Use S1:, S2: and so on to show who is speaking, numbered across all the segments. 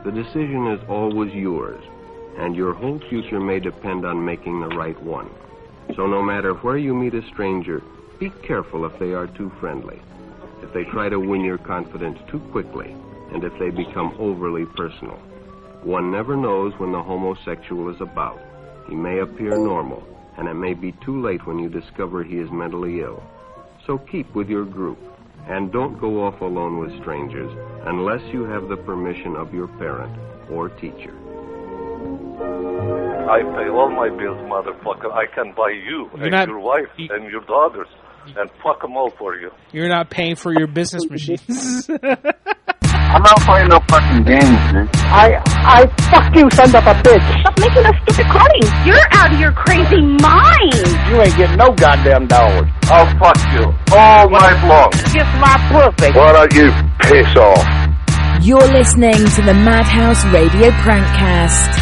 S1: The decision is always yours, and your whole future may depend on making the right one. So no matter where you meet a stranger, be careful if they are too friendly, if they try to win your confidence too quickly, and if they become overly personal. One never knows when the homosexual is about. He may appear normal, and it may be too late when you discover he is mentally ill. So keep with your group, and don't go off alone with strangers unless you have the permission of your parent or teacher.
S2: I pay all my bills, motherfucker. I can buy you your wife and your daughters and fuck them all for you.
S3: You're not paying for your business machines.
S4: I'm not playing no fucking games, dude.
S5: I fuck you, son of a bitch.
S6: Stop making those stupid calls. You're out of your crazy mind.
S4: You ain't getting no goddamn dollars.
S2: I'll fuck you all night long.
S5: Kiss my pussy.
S4: Why don't you piss off?
S7: You're listening to the Madhouse Radio Prankcast.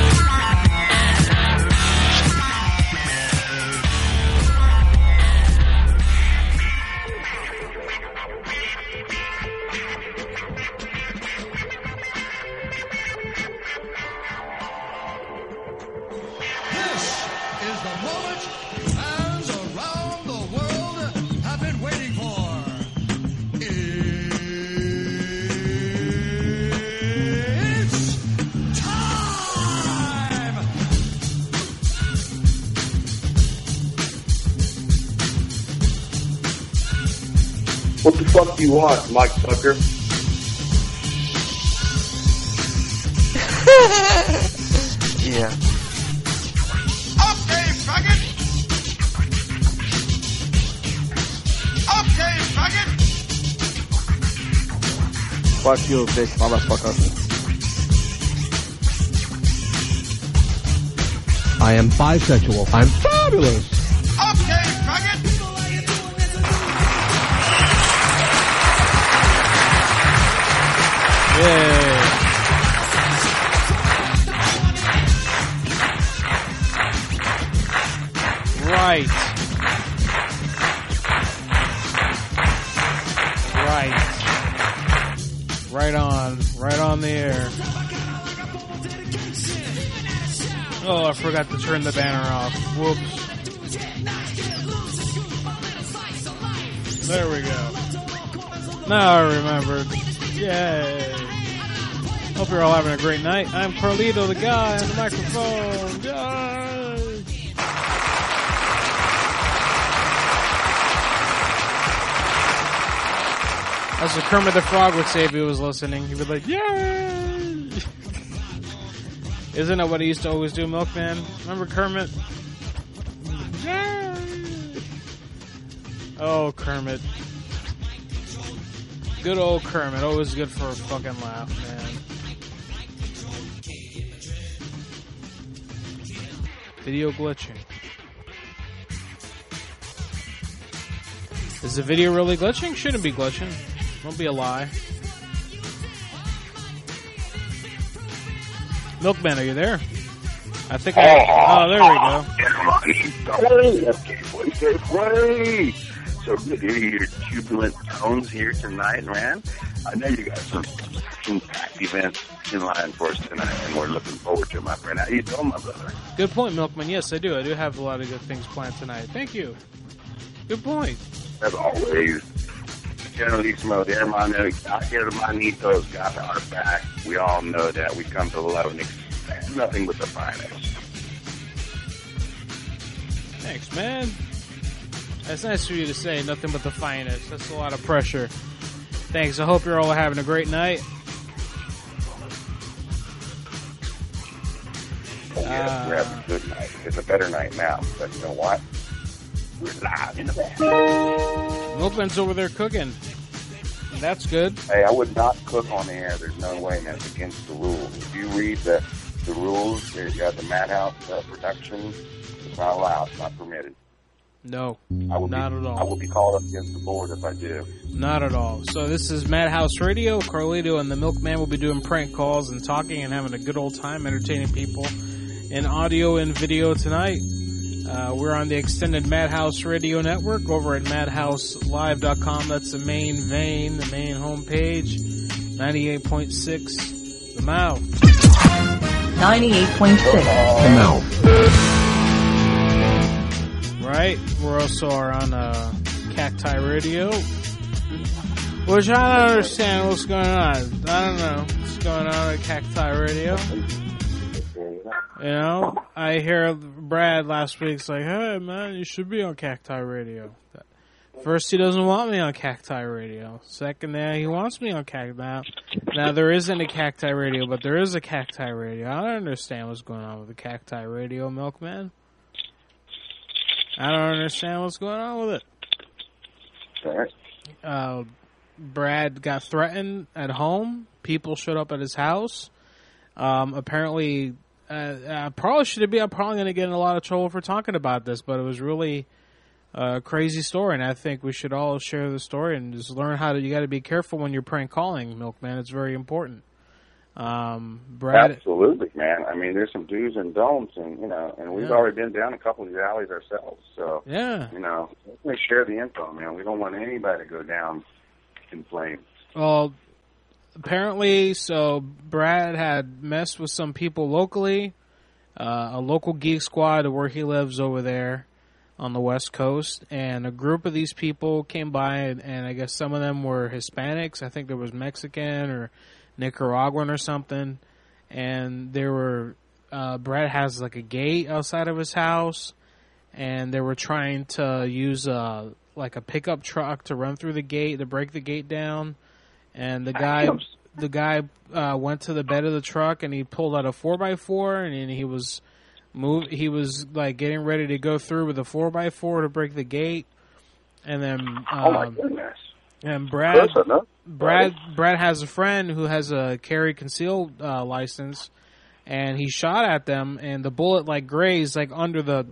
S4: What the fuck do you want, Mike Tucker?
S8: Yeah.
S9: Okay, faggot! Okay, faggot!
S8: Fuck you, bitch, motherfucker.
S10: I am bisexual. I'm fabulous.
S9: Okay, faggot!
S3: Yay. Right. Right on the air. Oh, I forgot to turn the banner off. Whoops. There we go. Now I remembered. Yay. Hope you're all having a great night. I'm Carlito, the guy on the microphone. Yay. That's what Kermit the Frog would say if he was listening. He'd be like, yay! Isn't that what he used to always do, Milkman? Remember Kermit? Yay! Oh, Kermit. Good old Kermit. Always good for a fucking laugh, man. Video glitching. Is the video really glitching? Shouldn't be glitching. Won't be a lie. Milkman, are you there? I think oh, there we go.
S4: So good to hear your jubilant tones here tonight, man. I know you got some packed events in line for us tonight, and we're looking forward to it, my friend. How you doing, my brother?
S3: Good point, Milkman. Yes, I do. I do have a lot of good things planned tonight. Thank you. Good point.
S4: As always, General Hermano, out here, the Manitos got our back. We all know that. We come to love and expect nothing but the finest.
S3: Thanks, man. That's nice for you to say, nothing but the finest. That's a lot of pressure. Thanks. I hope you're all having a great night.
S4: Yes, we're having a good night. It's a better night now, but you know what? We're live in the back.
S3: Milkman's over there cooking. That's good.
S4: Hey, I would not cook on the air. There's no way, man. It's against the rules. If you read the rules, you got the Madhouse production. It's not allowed. It's not permitted.
S3: No, not at all.
S4: I will be called up against the board if I do.
S3: Not at all. So this is Madhouse Radio. Carlito and the Milkman will be doing prank calls and talking and having a good old time entertaining people in audio and video tonight. We're on the extended Madhouse Radio Network over at madhouselive.com. That's the main vein, the main homepage. 98.6, the out.
S7: 98.6.
S10: I'm out.
S3: Right? We're also on Cacti Radio. Which I don't understand what's going on. I don't know what's going on at Cacti Radio. You know, I hear Brad last week's like, hey man, you should be on Cacti Radio. First, he doesn't want me on Cacti Radio. Second, he wants me on Cacti. Now, there isn't a Cacti Radio, but there is a Cacti Radio. I don't understand what's going on with the Cacti Radio, Milkman. I don't understand what's going on with it. Brad got threatened at home. People showed up at his house. Apparently, I'm probably going to get in a lot of trouble for talking about this, but it was really a crazy story, and I think we should all share the story and just learn you got to be careful when you're prank calling, Milkman. It's very important. Brad,
S4: absolutely, man. I mean, there's some do's and don'ts, and we've already been down a couple of these alleys ourselves. So, let's share the info, man. We don't want anybody to go down in flames.
S3: Well, apparently, so Brad had messed with some people locally, a local geek squad where he lives over there on the West Coast, and a group of these people came by, and I guess some of them were Hispanics. I think there was Mexican or Nicaraguan or something, and there were Brad has like a gate outside of his house, and they were trying to use like a pickup truck to run through the gate to break the gate down, and the guy went to the bed of the truck and he pulled out a 4x4 and he was like getting ready to go through with a 4x4 to break the gate, and then
S4: oh my goodness.
S3: And Brad has a friend who has a carry conceal license, and he shot at them, and the bullet like grazed like under the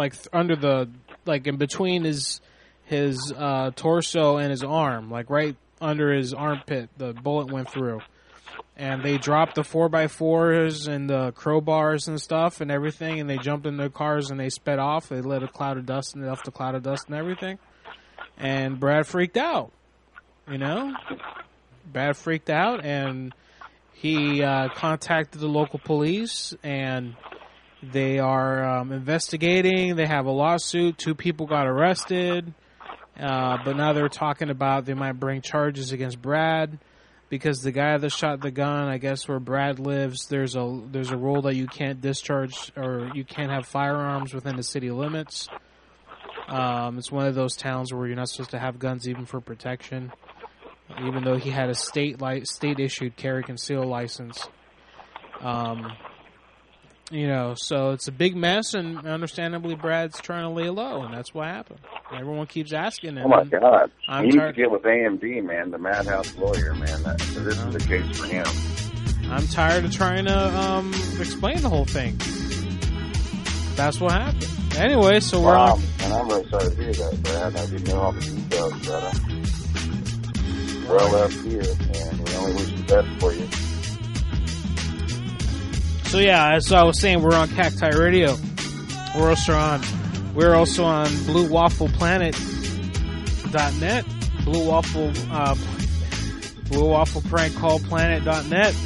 S3: in between his torso and his arm, like right under his armpit. The bullet went through. And they dropped the 4x4s and the crowbars and stuff and everything, and they jumped in their cars and they sped off. They left a cloud of dust and everything. And Brad freaked out, Brad freaked out, and he contacted the local police, and they are investigating. They have a lawsuit. 2 people got arrested, but now they're talking about they might bring charges against Brad. Because the guy that shot the gun, I guess where Brad lives, there's a rule that you can't discharge or you can't have firearms within the city limits. It's one of those towns where you're not supposed to have guns even for protection, even though he had a state issued carry conceal license. So it's a big mess, and understandably Brad's trying to lay low, and that's what happened. Everyone keeps asking.
S4: Oh, my God. You need to get with AMD, man, the Madhouse lawyer, man. This is the case for him.
S3: I'm tired of trying to explain the whole thing. That's what happened. Anyway, so we're on.
S4: And I'm really sorry to hear that, Brad. I didn't know all the details, brother. Well left here, and we only wish the best for you.
S3: So yeah, as I was saying, we're on Cacti Radio. We're also on BlueWafflePlanet.net, BlueWafflePrankCallPlanet.net,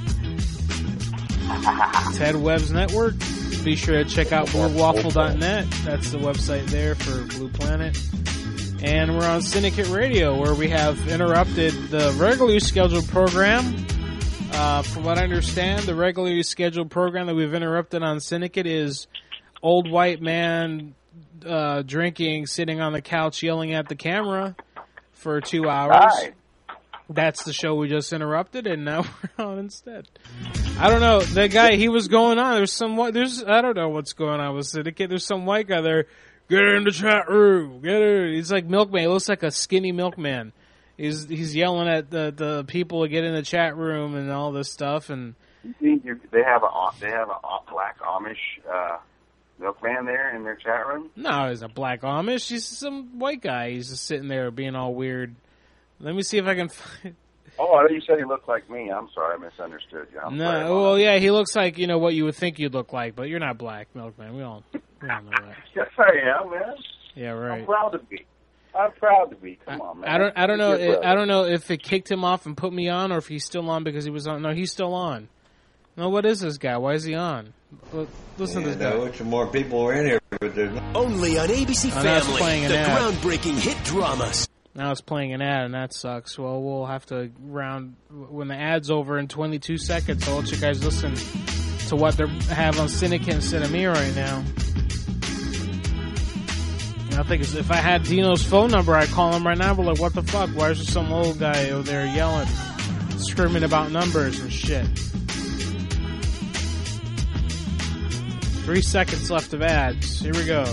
S3: Ted Webb's network. Be sure to check out BlueWaffle.net. That's the website there for Blue Planet. And we're on Syndicate Radio, where we have interrupted the regularly scheduled program. From what I understand, the regularly scheduled program that we've interrupted on Syndicate is old white man drinking, sitting on the couch, yelling at the camera for 2 hours.
S4: Hi.
S3: That's the show we just interrupted, and now we're on instead. I don't know. That guy, he was going on. I don't know what's going on with Syndicate. There's some white guy there. Get in the chat room. Get in. He's like Milkman. He looks like a skinny Milkman. He's yelling at the people to get in the chat room and all this stuff. And
S4: they have a black Amish Milkman there in their chat room.
S3: No, he's a black Amish. He's some white guy. He's just sitting there being all weird. Let me see if I can find.
S4: Oh, I thought you said he looked like me. I'm sorry, I misunderstood you.
S3: Yeah, he looks like what you would think you'd look like, but you're not black, Milkman. We all know that.
S4: Yes, I am, man.
S3: Yeah, right.
S4: I'm proud to be. Come on, man.
S3: I don't know if it kicked him off and put me on, or if he's still on because he was on. No, he's still on. No, what is this guy? Why is he on? Listen to this guy.
S11: I wish more people were in here, but there's no...
S12: Only on ABC Family, the groundbreaking hit dramas.
S3: Now it's playing an ad, and that sucks. Well, we'll have to when the ad's over in 22 seconds. I'll let you guys listen to what they have on Syndicate instead of me right now. I think if I had Dino's phone number, I'd call him right now. But like, what the fuck? Why is there some old guy over there yelling, screaming about numbers and shit? 3 seconds left of ads. Here we go.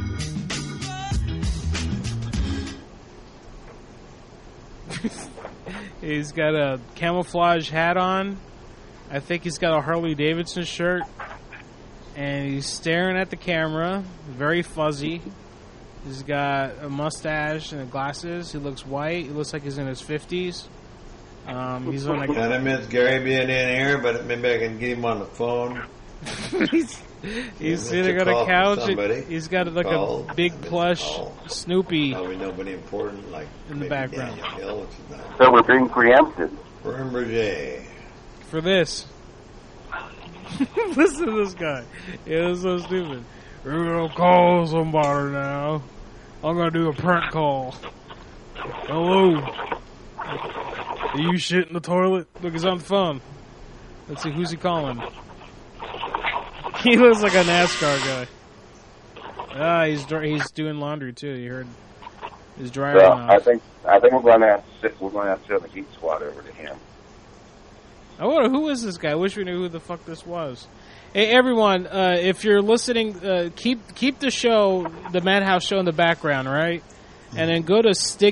S3: He's got a camouflage hat on. I think he's got a Harley Davidson shirt. And he's staring at the camera. Very fuzzy. He's got a mustache and glasses. He looks white. He looks like he's in his 50s. He's on a...
S11: Kind of miss Gary being in here, but maybe I can get him on the phone.
S3: He's sitting on a couch. He's got like a big plush Snoopy.
S11: Probably nobody important like
S3: in the background.
S4: So we're being preempted.
S3: For this. Listen to this guy. It was so stupid. We're gonna call somebody now. I'm gonna do a prank call. Hello. Are you shit in the toilet? Look, he's on the phone. Let's see, who's he calling? He looks like a NASCAR guy. He's doing laundry too. You heard his dryer.
S4: So I think we're going to have to send the Heat Squad over to him.
S3: I wonder who is this guy. I wish we knew who the fuck this was. Hey everyone, if you're listening, keep the show, the Madhouse show in the background, right? And then go to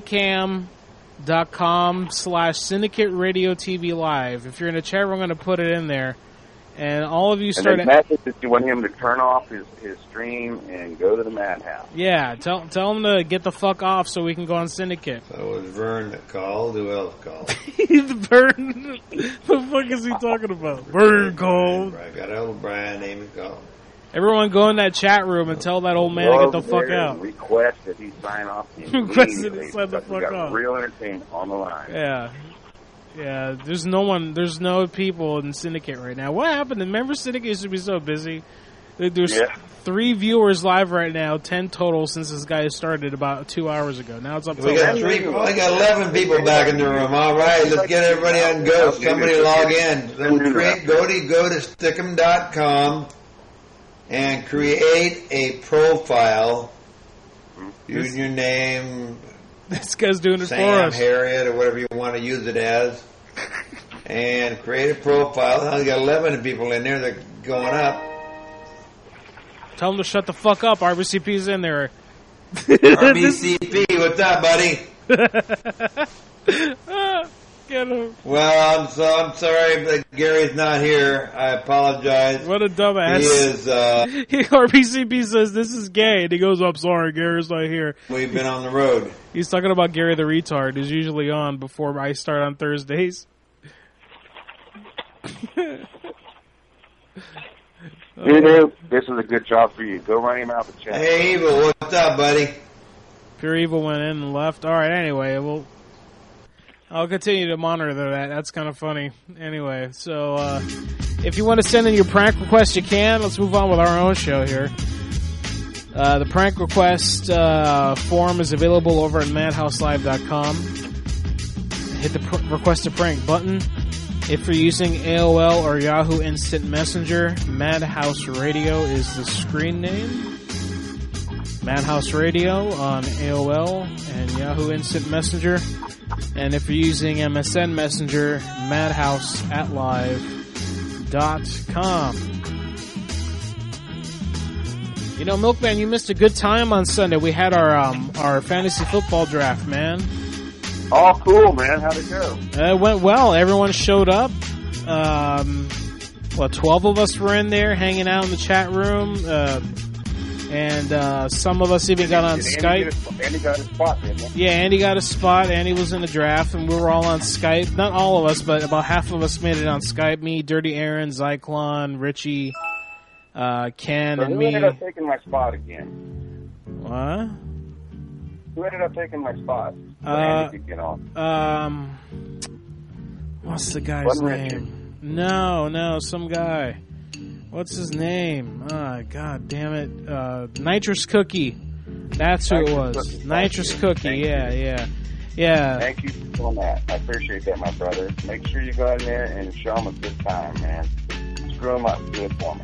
S3: stickcam.com/Syndicate Radio TV Live. If you're in the chat, we're going to put it in there. And all of you start...
S4: And the message is you want him to turn off his stream and go to the Madhouse.
S3: Yeah, tell him to get the fuck off so we can go on Syndicate.
S11: So it was Vern that called. Who else called?
S3: Vern? The fuck is he talking about? Vern called.
S11: I got old Brian, Amy called.
S3: Everyone go in that chat room and tell that old man to get the fuck out.
S4: Request that he sign off.
S3: Request that he sign the fuck off.
S4: Real entertainment on the line.
S3: Yeah. Yeah, there's no people in Syndicate right now. What happened? Remember Syndicate used to be so busy? There's 3 viewers live right now, 10 total since this guy started about 2 hours ago. Now it's up to...
S11: We got 11 people back in the room. All right, let's get everybody on go. Somebody log in. So go to stick'em.com and create a profile using your name...
S3: This guy's doing it
S11: Sam,
S3: for us.
S11: Harriet, or whatever you want to use it as. And create a profile. Now you got 11 people in there that are going up.
S3: Tell them to shut the fuck up. RBCP's in there.
S11: RBCP, what's up, buddy?
S3: Get him.
S11: Well, I'm sorry, but Gary's not here. I apologize.
S3: What a dumbass.
S11: He is,
S3: RBCP says this is gay, and he goes, I'm sorry, Gary's not here.
S11: We've been on the road.
S3: He's talking about Gary the retard, who's usually on before I start on Thursdays.
S4: This is a good job for you. Go run him out the chat.
S11: Hey, Evil, what's up, buddy?
S3: Pure Evil went in and left. All right, anyway, I'll continue to monitor that. That's kind of funny. Anyway, so if you want to send in your prank request, you can. Let's move on with our own show here. The prank request form is available over at madhouselive.com. Hit the request a prank button. If you're using AOL or Yahoo Instant Messenger, Madhouse Radio is the screen name. Madhouse Radio on AOL and Yahoo Instant Messenger. And if you're using MSN Messenger, madhouse@live.com. You know, Milkman, you missed a good time on Sunday. We had our fantasy football draft, man.
S4: Oh, cool, man. How'd it go?
S3: It went well. Everyone showed up. 12 of us were in there hanging out in the chat room. And some of us even got on Skype.
S4: Andy got a spot, didn't he?
S3: Yeah, Andy got a spot. Andy was in the draft, and we were all on Skype. Not all of us, but about half of us made it on Skype. Me, Dirty Aaron, Zyklon, Richie, Ken, and me.
S4: Who ended up taking my spot again?
S3: What?
S4: Who ended up taking my spot? So Andy could get on.
S3: What's the guy's name? No, some guy. What's his name? God damn it. Nitrous Cookie. That's who it was. Nitrous Cookie, yeah.
S4: Thank you for doing that. I appreciate that, my brother. Make sure you go in there and show them a good time, man. Screw them up. Do it for me.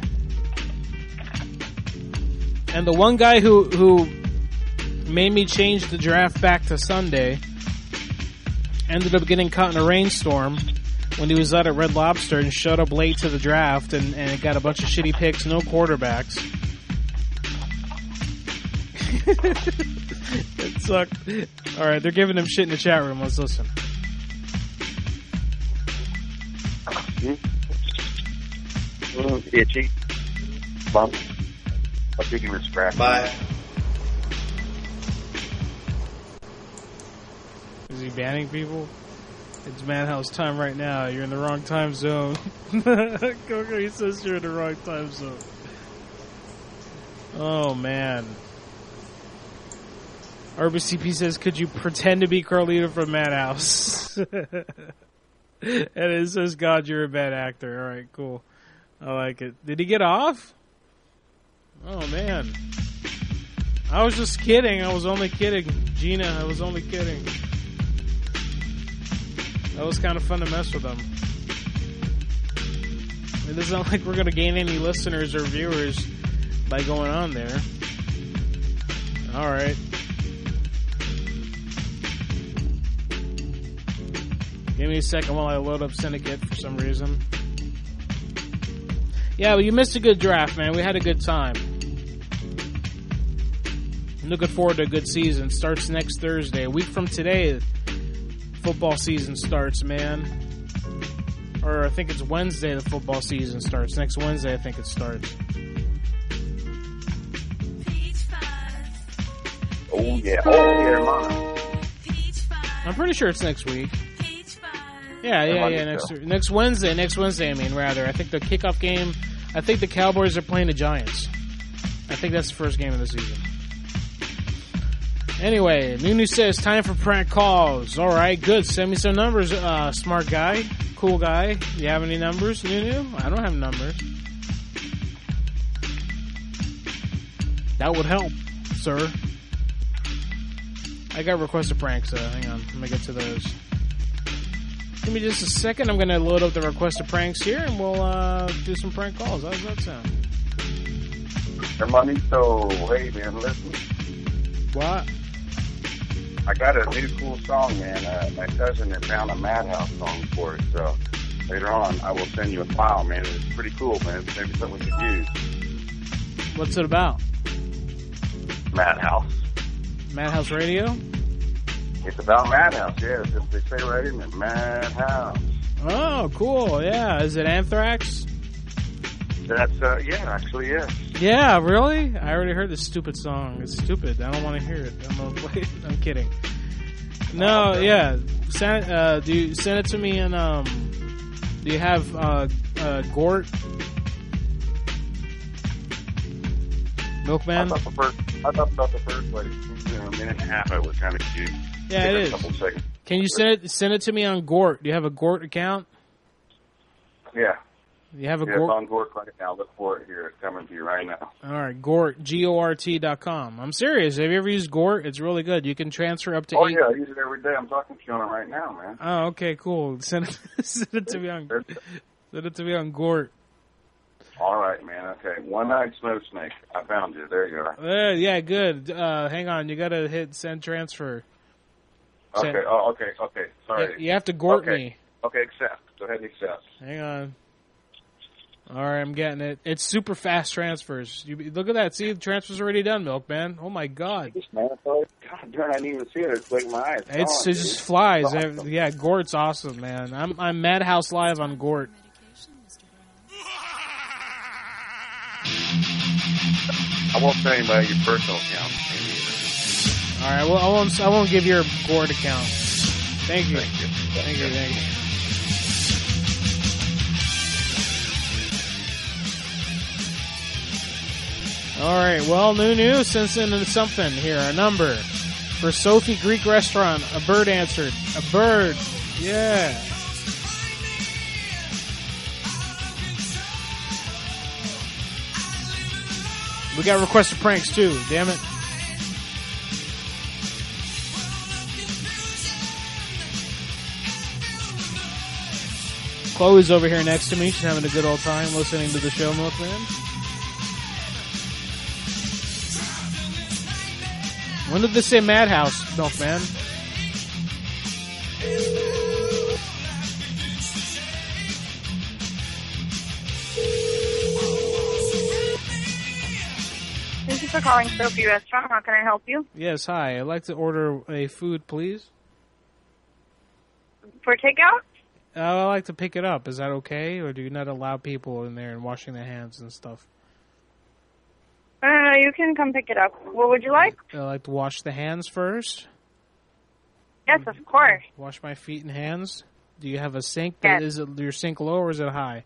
S3: And the one guy who made me change the draft back to Sunday ended up getting caught in a rainstorm when he was out at Red Lobster and showed up late to the draft and got a bunch of shitty picks, no quarterbacks. It sucked. Alright, they're giving him shit in the chat room. Let's listen.
S4: Itchy. Bump. I think he was scratched.
S11: Bye.
S3: Is he banning people? It's Madhouse time right now. You're in the wrong time zone. Coco, he says you're in the wrong time zone. Oh, man. RBCP says, could you pretend to be Carlito from Madhouse? And it says, God, you're a bad actor. All right, cool. I like it. Did he get off? Oh, man. I was just kidding. I was only kidding. Gina, I was only kidding. That was kind of fun to mess with him. It doesn't sound like we're going to gain any listeners or viewers by going on there. Alright. Give me a second while I load up Syndicate for some reason. Yeah, well, you missed a good draft, man. We had a good time. I'm looking forward to a good season. Starts next Thursday. A week from today, football season starts, man. Or I think it's Wednesday the football season starts. Next Wednesday, I think it starts.
S4: Oh, yeah. Mama.
S3: I'm pretty sure it's next week. Yeah. Next Wednesday, I mean, rather. I think the kickoff game, I think the Cowboys are playing the Giants. I think that's the first game of the season. Anyway, Nunu says, time for prank calls. All right, good. Send me some numbers, smart guy, cool guy. You have any numbers, Nunu? I don't have numbers. That would help, sir. I got requested pranks, hang on. Let me get to those. Give me just a second. I'm going to load up the requested pranks here, and we'll do some prank calls. How does that sound?
S4: Hermanito, hey, man, listen.
S3: What?
S4: I got a new cool song, man. My cousin had found a Madhouse song for it, so later on I will send you a file, man. It's pretty cool, man. Maybe something we could use.
S3: What's it about?
S4: Madhouse.
S3: Madhouse Radio?
S4: It's about Madhouse, yeah. It's just, they say right in it, Madhouse.
S3: Oh, cool, yeah. Is it Anthrax?
S4: That's, yeah, actually, yeah.
S3: Yeah, really? I already heard this stupid song. It's stupid. I don't want to hear it. I'm kidding. No, yeah. Do you send it to me and, do you have, Gort? Milkman?
S4: I thought the first like a minute and a half it was kind of cute.
S3: Yeah, it is.
S4: A couple seconds.
S3: Can you send it to me on Gort? Do you have a Gort account?
S4: Yeah.
S3: You have a
S4: Gort?
S3: Gort?
S4: It's on Gort right now. Look for it here. It's coming to you right now.
S3: All right, Gort, GORT.com. I'm serious. Have you ever used Gort? It's really good. You can transfer up to 8.
S4: Yeah, I use it every day. I'm talking to you on it right now, man.
S3: Oh, okay, cool. Send it to me on Gort.
S4: All right, man. Okay. One-eyed snow snake. I found you. There you are.
S3: Yeah, good. Hang on. You got to hit send transfer.
S4: Okay. Oh, okay. Sorry.
S3: You have to Gort me.
S4: Okay, accept. Go ahead and accept.
S3: Hang on. All right, I'm getting it. It's super fast transfers. Look at that. See, the transfer's already done, Milkman. Oh, my God.
S4: God darn, I didn't even see it. It's like my eyes.
S3: It just flies. Awesome. Yeah, Gort's awesome, man. I'm Madhouse Live on Gort.
S4: I won't tell anybody your personal account.
S3: All right, well, I won't give your Gort account. Thank you. Thank you. All right, well, Nunu sends in something here, a number. For Sophie Greek Restaurant, a bird answered. A bird. Yeah. We got requested pranks too, damn it. Chloe's over here next to me. She's having a good old time listening to the show, Milkman. When did this say Madhouse, Milkman?
S13: Thank you for calling Sophie Restaurant. How can I help you?
S3: Yes, hi. I'd like to order a food, please.
S13: For takeout?
S3: I'd like to pick it up. Is that okay? Or do you not allow people in there and washing their hands and stuff?
S13: No, you can come pick it up. What would you like?
S3: I'd like to wash the hands first.
S13: Yes, of course.
S3: Wash my feet and hands. Do you have a sink?
S13: Yes.
S3: Is it your sink low or is it high?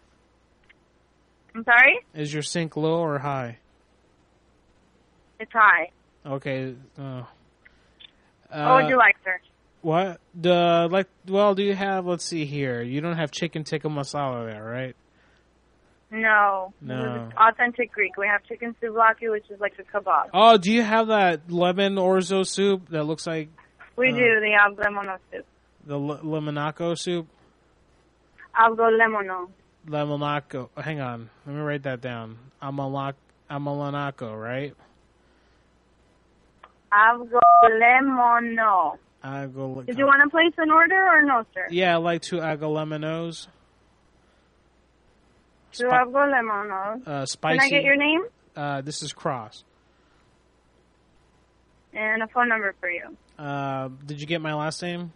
S13: I'm sorry?
S3: Is your sink low or high?
S13: It's high.
S3: Okay.
S13: What would you like, sir?
S3: What? Do you have, let's see here. You don't have chicken tikka masala there, right?
S13: No. This is authentic Greek. We have chicken souvlaki, which is like a kebab.
S3: Oh, do you have that lemon orzo soup that looks like...
S13: We do, the algo lemono soup.
S3: The lemonaco soup?
S13: Algo lemono.
S3: Lemonaco. Hang on. Let me write that down. Amalanaco, right?
S13: Algo lemono. Did you want to place an order or no, sir?
S3: Yeah, I'd like 2 algo lemonos.
S13: 2 algo lemonos.
S3: Spicy.
S13: Can I get your name?
S3: This is Cross.
S13: And a phone number for you.
S3: Did you get my last name?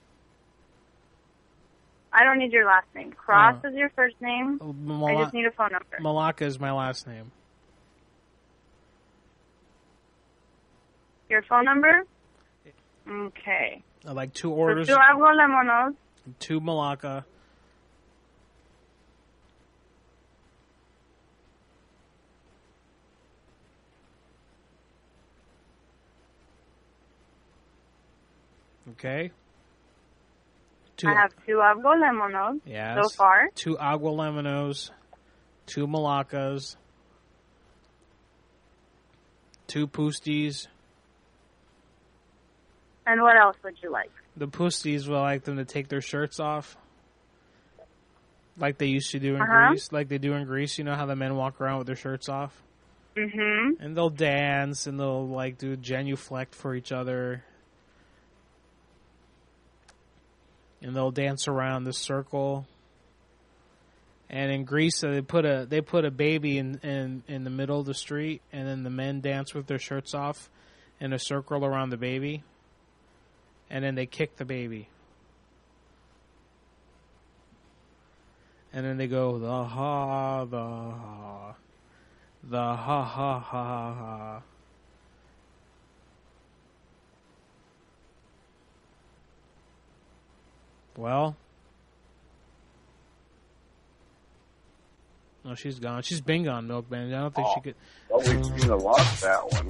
S13: I don't need your last name. Cross is your first name. I just need a phone number.
S3: Malaka is my last name.
S13: Your phone number? Okay.
S3: I'd like 2 orders.
S13: So 2 algo lemonos.
S3: 2 Malaka. Okay.
S13: I have 2 agua lemonos so far.
S3: 2 agua lemonos, 2 Malakas, 2 Pusties.
S13: And what else would you like?
S3: The Pusties would like them to take their shirts off. Like they used to do in Greece. Like they do in Greece. You know how the men walk around with their shirts off?
S13: Mm-hmm.
S3: And they'll dance and they'll like do genuflect for each other. And they'll dance around the circle. And in Greece, they put a baby in the middle of the street, and then the men dance with their shirts off in a circle around the baby, and then they kick the baby, and then they go the ha ha ha ha. Well, no, she's gone. She's been gone, Milkman. I don't think she could.
S4: Well, we've seen a lot of that one.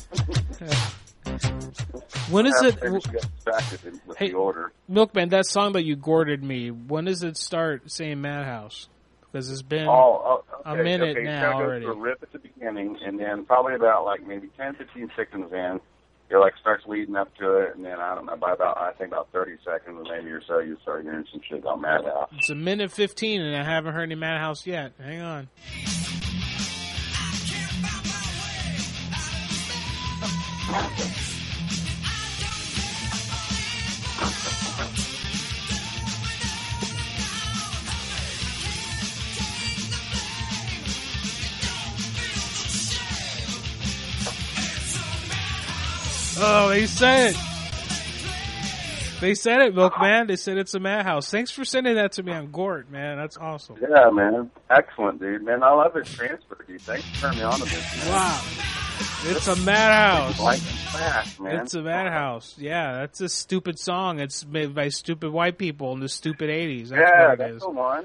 S3: When is it?
S4: She got distracted with the order.
S3: Milkman, that song that you gourded me, when does it start saying Madhouse? Because it's been a minute now already.
S4: Go to a rip at the beginning, and then probably about like maybe 10, 15 seconds in, it like starts leading up to it, and then I don't know, by about 30 seconds maybe or so, you start hearing some shit about Madhouse.
S3: It's a minute 15, and I haven't heard any Madhouse yet. Hang on. Oh, they said it. They said it, Milkman. They said it's a Madhouse. Thanks for sending that to me on Gort, man. That's awesome.
S4: Yeah, man. Excellent, dude. Man, I love it transferred, dude. Thanks for turning me on to this, man.
S3: Wow. It's a Madhouse.
S4: Like fast, man.
S3: It's a Madhouse. Yeah, that's a stupid song. It's made by stupid white people in the stupid 80s.
S4: That's the one.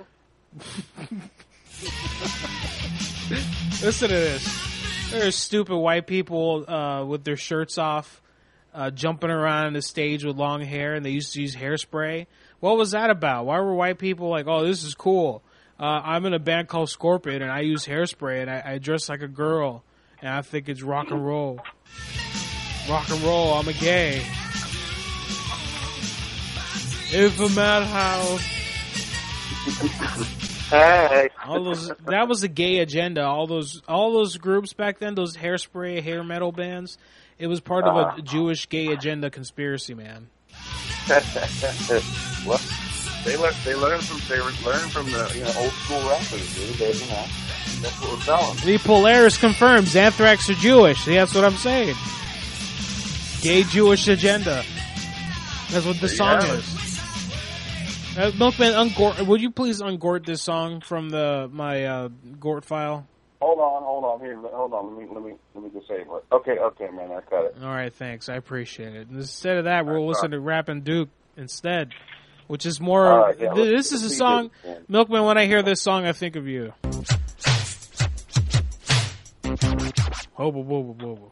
S3: Listen to this. There's stupid white people with their shirts off, jumping around the stage with long hair, and they used to use hairspray. What was that about? Why were white people like, oh, this is cool. I'm in a band called Scorpion, and I use hairspray, and I dress like a girl, And I think it's rock and roll. Rock and roll, I'm a gay. It's a madhouse.
S4: Hey.
S3: That was a gay agenda. All those groups back then, those Hairspray, hair metal bands, it was part of a Jewish gay agenda conspiracy, man.
S4: Well, they learned from the old school rappers, dude. That's what we're telling.
S3: The Polaris confirms Anthrax are Jewish. See, that's what I'm saying. Gay Jewish agenda. That's what the song is. Milkman, would you please ungort this song from my Gort file?
S4: Hold on. Here, hold on. Let me disable it. Okay, man, I cut it.
S3: All right, thanks. I appreciate it. Instead of that, we'll listen to Rappin' Duke instead, which is more. Right, yeah, this is a song, Milkman. When I hear this song, I think of you. Hobo.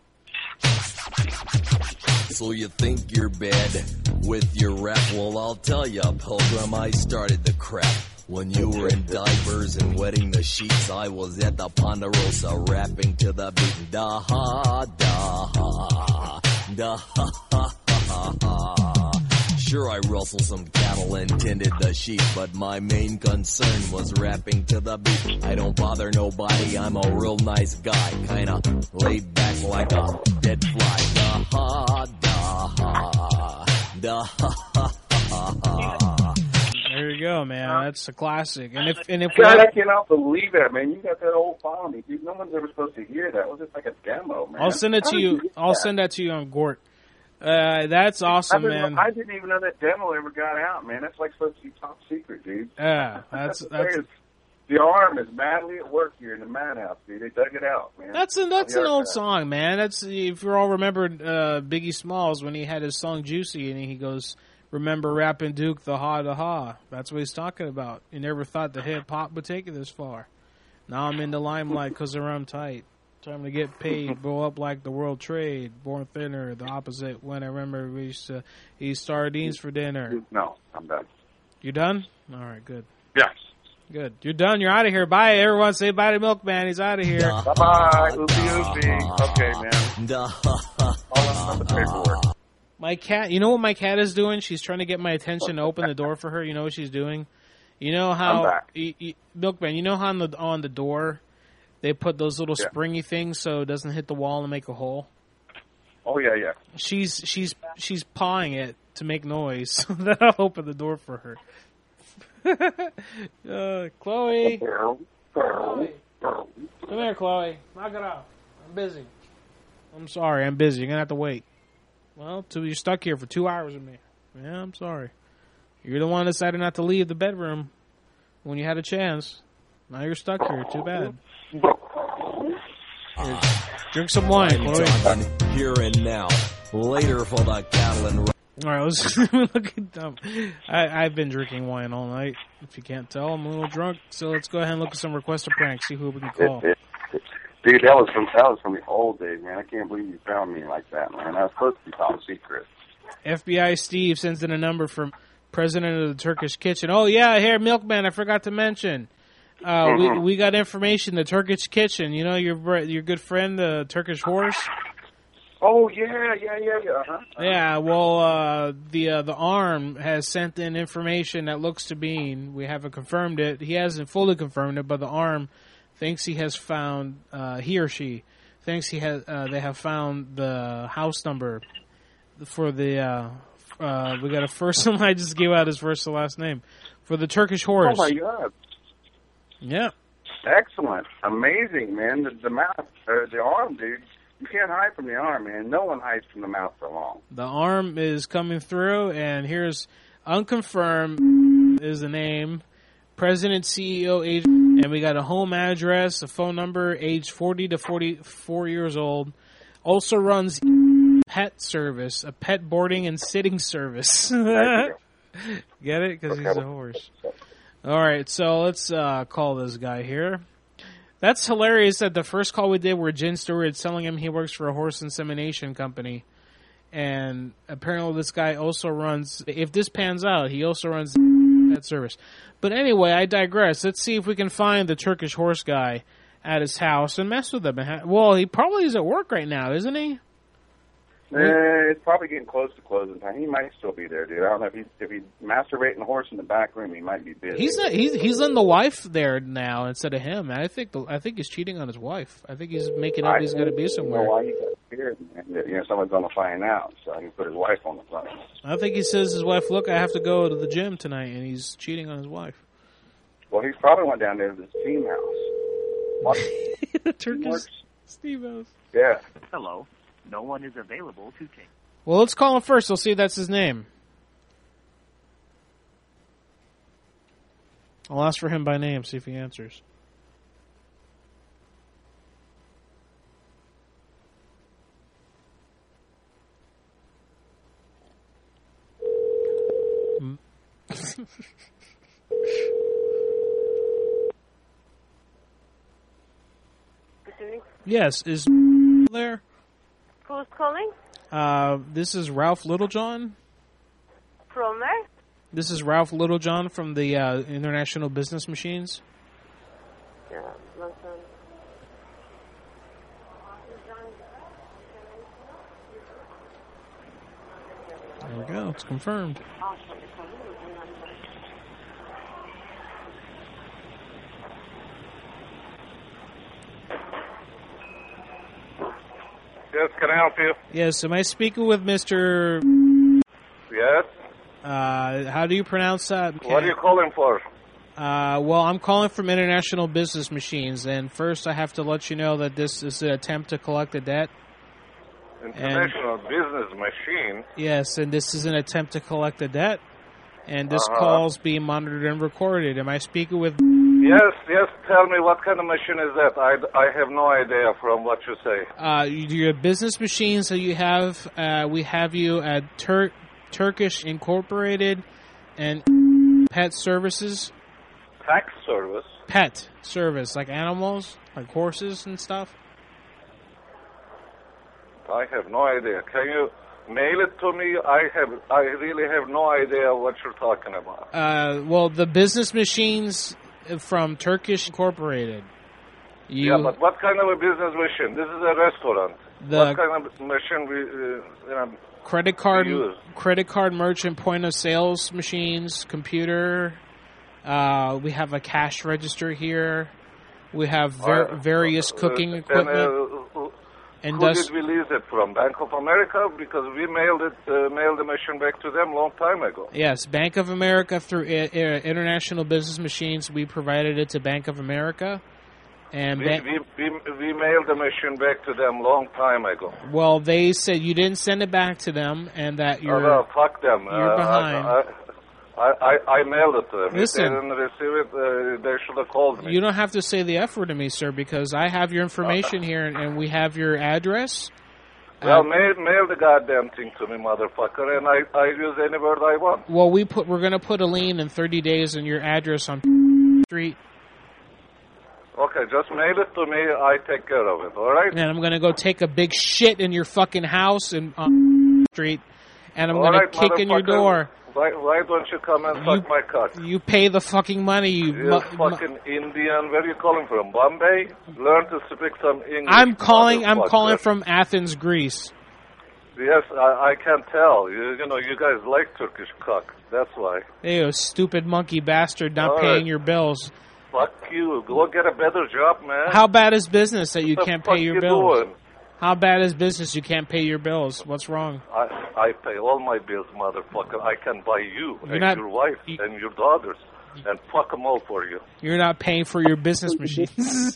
S14: So you think you're bad with your rap? Well, I'll tell ya, Pilgrim, I started the crap. When you were in diapers and wetting the sheets, I was at the Ponderosa rapping to the beat. Da ha, da ha, da ha, ha, ha, ha. Sure, I rustled some cattle and tended the sheep, but my main concern was rapping to the beat. I don't bother nobody, I'm a real nice guy, kinda laid back like a dead fly. Da ha, da ha, da ha, ha, ha, ha.
S3: There you go, man. That's a classic. And if
S4: God, I cannot believe that, man. You got that old file on me, dude. No one's ever supposed to hear that. It was just like a demo, man.
S3: I'll send it to you. I'll send that to you on Gort. That's awesome, man.
S4: I didn't even know that demo ever got out, man. That's like supposed to be top secret, dude.
S3: Yeah, that's
S4: the Arm is madly at work here in the Madhouse, dude. They dug it out, man.
S3: That's an old song, man. That's, if you all remembered Biggie Smalls when he had his song Juicy, and he goes, "Remember Rappin' Duke, the ha da ha." That's what he's talking about. You never thought the hip hop would take it this far. Now I'm in the limelight because I'm tight. Time to get paid, blow up like the world trade. Born thinner, the opposite. When I remember we used to eat sardines for dinner.
S4: No, I'm done.
S3: You done? All right, good.
S4: Yes.
S3: Good. You're done. You're out of here. Bye, everyone. Say bye to Milkman. He's out of here.
S4: Bye-bye. Oopie. Okay, man. All the paperwork.
S3: My cat, you know what my cat is doing? She's trying to get my attention to open the door for her. You know what she's doing? You know how, Milkman, you know how on the door they put those little springy things so it doesn't hit the wall and make a hole?
S4: Oh, yeah.
S3: She's pawing it to make noise so that I'll open the door for her. Chloe. Come here, Chloe. Knock it off. I'm busy. I'm sorry. I'm busy. You're going to have to wait. Well, till you're stuck here for 2 hours with me. Yeah, I'm sorry. You're the one that decided not to leave the bedroom when you had a chance. Now you're stuck here. Too bad. Here, drink some wine, Chloe.
S14: Here and now. Later for the cattle and...
S3: All right, let's look at them. I've been drinking wine all night. If you can't tell, I'm a little drunk. So let's go ahead and look at some request a prank. See who we can call.
S4: Dude, that was from the old days, man. I can't believe you found me like that, man. I was supposed to be top secret.
S3: FBI Steve sends in a number from president of the Turkish Kitchen. Oh, yeah, here, Milkman, I forgot to mention. We got information, the Turkish Kitchen. You know your good friend, the Turkish Horse?
S4: Oh, yeah. Uh-huh.
S3: Yeah, well, the Arm has sent in information that looks to be, we haven't confirmed it. He hasn't fully confirmed it, but the Arm thinks he has found, he or she thinks they have found the house number for the, we got a first, I just gave out his first and last name, for the Turkish Horse.
S4: Oh, my God.
S3: Yeah.
S4: Excellent. Amazing, man. The mouth, the Arm, dude. You can't hide from the Arm, man. No one hides from the mouth for long.
S3: The Arm is coming through, and here's unconfirmed is the name, president, CEO, age, and we got a home address, a phone number, age 40 to 44 years old. Also runs pet service, a pet boarding and sitting service. Get it? Because he's a horse. All right, so let's call this guy here. That's hilarious that the first call we did were Jen Stewart telling him he works for a horse insemination company. And apparently this guy also runs, if this pans out, he also runs that service. But anyway, I digress. Let's see if we can find the Turkish Horse guy at his house and mess with him. Well, he probably is at work right now, isn't he?
S4: It's probably getting close to closing time. He might still be there, dude. I don't know if he's masturbating the horse in the back room. He might be busy.
S3: He's on the wife there now instead of him. I think he's cheating on his wife. I think he's making up he's going to be somewhere.
S4: I don't know why he got scared, man. Someone's going to find out, so he can put his wife on the phone.
S3: I think he says his wife, "Look, I have to go to the gym tonight," and he's cheating on his wife.
S4: Well, he's probably went down there to the steam house.
S3: The Turkish steam house.
S4: Yeah.
S15: Hello. No one is available to take.
S3: Well, let's call him first. We'll see if that's his name. I'll ask for him by name, see if he answers. Yes, is there?
S13: Who's calling?
S3: This is Ralph Littlejohn.
S13: From where?
S3: This is Ralph Littlejohn from the International Business Machines.
S13: Yeah,
S3: there we go. It's confirmed.
S2: Yes, can I help you?
S3: Yes, am I speaking with Mr.
S2: Yes.
S3: How do you pronounce that?
S2: What are you calling for?
S3: Well, I'm calling from International Business Machines, and first I have to let you know that this is an attempt to collect a debt.
S2: International Business Machine?
S3: Yes, and this is an attempt to collect a debt, and this call's being monitored and recorded. Am I speaking with...
S2: Yes, tell me, what kind of machine is that? I have no idea from what you say.
S3: Your business machines that you have, we have you at Turkish Incorporated and Pet Services.
S2: Tax service?
S3: Pet service, like animals, like horses and stuff.
S2: I have no idea. Can you mail it to me? I really have no idea what you're talking about.
S3: Well, the business machines from Turkish Incorporated.
S2: Yeah, but what kind of a business machine? This is a restaurant. What kind of machine
S3: credit card merchant point of sales machines, computer. We have a cash register here. We have various cooking equipment.
S2: And who did we lease it from? Bank of America? Because we mailed the machine back to them a long time ago.
S3: Yes, Bank of America through International Business Machines. We provided it to Bank of America. And
S2: we mailed the machine back to them a long time ago.
S3: Well, they said you didn't send it back to them and that you're...
S2: no, fuck them.
S3: You're behind.
S2: I mailed it to them.
S3: Listen,
S2: if they didn't receive it, they should have called me.
S3: You don't have to say the F word to me, sir, because I have your information here and we have your address.
S2: Well, mail the goddamn thing to me, motherfucker, and I use any word I want.
S3: Well, we're going to put a lien in 30 days on your address on Street.
S2: Okay, just mail it to me. I take care of it, all right?
S3: And I'm going to go take a big shit in your fucking house on Street, and I'm going to kick in your door.
S2: Why don't you come and suck my cock?
S3: You pay the fucking money,
S2: you fucking Indian. Where are you calling from? Bombay? Learn to speak some English.
S3: I'm calling from Athens, Greece.
S2: Yes, I can tell. You know, you guys like Turkish cock. That's why.
S3: Hey, you stupid monkey bastard not paying your bills.
S2: Fuck you. Go get a better job, man.
S3: How bad is business that you can't pay your bills?
S2: Doing?
S3: How bad is business you can't pay your bills? What's wrong?
S2: I pay all my bills, motherfucker. I can buy you your wife and your daughters and fuck them all for you.
S3: You're not paying for your business machines.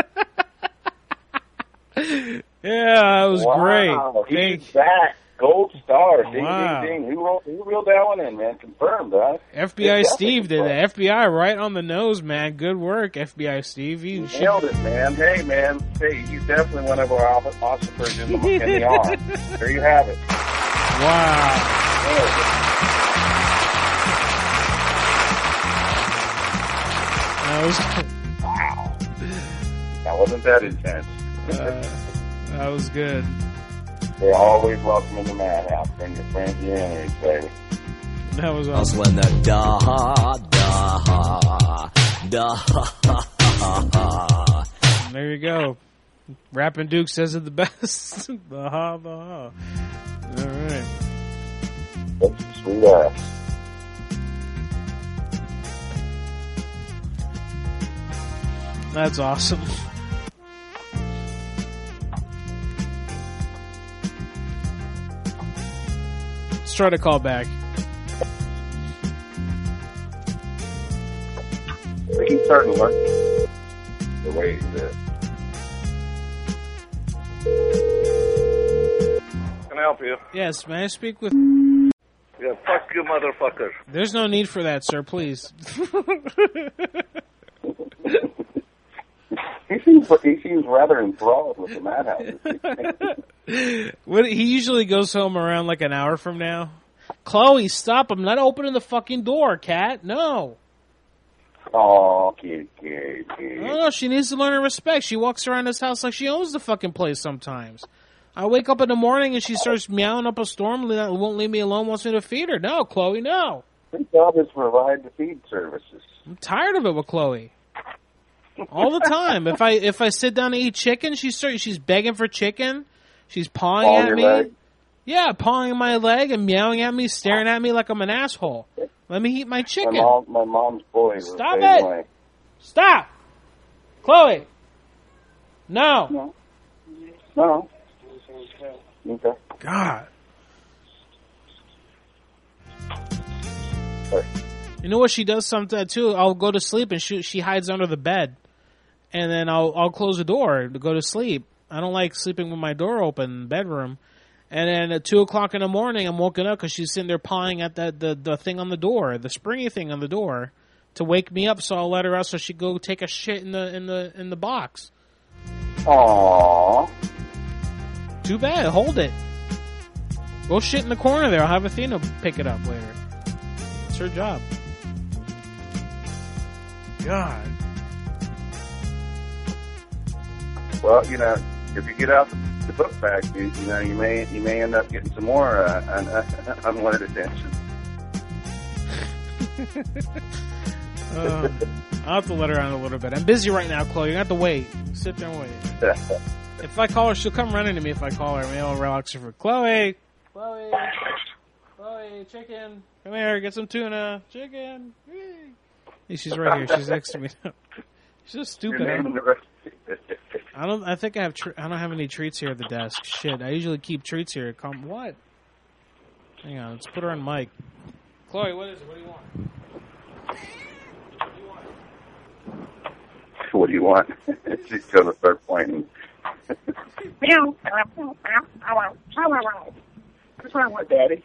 S3: Yeah, that was great.
S4: He's back. Gold star. Ding, ding, ding. Who reeled that one in, man? Confirmed, huh?
S3: FBI Steve did that. FBI right on the nose, man. Good work, FBI Steve.
S4: You nailed it, man. Hey, man. Hey, he's definitely one of our officers in the arm. There you have it.
S3: Wow.
S4: Wow. That wasn't that intense.
S3: That was good.
S4: They're always welcome in the madhouse. Bring your friends, your enemies, baby.
S3: That was awesome.
S14: When the
S3: There you go. Rapping Duke says it the best. Baha, baha. All right.
S4: Sweet ass.
S3: That's awesome. Let's try to call back.
S4: We can start to learn the way that.
S2: Can I help you?
S3: Yes, may I speak with...
S2: Yeah, fuck you, motherfucker.
S3: There's no need for that, sir, please.
S4: He seems rather enthralled with the madhouse.
S3: He usually goes home around like an hour from now. Chloe, stop! I'm not opening the fucking door, cat. No.
S4: Oh, kid.
S3: No, she needs to learn her respect. She walks around this house like she owns the fucking place sometimes. I wake up in the morning and she starts meowing up a storm, won't leave me alone, wants me to feed her. No, Chloe, no.
S4: Her job is to provide the feed services.
S3: I'm tired of it with Chloe. All the time. If I sit down to eat chicken, she's begging for chicken. She's pawing at me. Leg? Yeah, pawing my leg and meowing at me, staring at me like I'm an asshole. Let me eat my chicken.
S4: My mom's boy.
S3: Stop it! Way. Stop! Chloe! No.
S4: Okay.
S3: God. You know what she does sometimes too? I'll go to sleep and she hides under the bed. And then I'll close the door to go to sleep. I don't like sleeping with my door open in the bedroom. And then at 2 o'clock in the morning, I'm woken up because she's sitting there pawing at the thing on the door, the springy thing on the door, to wake me up. So I'll let her out so she go take a shit in the box.
S4: Aww.
S3: Too bad. Hold it. Go shit in the corner there. I'll have Athena pick it up later. It's her job. God.
S4: Well, if you get out the book bag, you may end up getting some more unwanted attention.
S3: I'll have to let her on a little bit. I'm busy right now, Chloe. You have to wait. Sit there and wait. If I call her, she'll come running to me if I call her. Maybe I'll relax her for Chloe, chicken. Come here, get some tuna. Chicken. Hey, she's right here. She's next to me. She's so stupid. I don't have any treats here at the desk. Shit, I usually keep treats here. What? Hang on, let's put her on mic. Chloe, what is it? What do you want?
S4: What do you want? She's gonna start pointing. What's wrong with Daddy?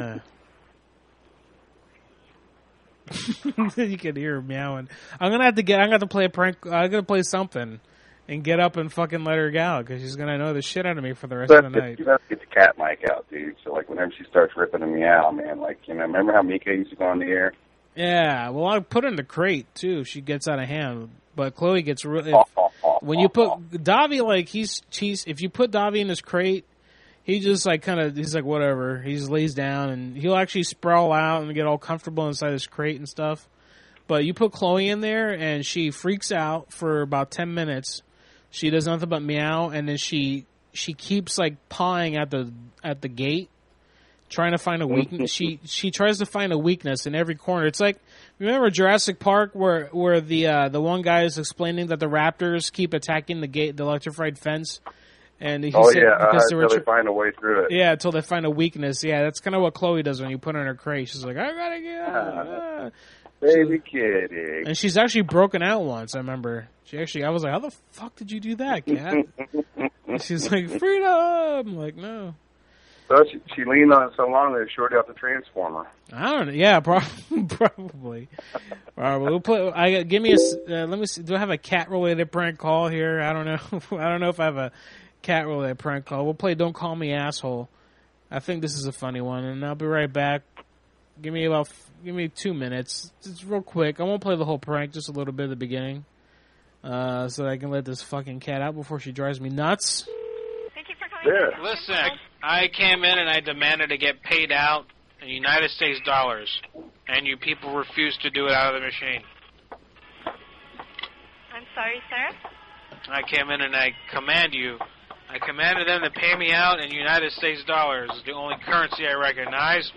S3: You can hear her meowing. I'm gonna have to play a prank. I'm gonna play something and get up and fucking let her go because she's gonna annoy the shit out of me for the rest of the night.
S4: You have to get the cat mic out, dude. So like whenever she starts ripping a meow, man, like remember how Mika used to go on the air?
S3: Yeah, well, I'll put her in the crate too if she gets out of hand. But Chloe gets really when you put Davi like he's if you put Davi in his crate, he just like he's like whatever. He just lays down and he'll actually sprawl out and get all comfortable inside his crate and stuff. But you put Chloe in there and she freaks out for about 10 minutes. She does nothing but meow and then she keeps like pawing at the gate, trying to find a weakness. She tries to find a weakness in every corner. It's like remember Jurassic Park where the one guy is explaining that the raptors keep attacking the gate, the electrified fence. And he said,
S4: until they find a way through it.
S3: Yeah, until they find a weakness. Yeah, that's kind of what Chloe does when you put her in her crate. She's like, I gotta get out.
S4: Baby kitty.
S3: And she's actually broken out once, I remember. I was like, how the fuck did you do that, cat? And she's like, freedom! I'm like, no.
S4: So she leaned on it so long that it shorted out the transformer.
S3: I don't know. Yeah, probably. All right, we'll play. Give me a. Let me see. Do I have a cat-related prank call here? I don't know. I don't know if I have a cat-related prank call. We'll play Don't Call Me Asshole. I think this is a funny one, and I'll be right back. Give me 2 minutes. Just real quick. I won't play the whole prank, just a little bit at the beginning. So that I can let this fucking cat out before she drives me nuts.
S13: Thank you for calling.
S4: Yeah.
S3: Listen, I came in and I demanded to get paid out in United States dollars, and you people refused to do it out of the machine.
S13: I'm sorry, sir.
S3: I came in and I commanded them to pay me out in United States dollars. It's the only currency I recognize.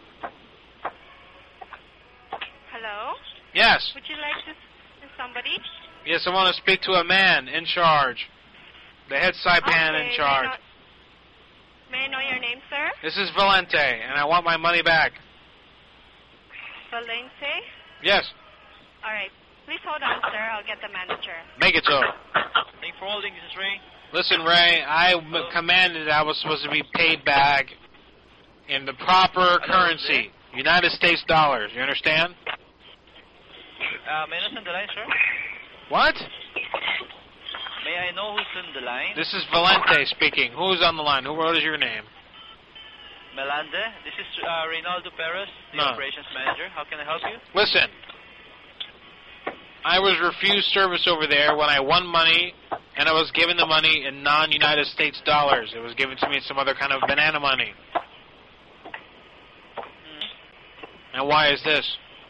S13: Hello?
S3: Yes.
S13: Would you like to see somebody?
S3: Yes, I want to speak to a man in charge. The head Saipan in charge.
S13: May I know your name, sir?
S3: This is Valente, and I want my money back.
S13: Valente?
S3: Yes.
S13: All right. Please hold on, sir. I'll get the manager.
S3: Make it so.
S16: Thanks for holding. This is Ray.
S3: Listen, Ray, I commanded I was supposed to be paid back in the proper currency, United States dollars. You understand?
S16: May I know on the line, sir?
S3: What?
S16: May I know who's on the line?
S3: This is Valente speaking. Who's on the line? What is your name?
S16: Melande. This is Reynaldo Perez, the operations manager. How can I help you?
S3: Listen. I was refused service over there when I won money, and I was given the money in non-United States dollars. It was given to me in some other kind of banana money. And why is this?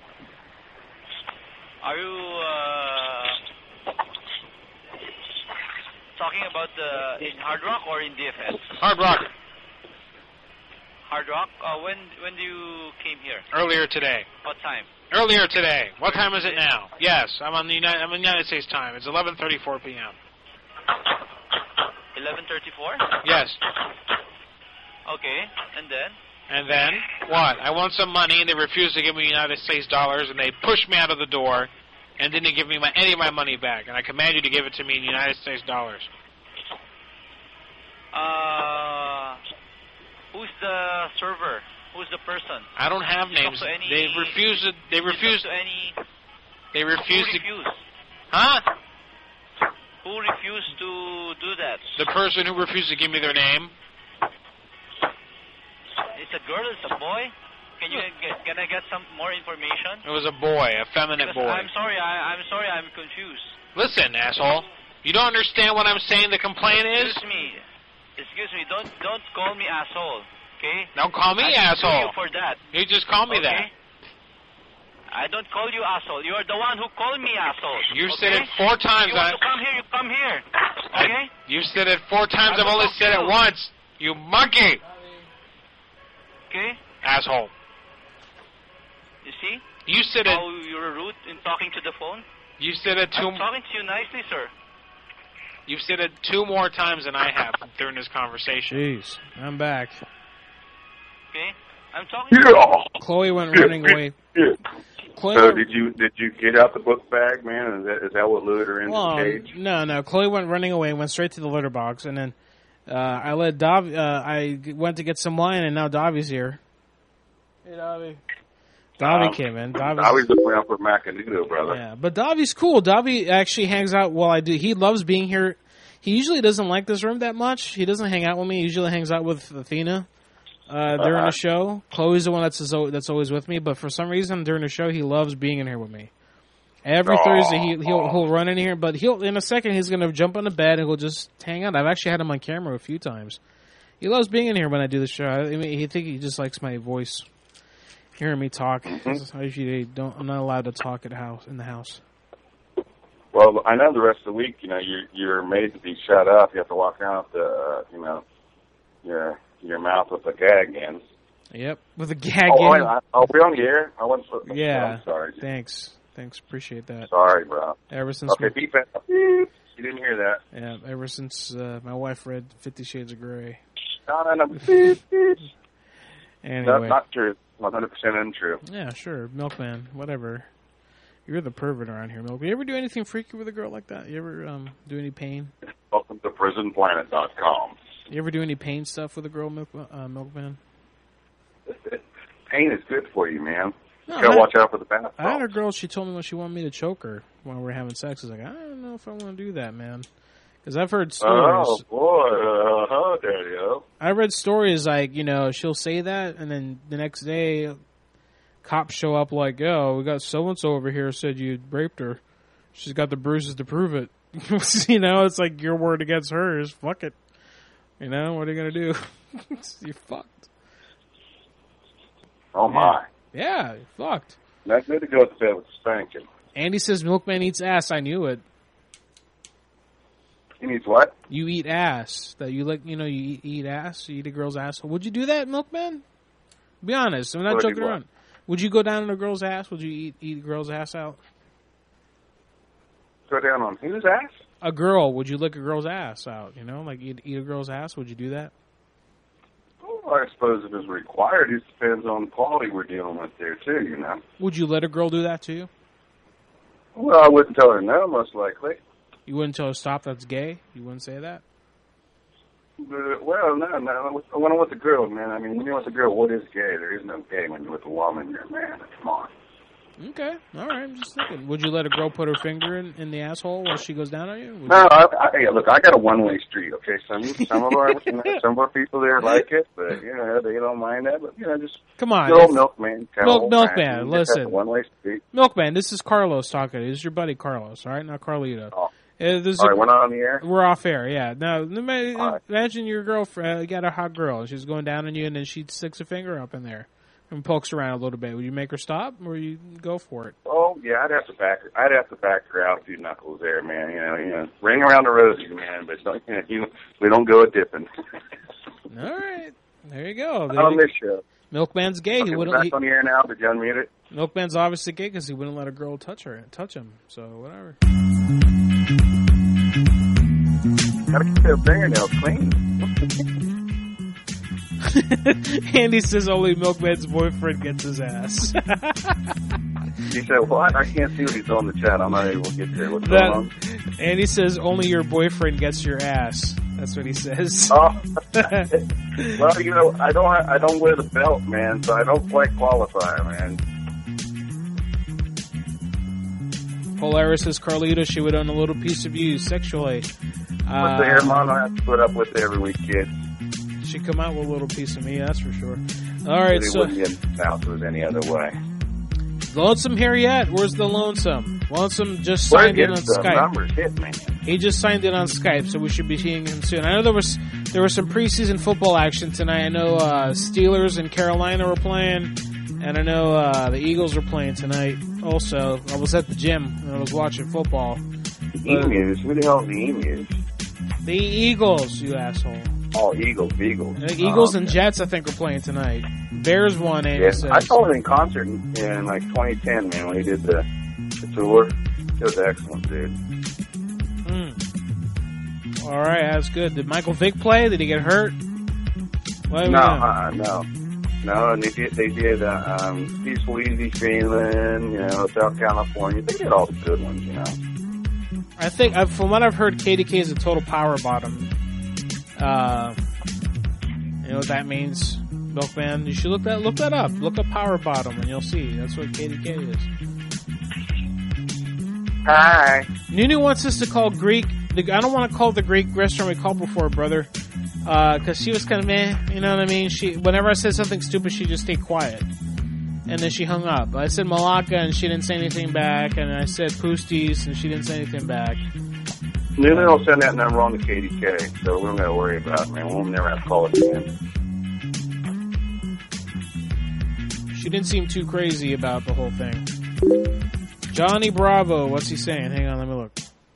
S16: Are you talking about in Hard Rock or in DFS?
S3: Hard Rock.
S16: Hard Rock? When do you came here?
S3: Earlier today.
S16: What time?
S3: Earlier today. What time is it now? Yes, I'm in United States time. It's 11:34 p.m.
S16: 11:34?
S3: Yes.
S16: Okay, and then?
S3: And then what? I want some money, and they refused to give me United States dollars, and they pushed me out of the door, and didn't give me any of my money back. And I command you to give it to me in United States dollars.
S16: Who's the server? Who's the person?
S3: I don't have names. They refused. They refused. They refused to. Huh?
S16: Who refused to do that?
S3: The person who refused to give me their name.
S16: It's a girl. It's a boy. Can I get some more information?
S3: It was a boy, a feminine boy.
S16: I'm sorry. I'm sorry. I'm confused.
S3: Listen, asshole. You don't understand what I'm saying. The complaint is.
S16: Excuse me. Don't call me asshole. Okay?
S3: Don't call me asshole.
S16: I you for that.
S3: You just call me that.
S16: I don't call you asshole. You're the one who called me asshole.
S3: You said it 4 times.
S16: You want to come here? You come here. Okay?
S3: You said it 4 times. I've only said it once. You monkey.
S16: Okay?
S3: Asshole.
S16: You see?
S3: You said it.
S16: How you're rude in talking to the phone?
S3: You said it 2.
S16: I'm talking to you nicely, sir.
S3: You've said it 2 more times than I have during this conversation.
S17: Jeez, I'm back.
S16: Okay, I'm talking.
S4: Yeah.
S17: Chloe went running away.
S4: Yeah.
S17: Chloe
S4: so did you get out the book bag, man? Is that what lured her into the cage?
S17: No. Chloe went running away, went straight to the litter box, and then I let I went to get some wine, and now Davi's here. Hey, Davi. Davi came in.
S4: Davi's looking out for Macanudo, brother.
S17: Yeah, but Davi's cool. Davi actually hangs out while I do. He loves being here. He usually doesn't like this room that much. He doesn't hang out with me. He usually hangs out with Athena during the show. Chloe's the one that's always with me, but for some reason during the show he loves being in here with me. Every Thursday he'll run in here, but in a second he's gonna jump on the bed and he'll just hang out. I've actually had him on camera a few times. He loves being in here when I do the show. I mean, he just likes my voice. Hearing me talk. I usually I'm not allowed to talk in the house.
S4: Well, I know the rest of the week, you're made to be shut up. You have to walk around with your mouth with a gag in.
S17: Yep, with a gag in.
S4: Are we on the air?
S17: Yeah.
S4: I'm sorry.
S17: Thanks. Appreciate that.
S4: Sorry, bro.
S17: Ever since
S4: beep it. You didn't hear that.
S17: Yeah, ever since my wife read 50 Shades of Grey.
S4: No.
S17: Anyway.
S4: Not true. 100% untrue.
S17: Yeah, sure. Milkman, whatever. You're the pervert around here, Milk. You ever do anything freaky with a girl like that? You ever do any pain?
S4: Welcome to prisonplanet.com.
S17: You ever do any pain stuff with a girl, Milkman?
S4: Pain is good for you, man.
S17: No,
S4: you gotta watch out for the bath.
S17: I had a girl, she told me when she wanted me to choke her while we were having sex. I was like, I don't know if I want to do that, man. Because I've heard stories.
S4: Oh, boy. There you go.
S17: I read stories like, she'll say that, and then the next day, cops show up like, we got so-and-so over here said you raped her. She's got the bruises to prove it. It's like your word against hers. Fuck it. What are you going to do? You're fucked.
S4: Oh, my.
S17: Yeah, you're fucked.
S4: Not good to go to bed with spanking.
S17: Andy says Milkman eats ass. I knew it.
S4: He needs what?
S17: You eat ass. That you like, you eat ass. You eat a girl's asshole. Would you do that, Milkman? Be honest. I'm not joking around. Would you go down on a girl's ass? Would you eat a girl's ass out?
S4: Go down on whose ass?
S17: A girl. Would you lick a girl's ass out? Like eat a girl's ass. Would you do that?
S4: Well, I suppose if it's required, it depends on the quality we're dealing with there, too,
S17: Would you let a girl do that to you?
S4: Well, I wouldn't tell her no, most likely.
S17: You wouldn't tell her stop, that's gay? You wouldn't say that?
S4: Well, no. When I'm with a girl, man, I mean, when you're with a girl, what is gay? There is no gay when you're with a woman, you're a man. Come on.
S17: Okay, all right, I'm just thinking. Would you let a girl put her finger in the asshole while she goes down on you?
S4: No, look, I got a one-way street, okay? Some of our people there like it, but, they don't mind that, but, just...
S17: Come on.
S4: Good old Milkman.
S17: Milkman, listen.
S4: One-way street.
S17: Milkman, this is Carlos talking. This is your buddy Carlos, all right? Not Carlito.
S4: Oh. All right, we're not on the air?
S17: We're off air, yeah. Now, imagine your girlfriend, you got a hot girl, and she's going down on you, and then she sticks a finger up in there and pokes around a little bit. Would you make her stop, or would you go for it?
S4: Oh, yeah, I'd have to back her out a few knuckles there, man. Ring around the rosy, man, but we don't go a dipping.
S17: All right. There you go.
S4: On this show.
S17: Milkman's gay.
S4: Okay, we're back on the air now. Did you unmute it?
S17: Milkman's obviously gay because he wouldn't let a girl touch him. So, whatever.
S4: Gotta keep their fingernails clean.
S17: Andy says only Milkman's boyfriend gets his ass.
S4: He said, what? I can't see what he's on the chat. I'm not able to get there. What's going on?
S17: Andy says only your boyfriend gets your ass. That's what he says.
S4: Oh. Well, I don't wear the belt, man, so I don't quite qualify, man.
S17: Polaris says Carlito, she would own a little piece of you sexually.
S4: What's the hair model I have to put up with every week, kid?
S17: She'd come out with a little piece of me, that's for sure. All right,
S4: so... It wouldn't get out with any other way.
S17: Lonesome here yet? Where's the Lonesome? Lonesome just signed in on Skype.
S4: Numbers hit, man.
S17: He just signed in on Skype, so we should be seeing him soon. I know there was some preseason football action tonight. I know Steelers and Carolina were playing, and I know the Eagles were playing tonight also. I was at the gym, and I was watching football.
S4: Emus? Who the hell are the Emus?
S17: The Eagles, you asshole.
S4: Oh, Eagles.
S17: Eagles and Jets, I think, were playing tonight. Bears won, Amy says.
S4: I saw him in concert in 2010, man, when he did the tour. It was excellent, dude.
S17: All right, that's good. Did Michael Vick play? Did he get hurt?
S4: No. And they did Peaceful Easy Feeling, South California. They did all the good ones,
S17: I think, from what I've heard, KDK is a total power bottom. You know what that means, Milkman? You should look that up. Look up power bottom, and you'll see. That's what KDK is.
S4: Hi.
S17: Nunu wants us to call Greek. I don't want to call the Greek restaurant we called before, brother, because she was kind of meh. You know what I mean? Whenever I said something stupid, she just stayed quiet, and then she hung up. I said Malacca, and she didn't say anything back, and I said Pusties, and she didn't say anything back.
S4: Nunu will send that number on to KDK, so we don't got to worry about it, man. We'll never have to call it again.
S17: She didn't seem too crazy about the whole thing. Johnny Bravo, what's he saying? Hang on, let me look.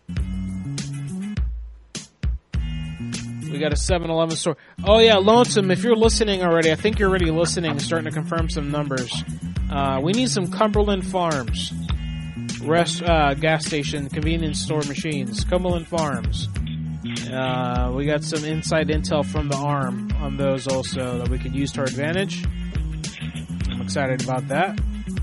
S17: We got a 7-Eleven store. Oh, yeah, Lonesome, if you're listening already, I think you're already listening and starting to confirm some numbers. We need some Cumberland Farms. Gas station, convenience store machines. Cumberland Farms. We got some inside intel from the ARM on those also that we could use to our advantage. I'm excited about that.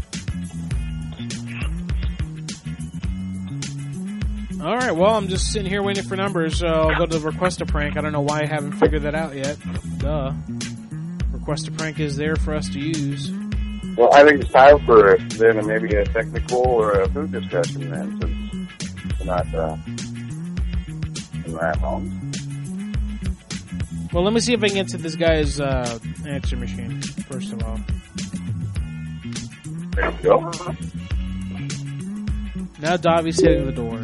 S17: Alright, well, I'm just sitting here waiting for numbers. I'll go to the Request a Prank. I don't know why I haven't figured that out yet. Duh. Request a Prank is there for us to use.
S4: Well, I think it's time for then maybe a technical or a food discussion then, since we're not at home.
S17: Well, let me see if I can get to this guy's answer machine, first of all.
S4: There you go.
S17: Now Davi's hitting the door.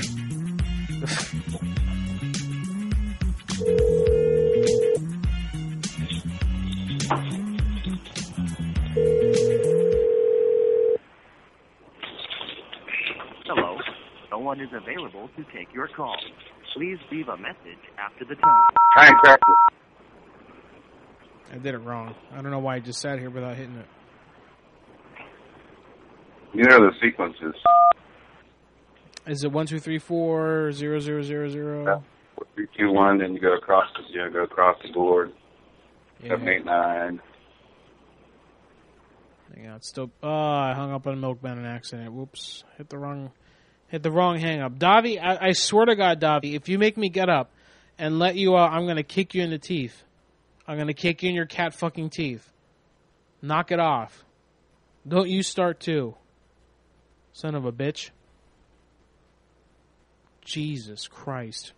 S15: Hello. No one is available to take your call. Please leave a message after the tone.
S4: Try and crack it.
S17: I did it wrong. I don't know why I just sat here without hitting it.
S4: You know the sequences.
S17: Is it 1 2 3 4 0 0 0 0?
S4: Yeah. 3 2 1, then you go across the board.
S17: Yeah.
S4: 7 8 9.
S17: Yeah, it's still. Oh, I hung up on Milkman in accident. Whoops! Hit the wrong hang up. Davi, I swear to God, Davi, if you make me get up and let you out, I'm gonna kick you in the teeth. I'm gonna kick you in your cat fucking teeth. Knock it off. Don't you start too. Son of a bitch. Jesus Christ.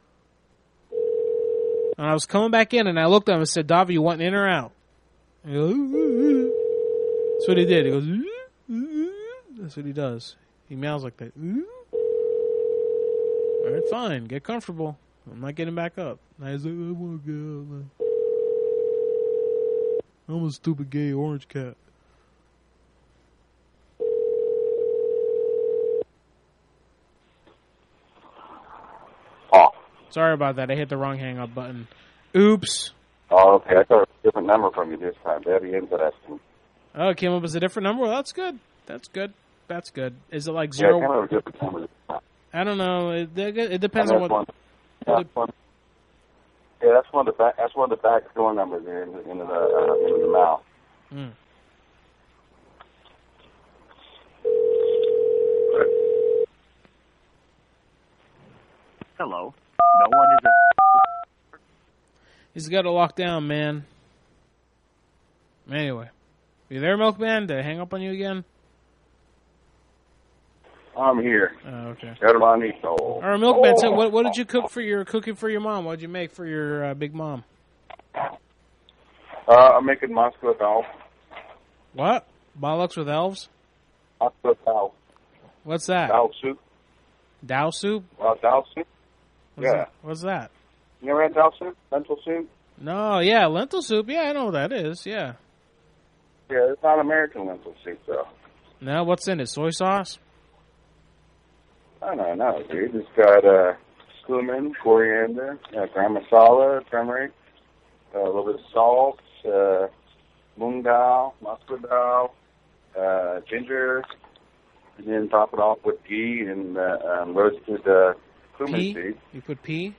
S17: And I was coming back in and I looked at him and said, Davi, you want in or out? He goes, that's what he did. He goes, that's what he does. He meows like that. All right, fine. Get comfortable. I'm not getting back up. And I was like, I want to get up. I'm a stupid gay orange cat.
S4: Oh.
S17: Sorry about that. I hit the wrong hang-up button. Oops.
S4: Oh, okay. I thought it was a different number from you this time. That'd be interesting.
S17: Oh, it came up as a different number? Well, that's good. That's good. That's good. Is it like 0?
S4: Yeah, it came up as a different number.
S17: I don't know. It depends on what...
S4: That's one of the back door numbers there in the mouth.
S17: Mm.
S15: Hello. No one is
S17: He's got to lock down, man. Anyway. You there, Milkman? Did I hang up on you again?
S4: I'm here.
S17: Oh, okay.
S4: All
S17: right, Milkman, so what did you cook for your cooking for your mom? What did you make for your big mom?
S4: I'm making Moscow with elves.
S17: What? Bollocks with elves?
S4: Moscow with elves.
S17: What's that?
S4: Dal soup.
S17: Dal soup?
S4: Dal soup.
S17: What's that?
S4: You ever had dal soup? Lentil soup?
S17: No, yeah, lentil soup. Yeah, I know what that is, yeah.
S4: Yeah, it's not American lentil soup, though.
S17: No, what's in it? Soy sauce?
S4: I don't know, dude. It's got cumin, coriander, garam masala, turmeric, a little bit of salt, mung dal, mustard dal, ginger, and then top it off with ghee and roasted cumin seeds.
S17: You put pea?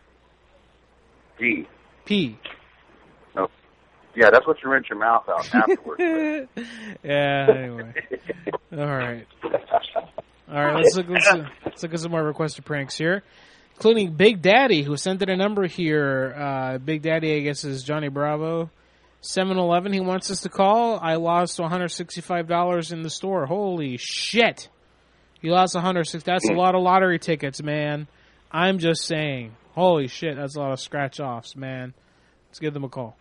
S4: Ghee.
S17: Pea.
S4: No. Yeah, that's what you rinse your mouth out afterwards.
S17: Yeah, anyway. All right. All right, let's look at some more requested pranks here, including Big Daddy, who sent in a number here. Big Daddy, I guess, is Johnny Bravo. 7-Eleven, he wants us to call. I lost $165 in the store. Holy shit. You lost $160. That's a lot of lottery tickets, man. I'm just saying. Holy shit, that's a lot of scratch-offs, man. Let's give them a call.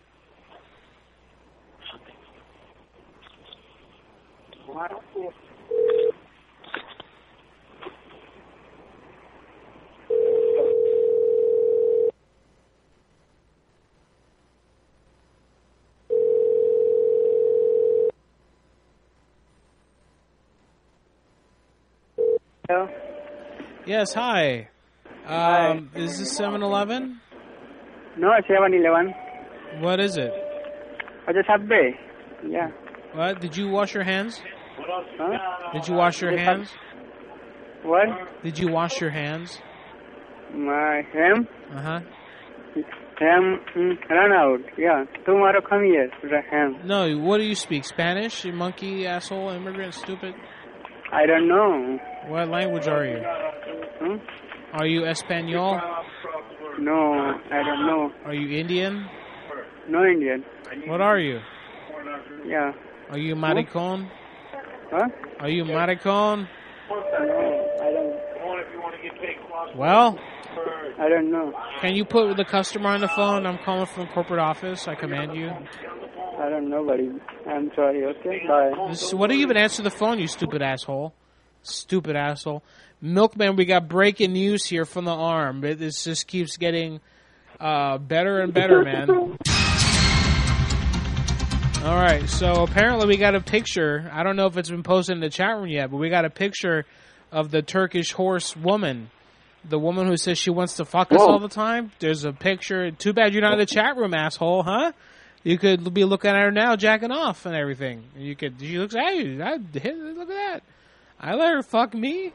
S18: Hello?
S17: Yes, hi. Is this 7-Eleven?
S18: No, 7-Eleven.
S17: What is it?
S18: The Subway. Yeah.
S17: What? Did you wash your hands?
S18: Huh?
S17: Did you wash your hands?
S18: What?
S17: Did you wash your hands?
S18: My ham?
S17: Uh-huh.
S18: Ham run out. Yeah. Tomorrow come here to the ham.
S17: No, what do you speak? Spanish? You monkey, asshole, immigrant, stupid?
S18: I don't know.
S17: What language are you?
S18: Hmm?
S17: Are you Espanol?
S18: No, I don't know.
S17: Are you Indian?
S18: No Indian.
S17: What are you?
S18: Yeah.
S17: Are you maricon?
S18: Huh?
S17: Are you maricon?
S18: No, I don't.
S17: Well?
S18: I don't know.
S17: Can you put the customer on the phone? I'm calling from the corporate office. I command you.
S18: I don't know, buddy. I'm sorry, okay? Bye.
S17: What do you even answer the phone, you stupid asshole? Stupid asshole. Milkman, we got breaking news here from the arm. This just keeps getting better and better, man. All right, so apparently we got a picture. I don't know if it's been posted in the chat room yet, but we got a picture of the Turkish horse woman The woman who says she wants to fuck us all the time. There's a picture. Too bad you're not in the chat room, asshole, huh? You could be looking at her now, jacking off and everything. You could. She looks at you. Look at that. I let her fuck me.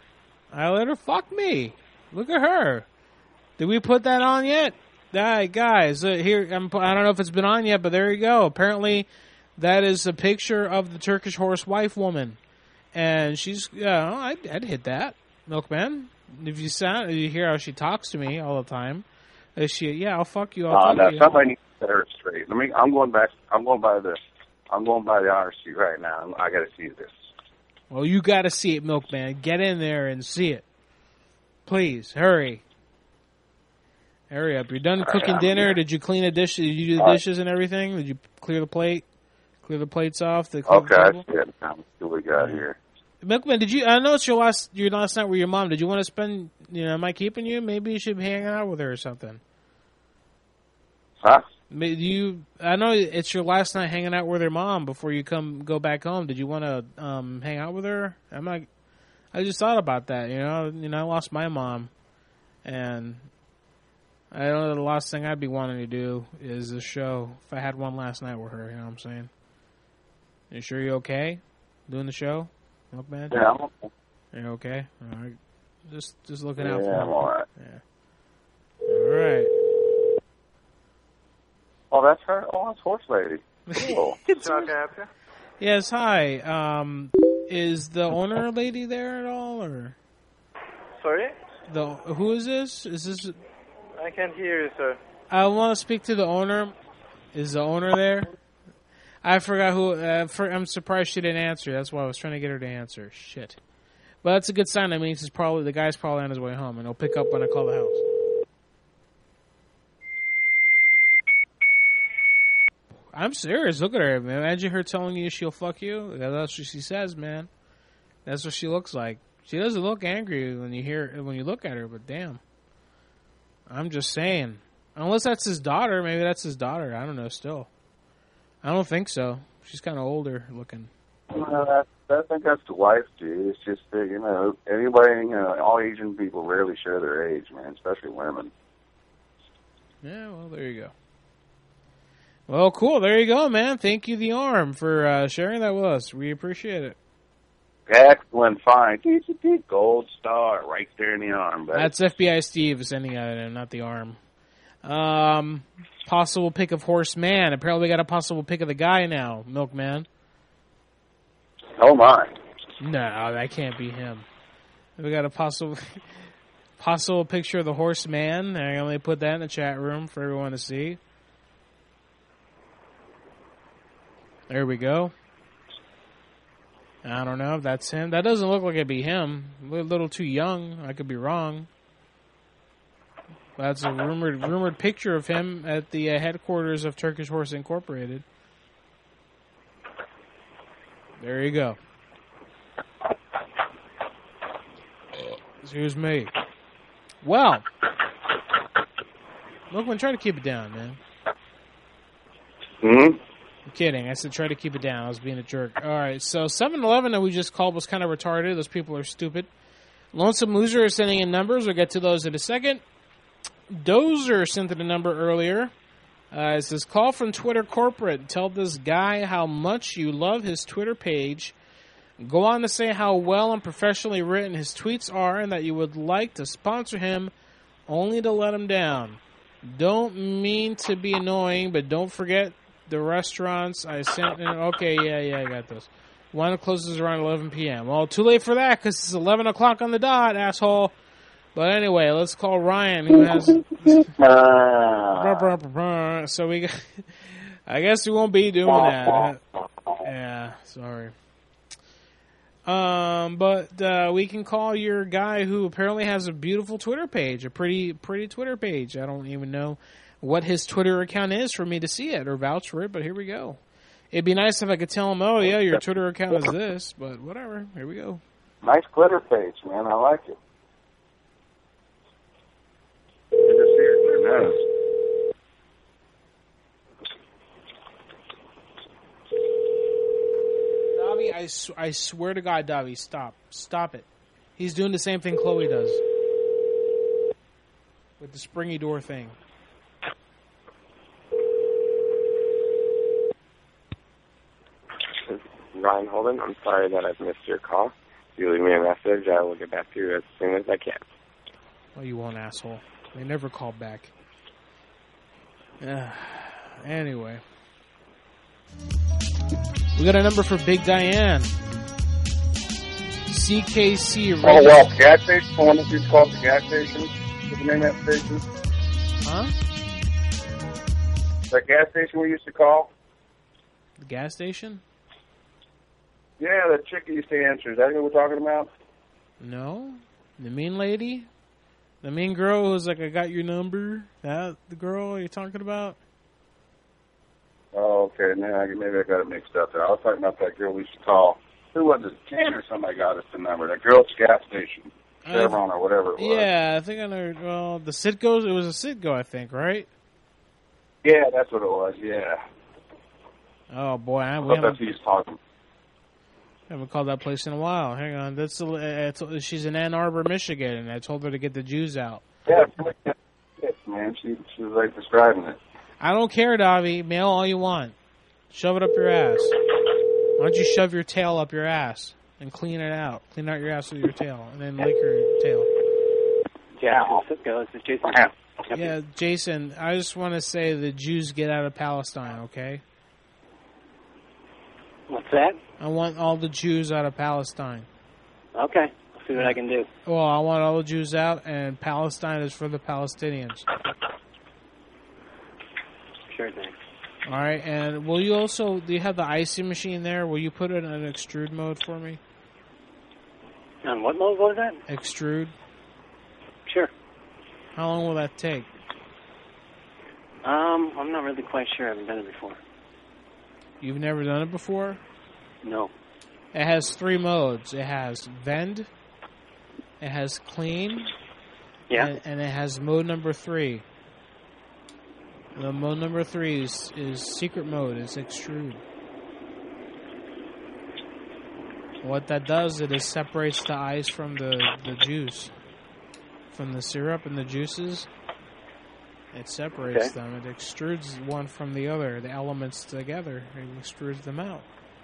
S17: Look at her. Did we put that on yet? Guys, here. I don't know if it's been on yet, but there you go. Apparently, that is a picture of the Turkish horse wife woman, and she's. I'd hit that, Milkman. If you hear how she talks to me all the time, is she? Yeah, I'll fuck you.
S4: Somebody needs to set her straight. I'm going by the RC right now. I got to see this.
S17: Well, you got to see it, Milkman. Get in there and see it, please. Hurry up. You're done cooking dinner. Did you clean the dishes? Did you do the dishes and everything? Did you clear the plate? Clear the plates off.
S4: Okay, I see it. Now, what we got here.
S17: Milkman, did you? I know it's your last night with your mom. Did you want to spend? Am I keeping you? Maybe you should hang out with her or something.
S4: Huh?
S17: I know it's your last night hanging out with her mom before you go back home. Did you want to hang out with her? I just thought about that. I lost my mom, and I don't know the last thing I'd be wanting to do is a show. If I had one last night with her, you know what I'm saying? You sure you're okay doing the show? Milkman?
S4: Yeah, I'm okay.
S17: You're okay? All right. Just looking out for
S4: me. Yeah, I'm all right.
S17: Yeah. All right.
S4: Oh, that's her? Oh, that's Horse Lady. Cool.
S17: Yes, hi. Is the owner lady there at all, or?
S19: Sorry?
S17: Who is this? Is this?
S19: I can't hear you, sir.
S17: I want to speak to the owner. Is the owner there? I forgot who. I'm surprised she didn't answer. That's why I was trying to get her to answer. Shit. But that's a good sign. That means the guy's probably on his way home, and he'll pick up when I call the house. I'm serious. Look at her, man. Imagine her telling you she'll fuck you. That's what she says, man. That's what she looks like. She doesn't look angry when you look at her, but damn. I'm just saying. Unless that's his daughter. Maybe that's his daughter. I don't know still. I don't think so. She's kind of older looking.
S4: I think that's the wife, dude. It's just that, anybody, all Asian people rarely share their age, man, especially women.
S17: Yeah, well, there you go. Well, cool. There you go, man. Thank you, The Arm, for sharing that with us. We appreciate it.
S4: Excellent find. Gold star right there in the arm, buddy.
S17: That's FBI Steve sending out it, not The Arm. Possible pick of Horseman. Apparently we got a possible pick of the guy now, Milkman.
S4: Oh, my.
S17: No, that can't be him. We got a possible picture of the Horseman. I only put that in the chat room for everyone to see. There we go. I don't know if that's him. That doesn't look like it'd be him. A little too young. I could be wrong. That's a rumored picture of him at the headquarters of Turkish Horse Incorporated. There you go. Here's me. Well, Milkman, try to keep it down, man.
S4: Hmm?
S17: I'm kidding. I said try to keep it down. I was being a jerk. All right, so 7-Eleven that we just called was kind of retarded. Those people are stupid. Lonesome Loser is sending in numbers. We'll get to those in a second. Dozer sent in a number earlier. It says, call from Twitter Corporate. Tell this guy how much you love his Twitter page. Go on to say how well and professionally written his tweets are and that you would like to sponsor him only to let him down. Don't mean to be annoying, but don't forget the restaurants I sent in. Okay, yeah, I got those. One closes around 11 p.m. Well, too late for that because it's 11 o'clock on the dot, asshole. But anyway, let's call Ryan, who has... So we got... I guess we won't be doing that. Yeah, sorry. But we can call your guy who apparently has a beautiful Twitter page, a pretty Twitter page. I don't even know what his Twitter account is for me to see it or vouch for it, but here we go. It'd be nice if I could tell him, oh, yeah, your Twitter account is this, but whatever. Here we go.
S4: Nice Twitter page, man. I like it. Just see it. Nice.
S17: Davi, I swear to God, Davi, stop. Stop it. He's doing the same thing Chloe does. with the springy door thing.
S20: Ryan Holden, I'm sorry that I've missed your call. If you leave me a message, I will get back to you as soon as I can.
S17: Oh, you won't, asshole. They never call back. Anyway. We got a number for Big Diane. CKC.
S4: Oh, well, gas station. The one that used to call it the gas station. What's the name of that station?
S17: Huh?
S4: That gas station we used to call?
S17: The gas station?
S4: Yeah, that chick that used to answer. Is that who we're talking about?
S17: No. The mean lady? The mean girl who's like, I got your number? That the girl you're talking about?
S4: Oh, okay. Maybe I got it mixed up there. I was talking about that girl we used to call. Who was it? Jen or somebody got us the number. That girl at the gas station. Chevron or whatever it was.
S17: Yeah, I think I know. Well, the Citgo, it was a Citgo, I think, right?
S4: Yeah, that's what it was, yeah.
S17: Oh, boy.
S4: I thought that's who he's talking.
S17: I haven't called that place in a while. Hang on. She's in Ann Arbor, Michigan, and I told her to get the Jews out.
S4: Yeah, man. She was like describing it.
S17: I don't care, Davi. Mail all you want. Shove it up your ass. Why don't you shove your tail up your ass and clean it out? Clean out your ass with your tail and then lick your tail.
S18: Yeah, this is Jason.
S17: Yeah, Jason, I just want to say the Jews get out of Palestine, okay?
S18: What's that?
S17: I want all the Jews out of Palestine.
S18: Okay, I'll see what I can do.
S17: Well, I want all the Jews out, and Palestine is for the Palestinians.
S18: Sure thing.
S17: All right, and will you also, do you have the icing machine there? Will you put it in extrude mode for me?
S18: On what mode was that?
S17: Extrude.
S18: Sure.
S17: How long will that take?
S18: I'm not really quite sure. I haven't done it before.
S17: You've never done it before?
S18: No.
S17: It has 3 modes. It has vend, it has clean,
S18: yeah,
S17: and it has mode number 3. The mode number 3 is secret mode. It's extrude. What that does, it separates the ice from the juice, from the syrup and the juices. It separates them. It extrudes one from the other, the elements together. It extrudes them out.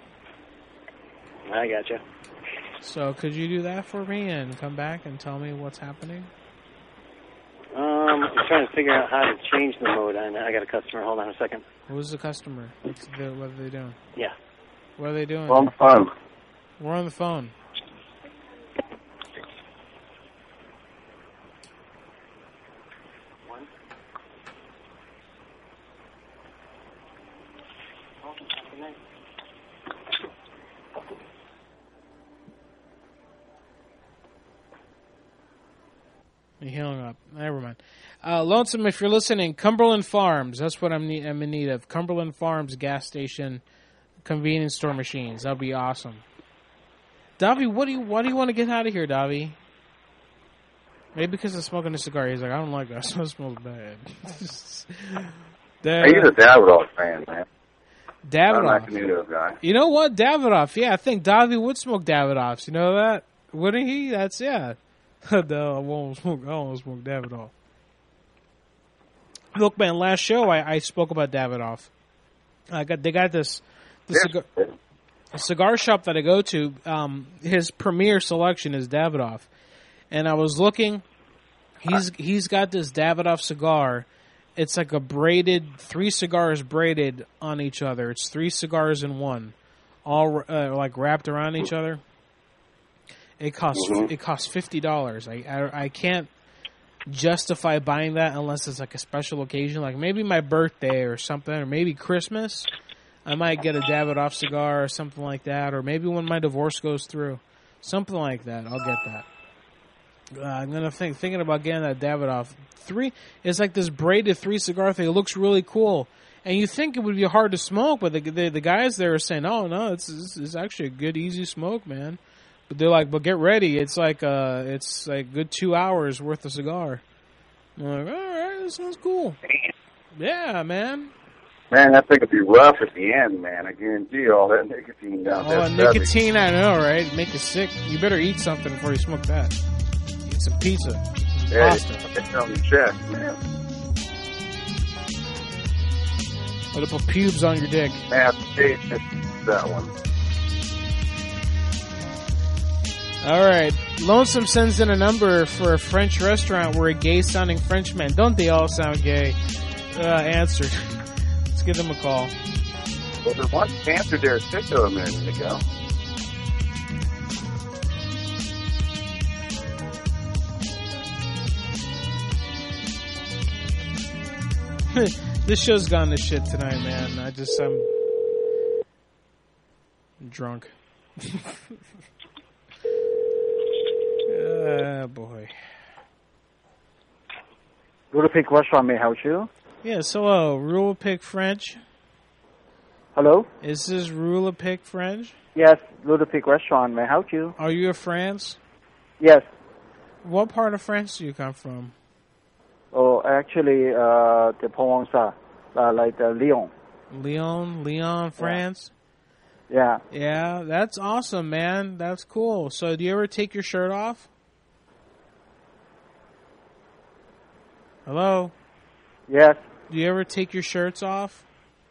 S18: I gotcha.
S17: So could you do that for me and come back and tell me what's happening?
S18: I'm trying to figure out how to change the mode. I got a customer. Hold on a second.
S17: Who's the customer? What are they doing?
S18: Yeah.
S17: What are they doing?
S4: We're on the phone.
S17: We're on the phone. He hung up. Never mind. Lonesome, if you're listening, Cumberland Farms. That's what I'm in need of. Cumberland Farms gas station, convenience store machines. That'll be awesome. Davi, why do you want to get out of here, Davi? Maybe because of smoking a cigar. He's like, I don't like that. It smells bad.
S4: He's a Davidoff fan, man.
S17: Davidoff.
S4: I'm not a Davidoff guy.
S17: You know what? Davidoff. Yeah, I think Davi would smoke Davidoffs. You know that? Wouldn't he? That's, yeah. No, I won't smoke Davidoff. Look, man, last show I spoke about Davidoff. They got this cigar shop that I go to. His premier selection is Davidoff, and I was looking. He's got this Davidoff cigar. It's like a braided 3 cigars braided on each other. It's 3 cigars in one, all like wrapped around each other. It costs $50. I can't justify buying that unless it's like a special occasion, like maybe my birthday or something, or maybe Christmas. I might get a Davidoff cigar or something like that, or maybe when my divorce goes through, something like that. I'll get that. I'm gonna thinking about getting that Davidoff 3. It's like this braided 3 cigar thing. It looks really cool, and you think it would be hard to smoke, but the guys there are saying, "Oh no, it's actually a good easy smoke, man." But they're like, but get ready. It's like good 2 hours worth of cigar. I'm like, all right, that sounds cool. Yeah, man.
S4: Man, that thing would be rough at the end, man. I guarantee you all that nicotine down there.
S17: Oh, nicotine, I know, right? Make you sick. You better eat something before you smoke that. Eat some pizza. Pasta.
S4: It's on the chest, man.
S17: What to put pubes on your dick?
S4: Man, that one.
S17: All right. Lonesome sends in a number for a French restaurant where a gay-sounding Frenchman, don't they all sound gay, answered. Let's give them a call.
S4: Well, there was answer there a minute ago.
S17: This show's gone to shit tonight, man. I'm drunk. Boy.
S21: Ludovic Restaurant, may I help you?
S17: Yes, hello. Rulepick French?
S21: Hello?
S17: Is this Rulepick French?
S21: Yes, Ludovic Restaurant, may I help you?
S17: Are you of France?
S21: Yes.
S17: What part of France do you come from?
S21: Oh, actually, the Provence, like Lyon.
S17: Lyon, France?
S21: Yeah.
S17: Yeah, that's awesome, man. That's cool. So, do you ever take your shirt off? Hello?
S21: Yes.
S17: Do you ever take your shirts off?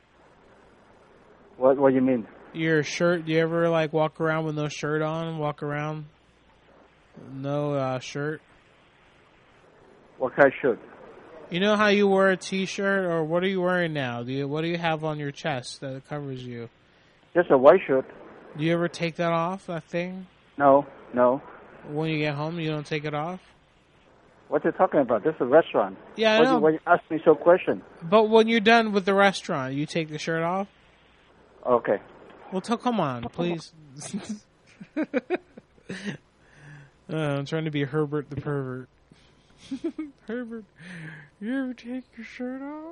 S21: What do you mean?
S17: Your shirt, do you ever, like, walk around with no shirt on? Walk around? No shirt?
S21: What kind of shirt?
S17: You know how you wear a t-shirt, or what are you wearing now? What do you have on your chest that covers you?
S21: Just a white shirt.
S17: Do you ever take that off, that thing?
S21: No.
S17: When you get home, you don't take it off?
S21: What are you talking about? This is a restaurant.
S17: Yeah, I know.
S21: Why you ask me so question?
S17: But when you're done with the restaurant, you take the shirt off?
S21: Okay.
S17: Well, come on, please. I'm trying to be Herbert the pervert. Herbert, you ever take your shirt off?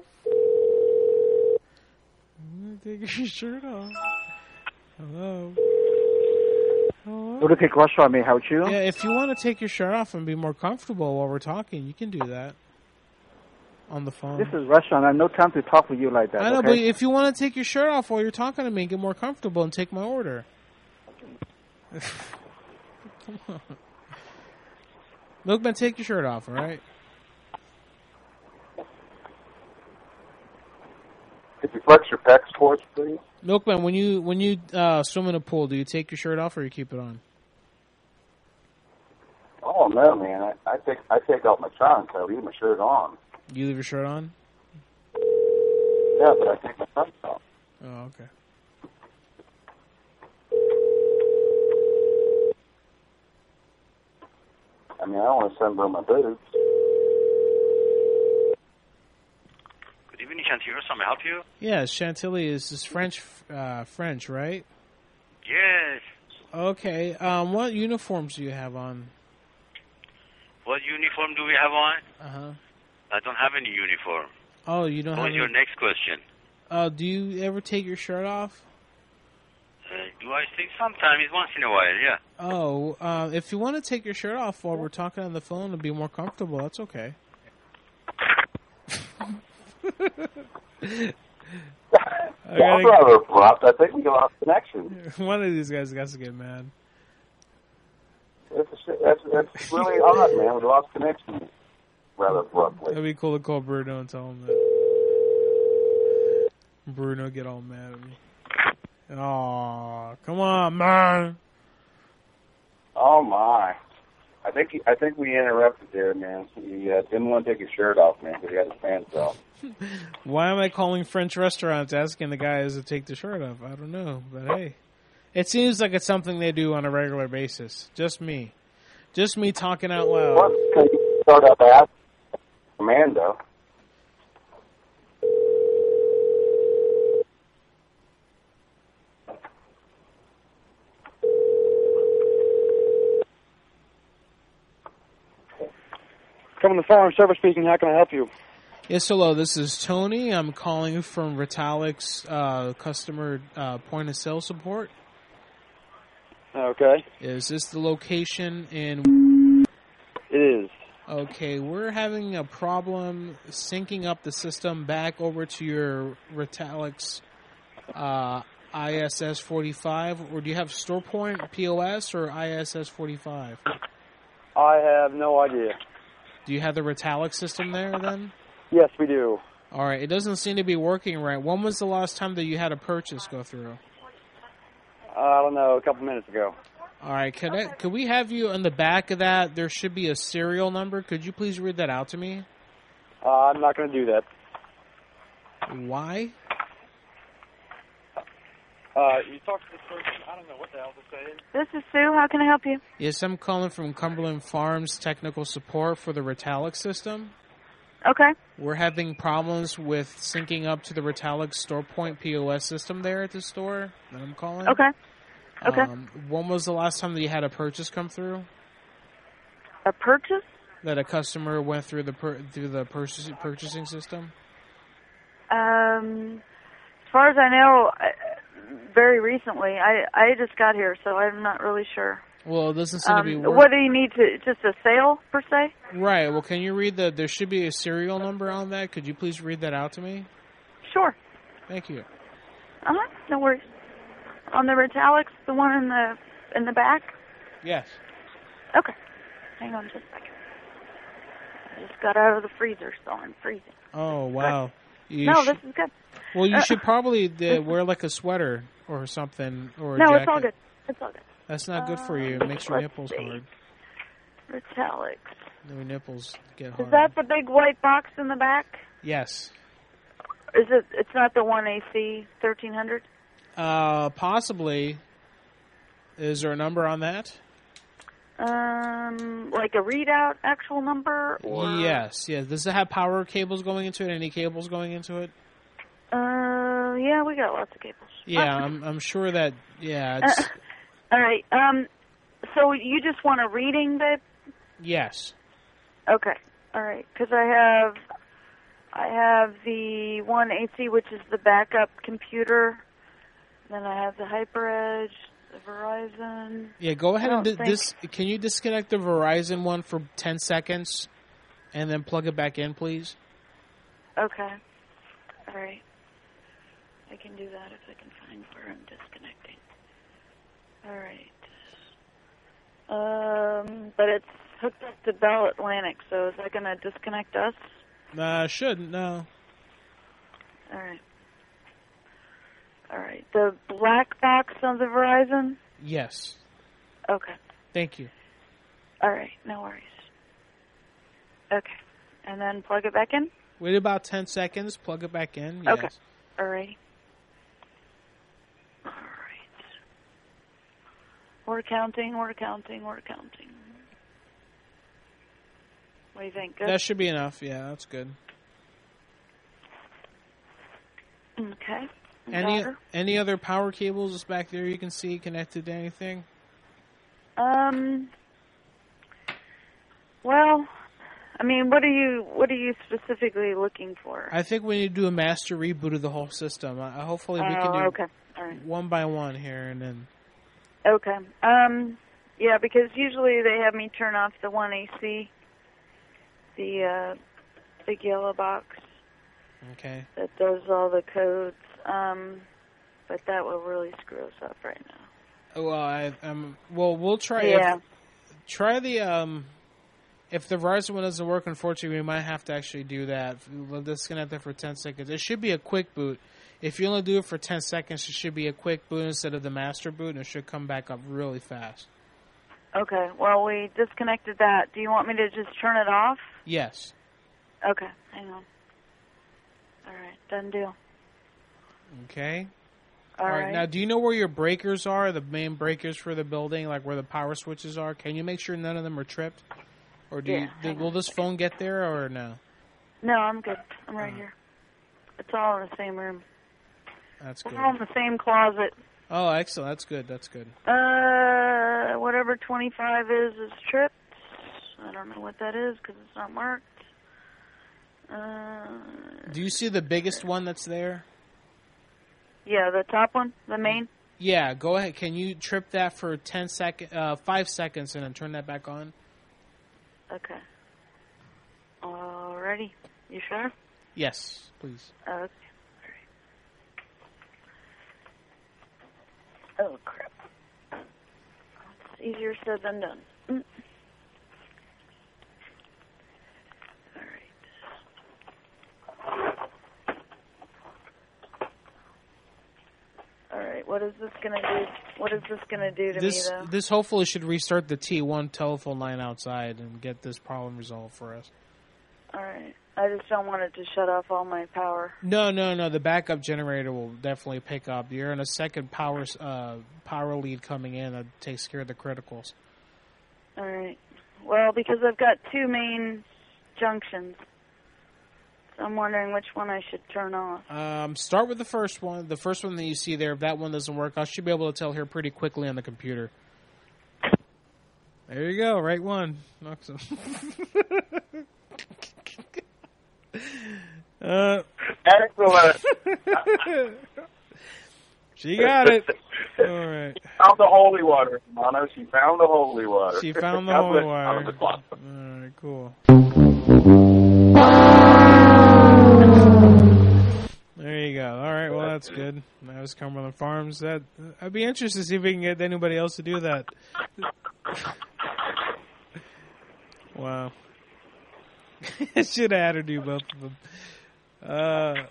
S17: Take your shirt off. Hello?
S21: Ludovic Restaurant, may I help you?
S17: Yeah, if you want to take your shirt off and be more comfortable while we're talking, you can do that. On the phone.
S21: This is a restaurant. I have no time to talk with you like that.
S17: I know,
S21: okay?
S17: but if you want to take your shirt off while you're talking to me and get more comfortable and take my order. Come on. Milkman, take your shirt off, all right?
S4: Could you flex your pecs for us, please?
S17: Milkman, when you swim in a pool, do you take your shirt off or you keep it on?
S4: Oh no, man! I take off my trunk. I leave my shirt on.
S17: You leave your shirt on?
S4: Yeah, but I take my trunk off.
S17: Oh, okay.
S4: I mean, I don't want to sunburn my boots.
S22: Good evening, Chantilly. May I help you?
S17: Yes, Chantilly is French, right?
S22: Yes.
S17: Okay. What uniforms do you have on?
S22: What uniform do we have on?
S17: Uh-huh.
S22: I don't have any uniform.
S17: Oh, you don't have
S22: What is your next question?
S17: Do you ever take your shirt off?
S22: Do I think sometimes, once in a while, yeah.
S17: Oh, if you want to take your shirt off while we're talking on the phone and be more comfortable, that's okay.
S4: That's rather abrupt. I think we lost connection.
S17: One of these guys got to get mad.
S4: That's really odd, man. We lost connection rather abruptly.
S17: It'd be cool to call Bruno and tell him that. Bruno get all mad at me. Oh, come on, man.
S4: Oh my! I think we interrupted there, man. He didn't want to take his shirt off, man, because he had his pants off.
S17: Why am I calling French restaurants asking the guys to take the shirt off? I don't know, but hey, it seems like it's something they do on a regular basis. Just me talking out loud.
S4: What? Can you start up asking Commando?
S21: Coming to Farm Service speaking. How can I help you?
S17: Yes, hello. This is Tony. I'm calling from Ritalic's customer point of sale support.
S21: Okay.
S17: Is this the location in?
S21: It is.
S17: Okay, we're having a problem syncing up the system back over to your Ritalic's ISS 45, or do you have store point POS or ISS 45?
S21: I have no idea.
S17: Do you have the Retalix system there then?
S21: Yes, we do.
S17: All right. It doesn't seem to be working right. When was the last time that you had a purchase go through?
S21: I don't know, a couple minutes ago.
S17: All right. Could we have you on the back of that? There should be a serial number. Could you please read that out to me?
S21: I'm not going to do that.
S17: Why?
S21: You talked to this person. I don't know what the hell they're saying.
S13: This is Sue. How can I help you?
S17: Yes, I'm calling from Cumberland Farms Technical Support for the Retalix system.
S13: Okay.
S17: We're having problems with syncing up to the Retalix Store Point POS system there at the store that I'm calling.
S13: Okay. Okay.
S17: When was the last time that you had a purchase come through?
S13: A purchase?
S17: That a customer went through the purchasing system?
S13: As far as I know, very recently. I just got here, so I'm not really sure.
S17: Well, it doesn't seem to be working.
S13: What do you need to, just a sale, per se?
S17: Right. Well, can you read there should be a serial number on that. Could you please read that out to me?
S13: Sure.
S17: Thank you.
S13: Uh-huh. No worries. On the Retalix, the one in the back?
S17: Yes.
S13: Okay. Hang on just a second. I just got out of the freezer, so I'm freezing.
S17: Oh, wow.
S13: This is good.
S17: Well, you should probably wear like a sweater or something, or a
S13: No,
S17: jacket.
S13: it's all good. It's all good.
S17: That's not good for you. It makes your nipples hard.
S13: Retalix.
S17: Your nipples get hard.
S13: Is that the big white box in the back?
S17: Yes.
S13: Is it? It's not the 1AC 1300?
S17: Possibly. Is there a number on that?
S13: Like a readout actual number? Or?
S17: Yes. Does it have power cables going into it? Any cables going into it?
S13: Yeah, we got lots of cables.
S17: Yeah, I'm sure that. Yeah. It's...
S13: All right. So you just want a reading, babe?
S17: Yes.
S13: Okay. All right. Because I have the 1AC, which is the backup computer. Then I have the HyperEdge, the Verizon.
S17: Yeah, go ahead and can you disconnect the Verizon one for 10 seconds and then plug it back in, please?
S13: Okay. All right. I can do that if I can find where I'm disconnecting. All right. But it's hooked up to Bell Atlantic, so is that going to disconnect us?
S17: Shouldn't, no.
S13: All right. All right. The black box on the Verizon?
S17: Yes.
S13: Okay.
S17: Thank you.
S13: All right. No worries. Okay. And then plug it back in?
S17: Wait about 10 seconds. Plug it back in. Yes.
S13: Okay. All right. All right. We're counting. What do you think? Good?
S17: That should be enough. Yeah, that's good.
S13: Okay.
S17: Any other power cables back there you can see connected to anything?
S13: Well, I mean, what are you specifically looking for?
S17: I think we need to do a master reboot of the whole system. Hopefully we can do
S13: okay. All right.
S17: one by one here and then.
S13: Okay. Yeah, because usually they have me turn off the 1AC, the big yellow box.
S17: Okay.
S13: That does all the codes. But that will really screw us up right now.
S17: Well, we'll try.
S13: Yeah.
S17: Try the if the Verizon one doesn't work, unfortunately, we might have to actually do that. We'll disconnect it for 10 seconds. It should be a quick boot. If you only do it for 10 seconds, it should be a quick boot instead of the master boot, and it should come back up really fast.
S13: Okay. Well, we disconnected that. Do you want me to just turn it off?
S17: Yes.
S13: Okay. Hang on. All right. Done deal.
S17: Okay.
S13: All right.
S17: Now, do you know where your breakers are, the main breakers for the building, like where the power switches are? Can you make sure none of them are tripped? Or will this phone get there or no?
S13: No, I'm good. I'm right here. It's all in the same room.
S17: That's good.
S13: We're all in the same closet.
S17: Oh, excellent. That's good. That's good.
S13: Whatever 25 is tripped. I don't know what that is because it's not marked.
S17: Do you see the biggest one that's there?
S13: Yeah, the top one, the main.
S17: Yeah, go ahead. Can you trip that for 5 seconds and then turn that back on?
S13: Okay. Alrighty. You sure?
S17: Yes, please.
S13: Okay. Alright. Oh, crap. It's easier said than done. What is this gonna do? What is this gonna do to me, though?
S17: This hopefully should restart the T1 telephone line outside and get this problem resolved for us.
S13: All right. I just don't want it to shut off all my power.
S17: No. The backup generator will definitely pick up. You're in a second power lead coming in that takes care of the criticals.
S13: All right. Well, because I've got two main junctions, so I'm wondering which one I should turn off.
S17: Start with the first one. The first one that you see there. If that one doesn't work, I should be able to tell here pretty quickly on the computer. There you go. Right one.
S4: Excellent.
S17: She got it. All right.
S4: Found the holy water, Mono. She found the holy water.
S17: She found the holy water. All right, cool. There you go. All right, well, that's good. That was Cumberland Farms. I'd be interested to see if we can get anybody else to do that. Wow. I should have had her do both of them. Wow.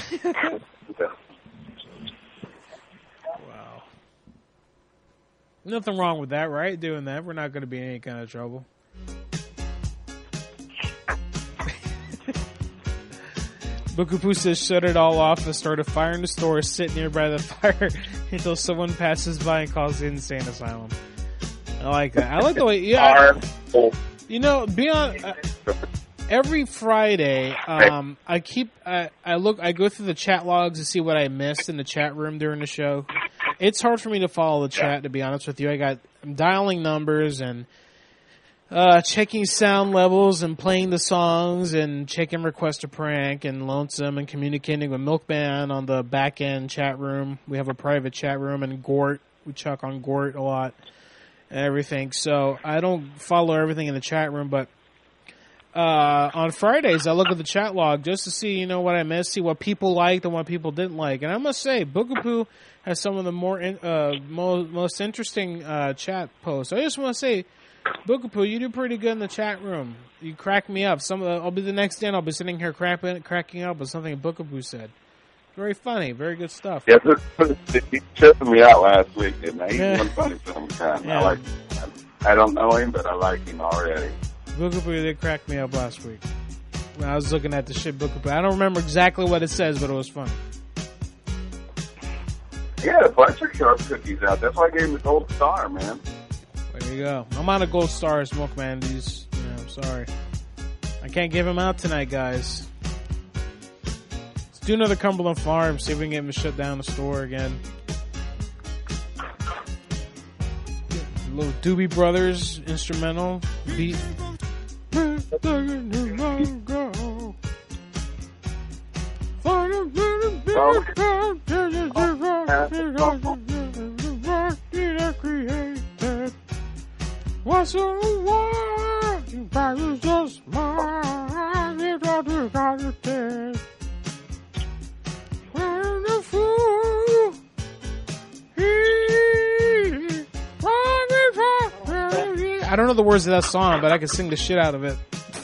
S17: Nothing wrong with that, right? Doing that. We're not going to be in any kind of trouble. Bookapoo says, shut it all off and start a fire in the store, sit nearby the fire until someone passes by and calls the insane asylum. I like that. I like the way, yeah. You know, every Friday, I go through the chat logs to see what I missed in the chat room during the show. It's hard for me to follow the chat, to be honest with you. I'm dialing numbers and checking sound levels and playing the songs and checking Request a Prank and Lonesome and communicating with Milkman on the back end chat room. We have a private chat room, and Gort, we check on Gort a lot and everything. So I don't follow everything in the chat room, but on Fridays I look at the chat log just to see, what I missed, see what people liked and what people didn't like. And I must say, Bookapoo has some of the most interesting chat posts. I just want to say, Bookapoo, you do pretty good in the chat room. You crack me up. I'll be the next day and I'll be sitting here cracking up with something Bookapoo said. Very funny, very good stuff.
S4: Yeah, he tripped me out last week, didn't he? He's one funny sometimes. Yeah. I don't know him, but I like him already.
S17: Bookapoo did crack me up last week when I was looking at the shit Bookapoo. I don't remember exactly what it says, but it was funny.
S4: He had a bunch of sharp cookies out. That's why I gave him the gold star, man.
S17: There you go. I'm on a gold star, Milkman. I'm sorry. I can't give him out tonight, guys. Let's do another Cumberland Farms, see if we can get him to shut down the store again. Little Doobie Brothers instrumental beat. What's the world? You better just mind it all you gotta take. When the fool I don't know the words of that song, but I can sing the shit out of it.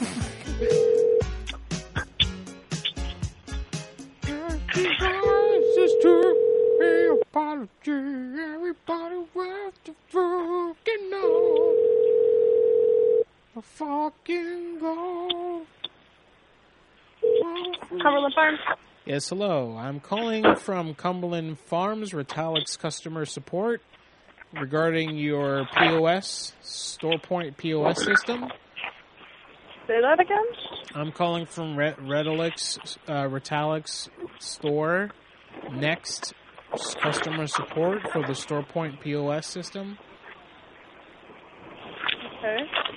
S17: Everybody wants to fucking know. A fucking go.
S1: Cumberland Farms?
S17: Yes, hello. I'm calling from Cumberland Farms, Retalix customer support, regarding your POS, StorePoint POS system.
S1: Say that again?
S17: I'm calling from Retalix store, next customer support for the StorePoint POS system.
S1: Okay.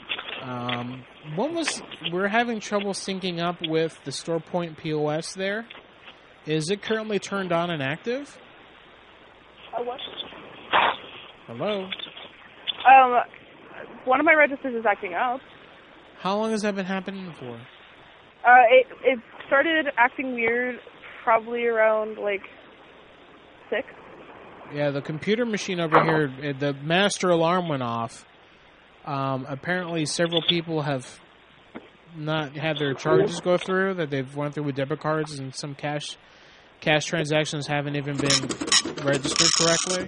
S17: We're having trouble syncing up with the StorePoint POS there. Is it currently turned on and active?
S1: What?
S17: Hello?
S1: One of my registers is acting up.
S17: How long has that been happening for?
S1: It started acting weird probably around, 6.
S17: Yeah, the computer machine over here, the master alarm went off. Apparently several people have not had their charges go through, that they've went through with debit cards, and some cash transactions haven't even been registered correctly.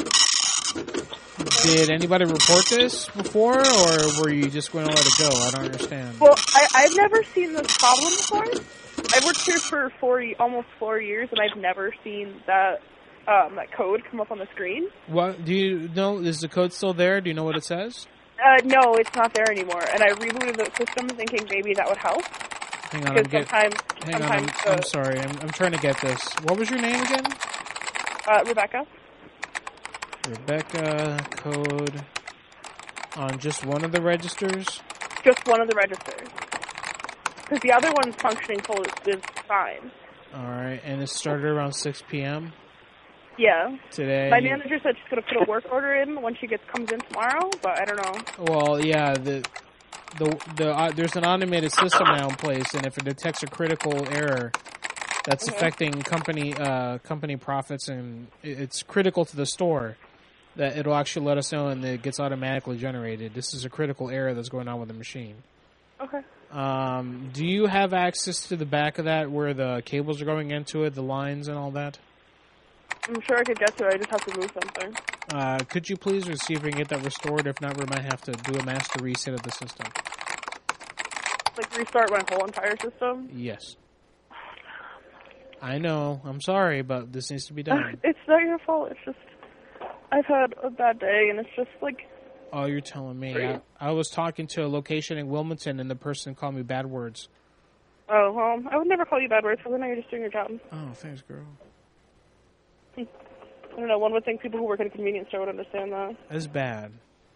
S17: Did anybody report this before, or were you just going to let it go? I don't understand.
S1: Well, I've never seen this problem before. I've worked here for almost 4 years, and I've never seen that that code come up on the screen.
S17: What do you know? Is the code still there? Do you know what it says?
S1: No, it's not there anymore. And I rebooted the system thinking maybe that would help.
S17: Hang on, I'm sorry. I'm trying to get this. What was your name again?
S1: Rebecca.
S17: Rebecca, code on just one of the registers?
S1: Just one of the registers. Because the other one's functioning full is fine.
S17: Alright, and it started around 6 p.m.?
S1: Yeah.
S17: Today?
S1: My manager said she's going to put a work order in when she comes in tomorrow, but I don't know.
S17: Well, yeah, there's an automated system now in place, and if it detects a critical error that's affecting company profits, and it's critical to the store, that it'll actually let us know, and it gets automatically generated. This is a critical error that's going on with the machine.
S1: Okay.
S17: Do you have access to the back of that where the cables are going into it, the lines and all that?
S1: I'm sure I could get to it. I just have to move something.
S17: Could you please see if we can get that restored? If not, we might have to do a master reset of the system.
S1: Like restart my whole entire system?
S17: Yes. I know. I'm sorry, but this needs to be done.
S1: It's not your fault. It's just I've had a bad day, and it's just like...
S17: Oh, you're telling me. I was talking to a location in Wilmington, and the person called me bad words.
S1: Oh, well, I would never call you bad words, because I know you're just doing your job.
S17: Oh, thanks, girl.
S1: I don't know, one would think people who work at a convenience store would understand that.
S17: That's bad.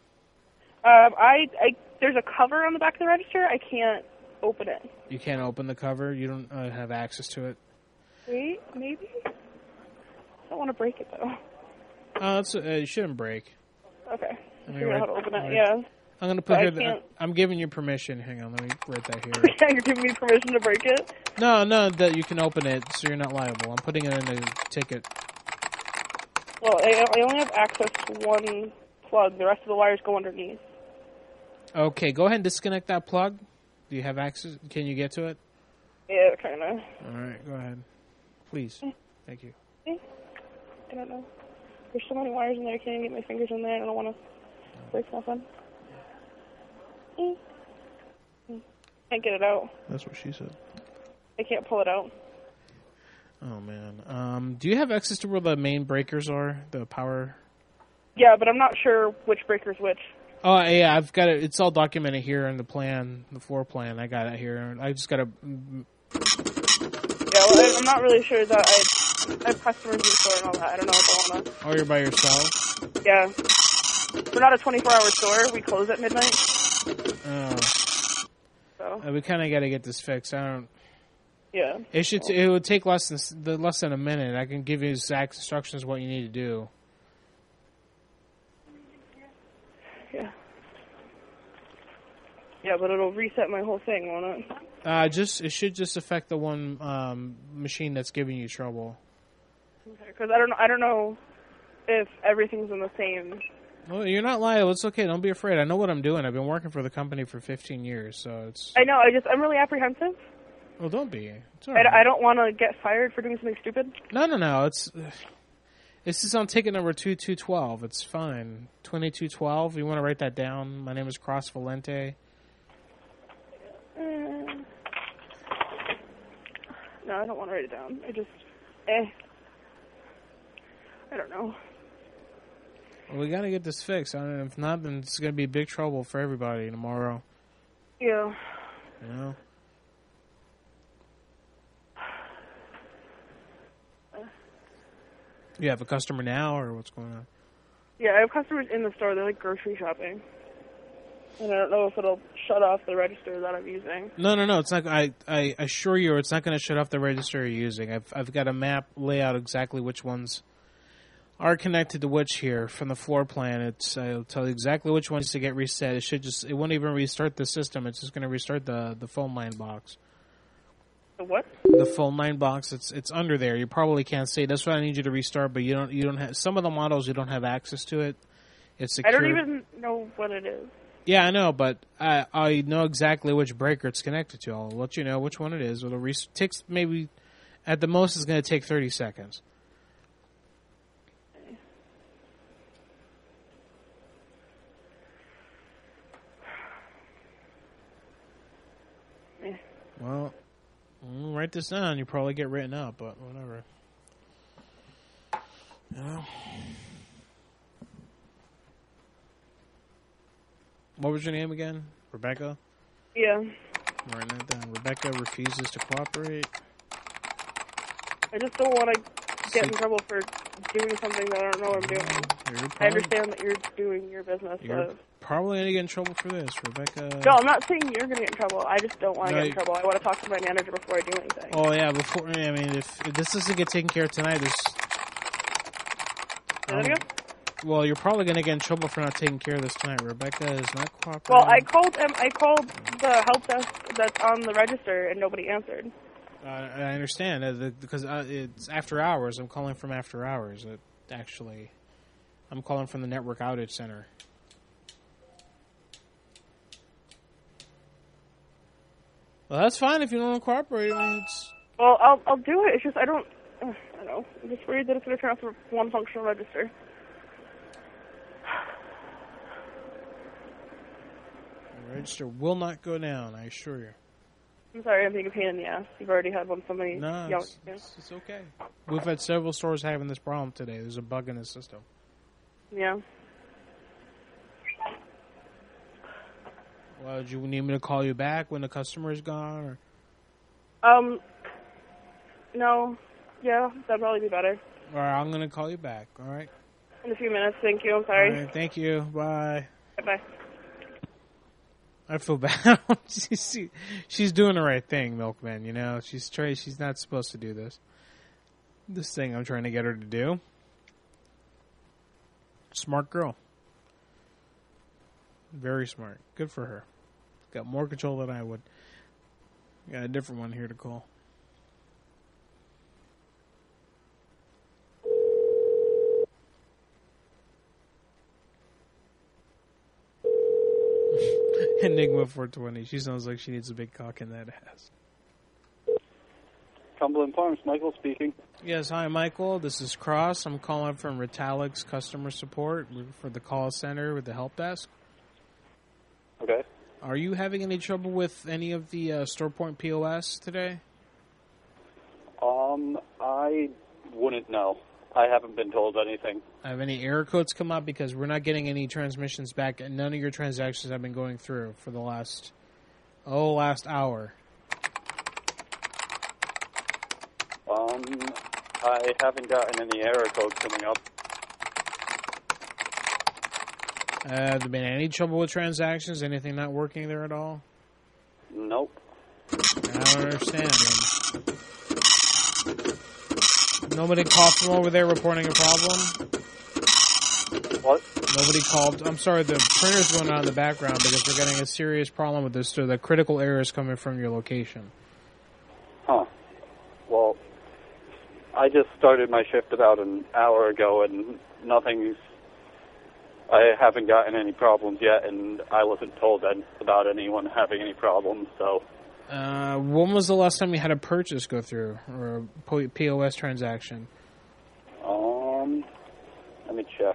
S1: There's a cover on the back of the register. I can't open it.
S17: You can't open the cover? You don't have access to it?
S1: Wait, maybe? I don't want to break it, though.
S17: It shouldn't break.
S1: Okay. I'll figure out how to open it, yeah.
S17: I'm going to put here... I'm giving you permission. Hang on, let me write that here.
S1: You're giving me permission to break it?
S17: No, that you can open it, so you're not liable. I'm putting it in the ticket.
S1: Well, I only have access to one plug. The rest of the wires go underneath.
S17: Okay, go ahead and disconnect that plug. Do you have access? Can you get to it?
S1: Yeah, kind of.
S17: All right, go ahead. Please. Thank you.
S1: I don't know. There's so many wires in there, I can't even get my fingers in there. I don't want to break nothing. Can't get it out.
S17: That's what she said.
S1: I can't pull it out.
S17: Oh, man. Do you have access to where the main breakers are? The power?
S1: Yeah, but I'm not sure which breaker's which.
S17: Oh, yeah, I've got it. It's all documented here in the plan, the floor plan. I got it here. I just got to...
S1: Yeah, well, I'm not really sure that I have customers in the store and all that. I don't know what they want to...
S17: Oh, you're by yourself?
S1: Yeah. We're not a 24-hour store. We close at midnight.
S17: Oh.
S1: So.
S17: We kind of got to get this fixed. I don't...
S1: Yeah.
S17: It would take less than a minute. I can give you exact instructions what you need to do.
S1: Yeah. Yeah, but it'll reset my whole thing, won't it?
S17: It should just affect the one machine that's giving you trouble.
S1: Okay, because I don't know if everything's in the same.
S17: Well, you're not liable. It's okay. Don't be afraid. I know what I'm doing. I've been working for the company for 15 years, so it's.
S1: I know. I'm really apprehensive.
S17: Well, don't be. It's all right.
S1: I don't want to get fired for doing something stupid.
S17: No. This is on ticket number 2212. It's fine. 2212. You want to write that down? My name is Cross Valente.
S1: No, I don't want to write it down. I don't know.
S17: Well, we got to get this fixed. If not, then it's going to be big trouble for everybody tomorrow.
S1: Yeah.
S17: You know? You have a customer now, or what's going on?
S1: Yeah, I have customers in the store. They're like grocery shopping. And I don't know if it'll shut off the register that I'm using.
S17: No. It's not. I assure you, it's not going to shut off the register you're using. I've got a map layout exactly which ones are connected to which here from the floor plan. I'll tell you exactly which ones to get reset. It won't even restart the system. It's just going to restart the phone line box.
S1: The what?
S17: The phone line box. It's under there. You probably can't see it. That's why I need you to restart. But you don't have some of the models. You don't have access to it. It's secure.
S1: I don't even know what it is.
S17: Yeah, I know, but I know exactly which breaker it's connected to. I'll let you know which one it is. It'll takes maybe, at the most, it's going to take 30 seconds. Well, write this down. You probably get written up, but whatever. Yeah. What was your name again? Rebecca?
S1: Yeah.
S17: I'm writing that down. Rebecca refuses to cooperate.
S1: I just don't want to get in trouble for doing something that I don't know what I'm doing. I understand that you're doing your business.
S17: You're probably going to get in trouble for this, Rebecca.
S1: No, I'm not saying you're going to get in trouble. I just don't want to get in trouble. I want to talk to my manager before I do anything.
S17: Oh, yeah, before. I mean, if this doesn't get taken care of tonight, there's...
S1: Say that again?
S17: Well, you're probably going to get in trouble for not taking care of this tonight. Rebecca is not cooperating.
S1: Well, I called the help desk that's on the register, and nobody answered.
S17: I understand, because it's after hours. I'm calling from after hours. I'm calling from the network outage center. Well, that's fine if you don't want to cooperate. I mean,
S1: well, I'll do it. It's just I don't know. I'm just worried that it's going to turn off for one functional register.
S17: The register will not go down, I assure you.
S1: I'm sorry, I'm being a pain in the ass. You've already had somebody yell.
S17: It's okay. We've had several stores having this problem today. There's a bug in the system.
S1: Yeah.
S17: Well, do you need me to call you back when the customer is gone?
S1: Or? No. Yeah, that'd probably be better.
S17: All right, I'm going to call you back, all right?
S1: In a few minutes, thank you. I'm sorry.
S17: All right, thank you. Bye.
S1: Bye-bye.
S17: I feel bad. She's doing the right thing, Milkman, you know? She's not supposed to do this. This thing I'm trying to get her to do. Smart girl. Very smart. Good for her. Got more control than I would. Got a different one here to call. Enigma 420. She sounds like she needs a big cock in that ass.
S21: Cumberland Farms, Michael speaking.
S17: Yes, hi, Michael. This is Cross. I'm calling from Retalix Customer Support for the call center with the help desk.
S21: Okay.
S17: Are you having any trouble with any of the StorePoint POS today?
S21: I wouldn't know. I haven't been told anything.
S17: Have any error codes come up? Because we're not getting any transmissions back, and none of your transactions have been going through for the last hour.
S21: I haven't gotten any error codes coming up.
S17: Have there been any trouble with transactions? Anything not working there at all?
S21: Nope.
S17: I don't understand. Nobody called from over there reporting a problem?
S21: What?
S17: Nobody called. I'm sorry, the printer's going on in the background because we're getting a serious problem with this. So the critical error is coming from your location.
S21: Huh. Well, I just started my shift about an hour ago, and I haven't gotten any problems yet, and I wasn't told about anyone having any problems, so...
S17: when was the last time you had a purchase go through, or a POS transaction?
S21: Let me check.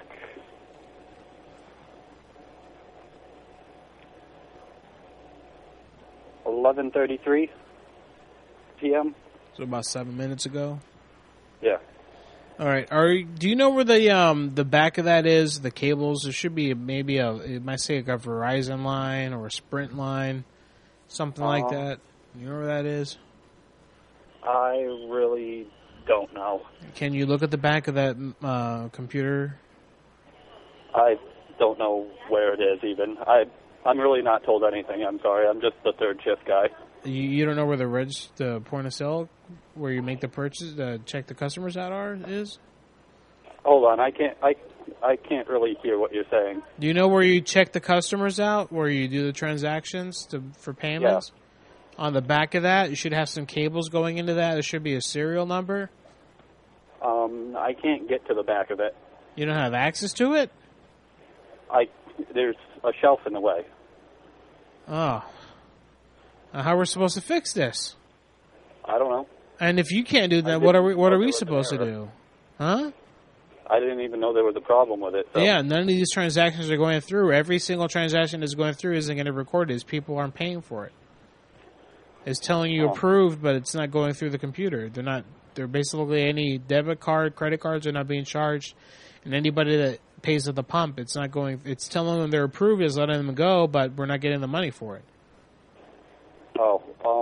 S21: $11:33 p.m.
S17: So about 7 minutes ago?
S21: Yeah.
S17: All right. Do you know where the back of that is? The cables. There should be it might say like a Verizon line or a Sprint line, something like that. You know where that is?
S21: I really don't know.
S17: Can you look at the back of that computer?
S21: I don't know where it is even. I'm really not told anything. I'm sorry. I'm just the third shift guy. You
S17: don't know where the point of sale, where you make the purchase, check the customers out is?
S21: Hold on, I can't really hear what you're saying.
S17: Do you know where you check the customers out, where you do the transactions for payments? Yeah. On the back of that, you should have some cables going into that. There should be a serial number.
S21: I can't get to the back of it.
S17: You don't have access to it?
S21: There's a shelf in the way.
S17: Oh. How are we supposed to fix this?
S21: I don't know.
S17: And if you can't do that, what are we supposed to do? Huh?
S21: I didn't even know there was a problem with it. So.
S17: Yeah, none of these transactions are going through. Every single transaction that's going through isn't going to record it. People aren't paying for it. is telling you approved, but it's not going through the computer. They're basically any debit card, credit cards are not being charged, and anybody that pays at the pump, it's not going. It's telling them they're approved, is letting them go, but we're not getting the money for it.
S21: Oh,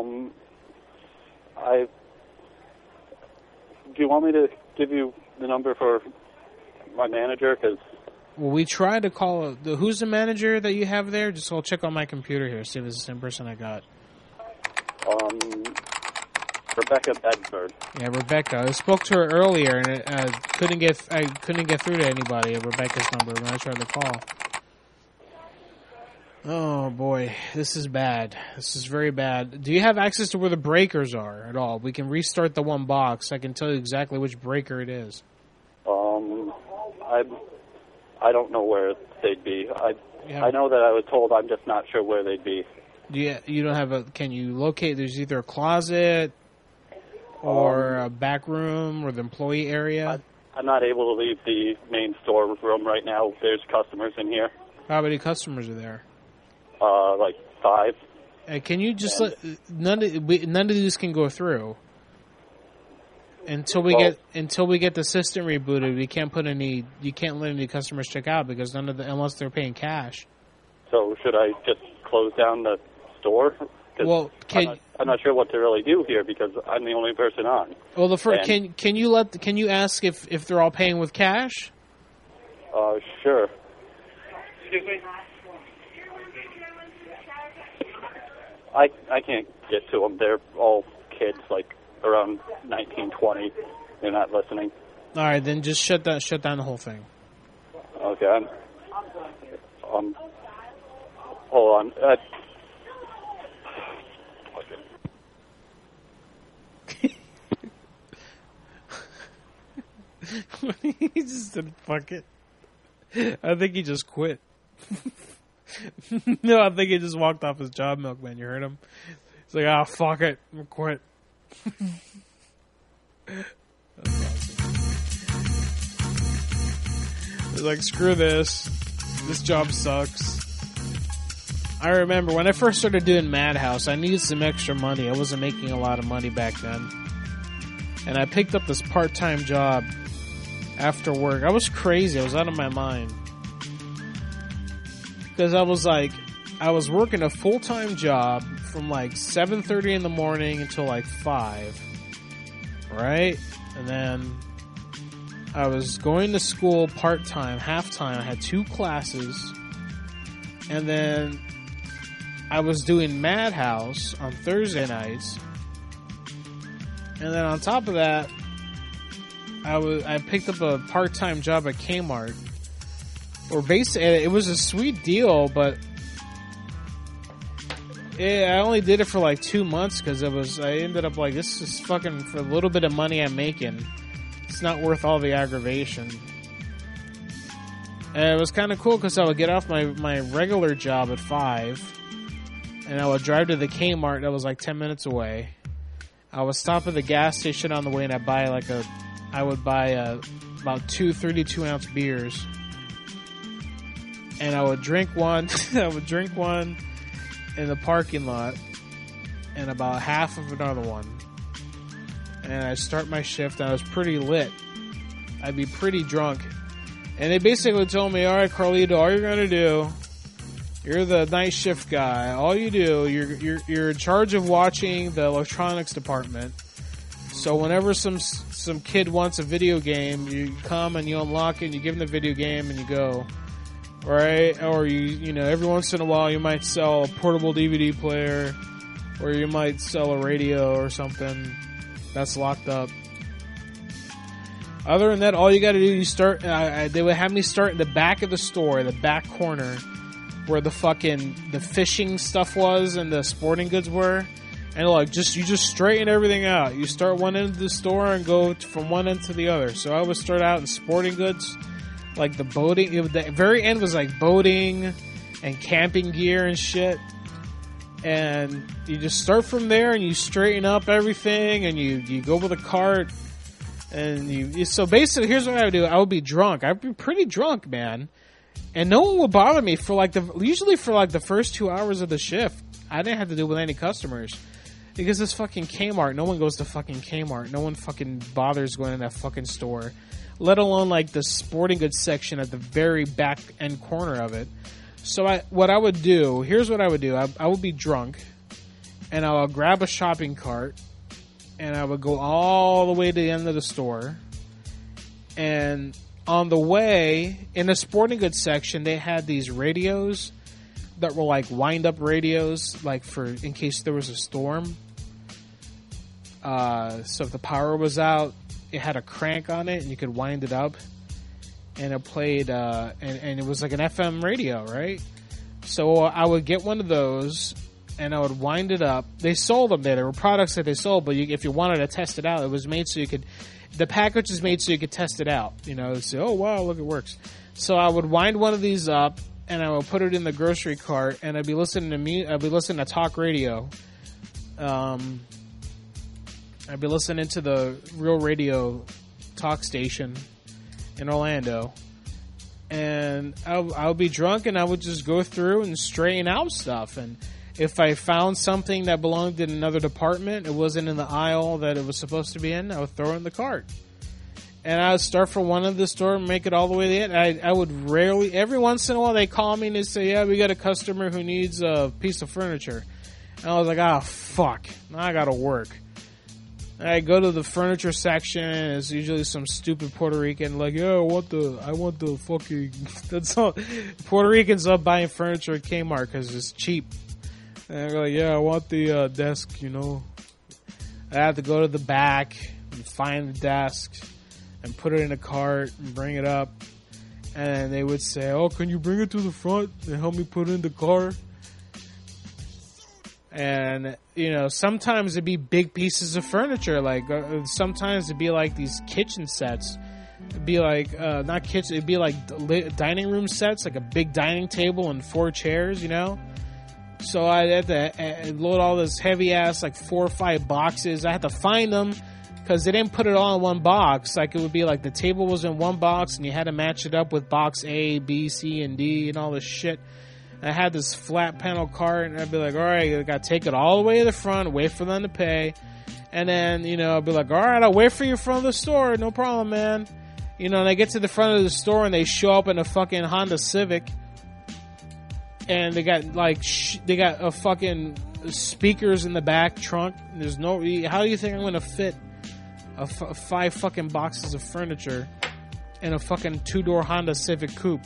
S21: do you want me to give you the number for my manager?
S17: Well, we tried to call. Who's the manager that you have there? Just I'll check on my computer here, see if it's the same person I got.
S21: Rebecca Bedford.
S17: Yeah, Rebecca. I spoke to her earlier, and I couldn't get through to anybody at Rebecca's number when I tried to call. Oh boy, this is bad. This is very bad. Do you have access to where the breakers are at all? We can restart the one box. I can tell you exactly which breaker it is.
S21: I don't know where they'd be. I know that I was told. I'm just not sure where they'd be.
S17: You don't have a? Can you locate? There's either a closet or a back room or the employee area.
S21: I'm not able to leave the main store room right now. There's customers in here.
S17: How many customers are there?
S21: Like 5.
S17: Can you just let none of these can go through until we get the system rebooted. We can't put any. You can't let any customers check out because unless they're paying cash.
S21: So should I just close down the store?
S17: Well,
S21: I'm not sure what to really do here because I'm the only person on.
S17: Well, can you ask if they're all paying with cash?
S21: Sure.
S19: Excuse me.
S21: I can't get to them. They're all kids, like around 19, 20. They're not listening.
S17: All right, then just shut down the whole thing.
S21: Okay. Hold on.
S17: He just didn't fuck it. I think he just quit. No, I think he just walked off his job, Milkman. You heard him? He's like, fuck it. I'm quit. He's like, screw this. This job sucks. I remember when I first started doing Madhouse, I needed some extra money. I wasn't making a lot of money back then. And I picked up this part-time job after work. I was crazy. I was out of my mind. Because I was working a full-time job from like 7:30 in the morning until like 5. Right? And then I was going to school part-time, half-time. I had 2 classes. And then I was doing Madhouse on Thursday nights. And then on top of that, I picked up a part-time job at Kmart. Or basically, it was a sweet deal, but I only did it for like 2 months because I ended up like, this is fucking for a little bit of money I'm making. It's not worth all the aggravation. And it was kind of cool because I would get off my regular job at 5, and I would drive to the Kmart that was like 10 minutes away. I would stop at the gas station on the way, and I would buy about 2 32-ounce beers. And I would drink one. I would drink one in the parking lot, and about half of another one. And I'd start my shift, and I was pretty lit. I'd be pretty drunk. And they basically told me, all right, Carlito, all you're going to do, you're the night shift guy. All you do, you're in charge of watching the electronics department. So whenever some kid wants a video game, you come and you unlock it, and you give them the video game, and you go. Right? Or you know, every once in a while you might sell a portable DVD player, or you might sell a radio or something that's locked up. Other than that, all you gotta do, you start, they would have me start in the back of the store, the back corner, where the fishing stuff was and the sporting goods were. And like, you just straighten everything out. You start one end of the store and go from one end to the other. So I would start out in sporting goods, like the boating. The very end was like boating and camping gear and shit. And you just start from there and you straighten up everything and you go with a cart. And so basically, here's what I would do. I would be drunk. I'd be pretty drunk, man. And no one would bother me for usually for the first 2 hours of the shift. I didn't have to deal with any customers. Because it's fucking Kmart. No one goes to fucking Kmart. No one fucking bothers going in that fucking store. Let alone like the sporting goods section at the very back end corner of it. So what I would do, here's what I would do. I would be drunk, and I would grab a shopping cart, and I would go all the way to the end of the store. And on the way, in the sporting goods section, they had these radios that were like wind-up radios, like for in case there was a storm. So if the power was out, it had a crank on it, and you could wind it up. And it played, and it was like an FM radio, right? So I would get one of those, and I would wind it up. They sold them there. There were products that they sold, but if you wanted to test it out, it was made so you could, the package is made so you could test it out. You know, say, oh, wow, look, it works. So I would wind one of these up, and I would put it in the grocery cart, and I'd be listening to talk radio. I'd be listening to the Real Radio talk station in Orlando, and I would be drunk, and I would just go through and straighten out stuff. And if I found something that belonged in another department, it wasn't in the aisle that it was supposed to be in, I would throw it in the cart. And I would start from one end of the store and make it all the way to the end. I would rarely, every once in a while, they call me and they say, yeah, we got a customer who needs a piece of furniture. And I was like, ah, fuck, now I gotta work. I go to the furniture section, and it's usually some stupid Puerto Rican, like, yeah, I want the fucking, that's all. Puerto Ricans love buying furniture at Kmart because it's cheap. And I go, like, yeah, I want the desk, you know. I have to go to the back and find the desk and put it in a cart and bring it up. And they would say, oh, can you bring it to the front and help me put it in the car? And, you know, sometimes it'd be big pieces of furniture. Like, sometimes it'd be like these kitchen sets. It'd be like, not kitchen, it'd be like dining room sets, like a big dining table and 4 chairs, you know? So I had to load all this heavy ass, like 4 or 5 boxes. I had to find them because they didn't put it all in one box. Like, it would be like the table was in one box and you had to match it up with box A, B, C, and D and all this shit. I had this flat panel cart, and I'd be like, all right, I got to take it all the way to the front, wait for them to pay. And then, you know, I'd be like, all right, I'll wait for you in front of the store. No problem, man. You know, and I get to the front of the store, and they show up in a fucking Honda Civic. And they got, like, they got a fucking speakers in the back trunk. There's no, how do you think I'm going to fit 5 fucking boxes of furniture in a fucking 2-door Honda Civic Coupe?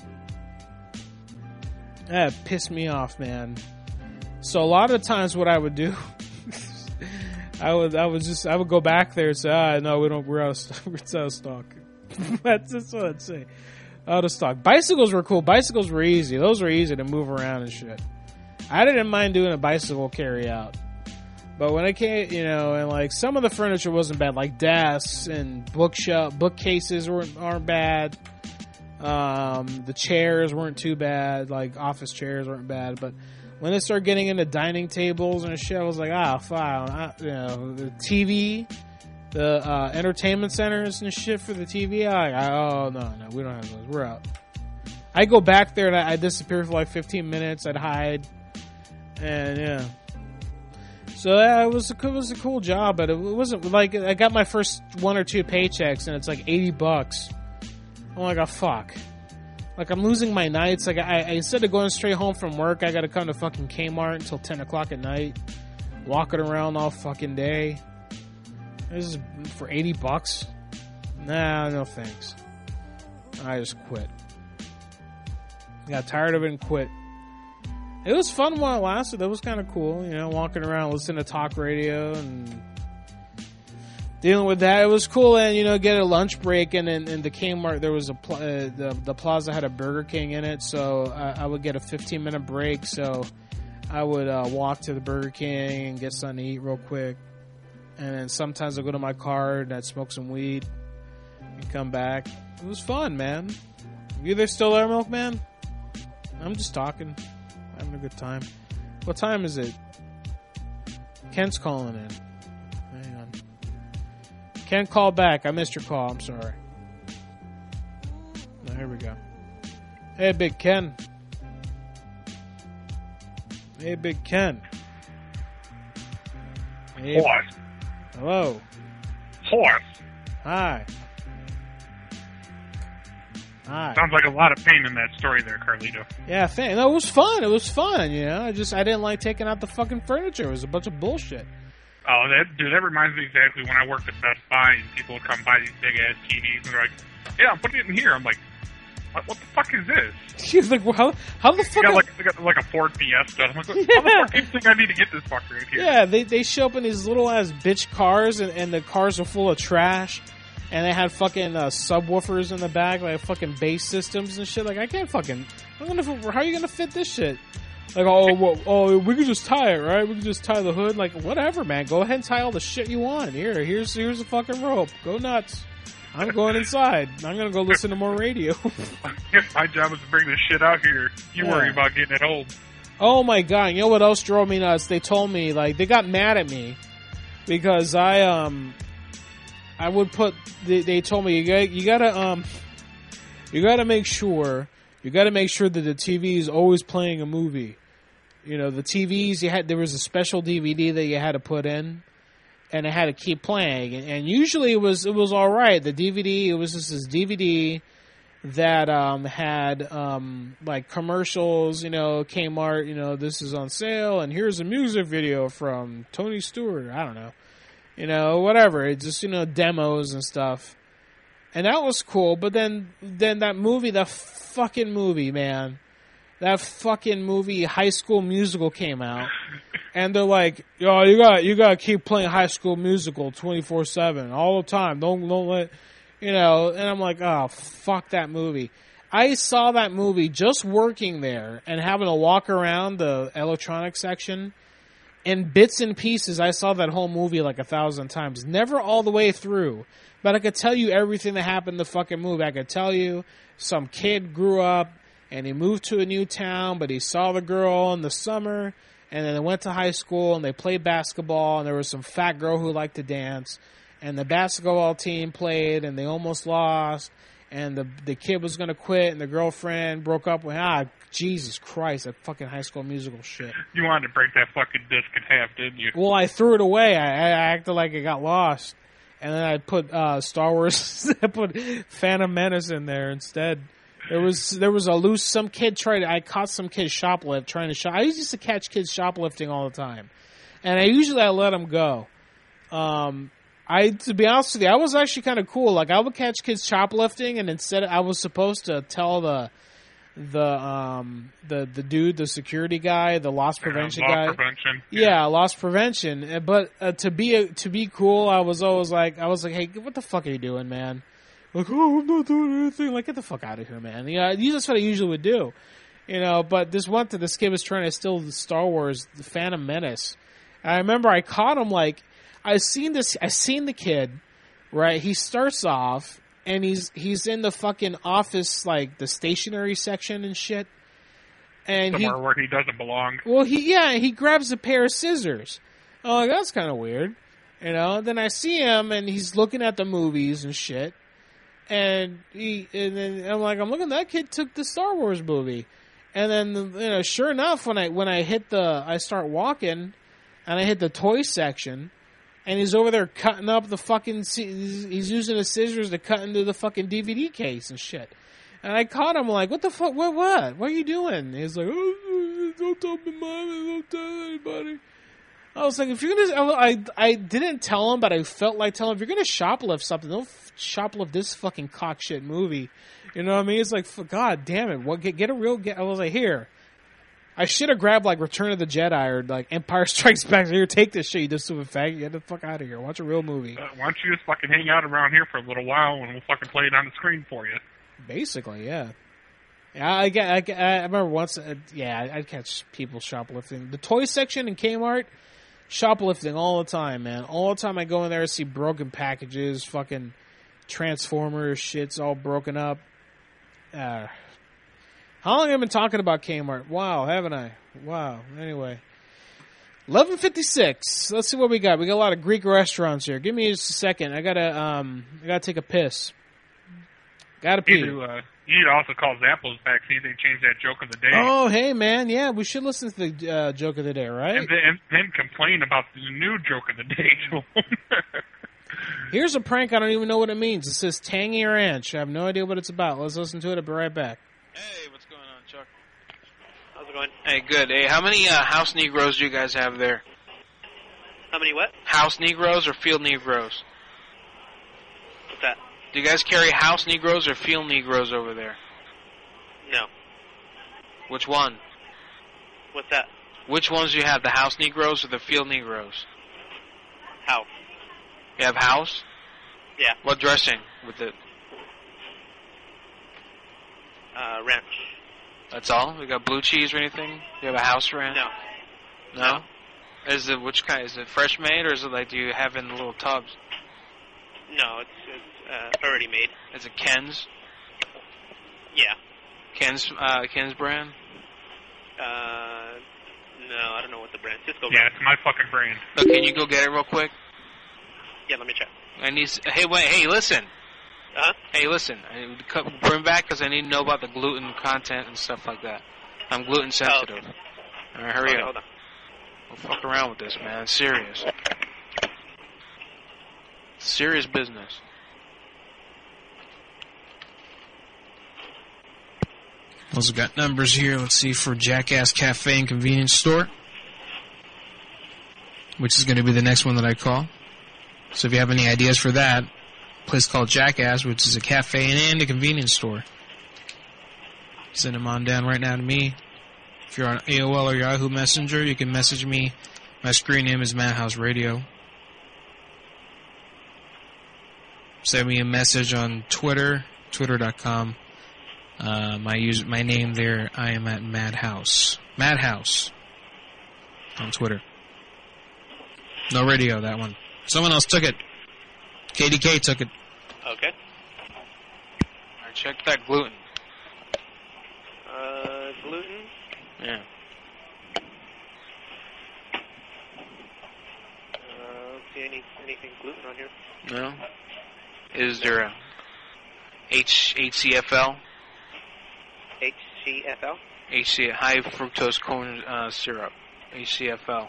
S17: That pissed me off, man. So a lot of the times what I would do, I would go back there and say, no, we're out of stock. It's out of stock. That's just what I'd say. Out of stock. Bicycles were cool. Bicycles were easy. Those were easy to move around and shit. I didn't mind doing a bicycle carry out. But when it came, you know, and like some of the furniture wasn't bad, like desks and bookcases aren't bad. The chairs weren't too bad, like office chairs weren't bad, but when they started getting into dining tables and shit, I was like, fine, you know, the TV, the entertainment centers and shit for the TV, oh no, we don't have those, we're out. I go back there and I disappear for like 15 minutes, I'd hide, and yeah. So yeah, it was a cool job, but it wasn't like, I got my first 1 or 2 paychecks and it's like $80. I'm like, oh, fuck. Like, I'm losing my nights. Like, I instead of going straight home from work, I gotta come to fucking Kmart until 10 o'clock at night, walking around all fucking day. This is for $80? Nah, no thanks. I just quit. Got tired of it and quit. It was fun while it lasted. That was kind of cool, you know, walking around, listening to talk radio and dealing with that. It was cool, and you know, get a lunch break, and in the Kmart there was the plaza had a Burger King in it, so I would get a 15-minute break. So I would walk to the Burger King and get something to eat real quick, and then sometimes I'd go to my car and I'd smoke some weed and come back. It was fun, man. You there still there, Milkman? I'm just talking, having a good time. What time is it? Ken's calling in. Hang on. Ken, call back. I missed your call. I'm sorry. Oh, here we go. Hey, Big Ken. Hey, Big Ken. Hey.
S5: Horse.
S17: Hello.
S5: Horse.
S17: Hi. Hi.
S5: Sounds like a lot of pain in that story there, Carlito.
S17: Yeah, no, it was fun. It was fun, you know. I didn't like taking out the fucking furniture. It was a bunch of bullshit.
S5: Oh, that reminds me exactly when I worked at Best Buy and people would come buy these big-ass TVs and they're like, yeah, I'm putting it in here. I'm like, what the fuck is this?
S17: She's like, well, how the fuck?
S5: They got like a Ford Fiesta. I'm like, how the fuck do you think I need to get this fucker in here?
S17: Yeah, they show up in these little-ass bitch cars and the cars are full of trash. And they had fucking subwoofers in the back, like fucking bass systems and shit. Like, I can't fucking... how are you gonna fit this shit? Like, we can just tie it, right? We can just tie the hood. Like, whatever, man. Go ahead and tie all the shit you want. Here's a fucking rope. Go nuts. I'm going inside. I'm gonna go listen to more radio.
S5: My job is to bring this shit out here. You worry about getting it home.
S17: Oh my god! You know what else drove me nuts? They told me, like, they got mad at me because I would put. They told me you gotta make sure that the TV is always playing a movie. You know, the TVs there was a special DVD that you had to put in, and it had to keep playing. And usually it was all right. The DVD, it was just this DVD that had like commercials. You know, Kmart. You know, this is on sale, and here's a music video from Tony Stewart. I don't know. You know, whatever. It's just, you know, demos and stuff. And that was cool. But then that movie, that fucking movie, man. That fucking movie, High School Musical, came out. And they're like, yo, you gotta keep playing High School Musical 24/7 all the time. Don't let, you know. And I'm like, oh, fuck that movie. I saw that movie just working there and having to walk around the electronics section. In bits and pieces, I saw that whole movie like 1,000 times. Never all the way through. But I could tell you everything that happened in the fucking movie. I could tell you some kid grew up and he moved to a new town, but he saw the girl in the summer, and then they went to high school and they played basketball, and there was some fat girl who liked to dance, and the basketball team played and they almost lost, and the kid was going to quit, and the girlfriend broke up with him. Jesus Christ, that fucking High School Musical shit.
S5: You wanted to break that fucking disc in half, didn't you?
S17: Well, I threw it away. I acted like it got lost. And then I put Star Wars, I put Phantom Menace in there instead. There was a loose, some kid I caught some kid trying to shop. I used to catch kids shoplifting all the time. And I let them go. To be honest with you, I was actually kind of cool. Like, I would catch kids shoplifting, and instead I was supposed to tell the dude, the security guy, the loss prevention guy. Loss prevention. But to be cool, I was like, hey, what the fuck are you doing, man? Like, oh, I'm not doing anything. Like, get the fuck out of here, man. You know, that's what I usually would do. You know, but this kid was trying to steal the Star Wars, the Phantom Menace. And I remember I caught him, like, I seen the kid, right? He starts off, and he's in the fucking office, like the stationery section and shit. And
S5: somewhere where he doesn't belong.
S17: Well, he grabs a pair of scissors. Oh, like, that's kind of weird, you know. Then I see him, and he's looking at the movies and shit. And then I'm like, that kid took the Star Wars movie. And then, you know, sure enough, when I start walking, and I hit the toy section. And he's over there cutting up the fucking... He's using the scissors to cut into the fucking DVD case and shit. And I caught him like, what the fuck? What? What are you doing? And he's like, oh, don't tell my mom, don't tell anybody. I was like, if you're gonna... I didn't tell him, but I felt like telling him, if you're gonna shoplift something, don't shoplift this fucking cock shit movie. You know what I mean? It's like, God damn it. What? Get a real... I was like, here. I should have grabbed, like, Return of the Jedi or, like, Empire Strikes Back. Here, take this shit, you just stupid fag. Get the fuck out of here. Watch a real movie.
S5: Why don't you just fucking hang out around here for a little while and we'll fucking play it on the screen for you?
S17: Basically, yeah. Yeah, I remember once, I'd catch people shoplifting. The toy section in Kmart, shoplifting all the time, man. All the time I go in there, I see broken packages, fucking Transformers, shit's all broken up. How long have I been talking about Kmart? Wow, haven't I? Wow. Anyway. 11:56. Let's see what we got. We got a lot of Greek restaurants here. Give me just a second. I gotta take a piss. Gotta pee.
S5: You You need to also call Zappos back, see if they changed that joke of the day.
S17: Oh, hey, man. Yeah, we should listen to the joke of the day, right?
S5: And then complain about the new joke of the day.
S17: Here's a prank. I don't even know what it means. It says Tangy Ranch. I have no idea what it's about. Let's listen to it. I'll be right back.
S3: Hey, what's going on, Chuck?
S22: How's it going?
S3: Hey, good. Hey, how many house Negroes do you guys have there?
S22: How many what?
S3: House Negroes or field Negroes?
S22: What's that?
S3: Do you guys carry house Negroes or field Negroes over there?
S22: No.
S3: Which one?
S22: What's that?
S3: Which ones do you have, the house Negroes or the field Negroes?
S22: House.
S3: You have house?
S22: Yeah.
S3: What dressing with it?
S22: Ranch.
S3: That's all? You got blue cheese or anything? You have a house ranch?
S22: No.
S3: No? Is it, which kind? Is it fresh made or is it like, do you have it in little tubs?
S22: No, it's already made.
S3: Is it Ken's?
S22: Yeah.
S3: Ken's brand?
S22: No, I don't know what the brand. Cisco brand.
S5: Yeah, it's my fucking brand.
S3: So can you go get it real quick?
S22: Yeah, let me check.
S3: Hey, listen.
S22: Uh-huh.
S3: Hey, listen. I need to bring back because I need to know about the gluten content and stuff like that. I'm gluten sensitive.
S22: Oh, okay.
S3: All right, hurry up.
S22: Hold on.
S3: Don't fuck around with this, man. It's serious. Serious business. Also got numbers here. Let's see, for Jackass Cafe and Convenience Store, which is going to be the next one that I call. So if you have any ideas for that, place called Jackass, which is a cafe and a convenience store, send them on down right now to me. If you're on AOL or Yahoo Messenger, you can message me. My screen name is Madhouse Radio. Send me a message on Twitter, twitter.com. My name there, I am at Madhouse. Madhouse on Twitter. No radio, that one. Someone else took it. KDK took it.
S22: Okay.
S3: Alright, check that gluten.
S22: Gluten?
S3: Yeah.
S22: Don't see anything gluten on here.
S3: No? Is there a HCFL?
S22: HCFL?
S3: High fructose corn syrup. HCFL.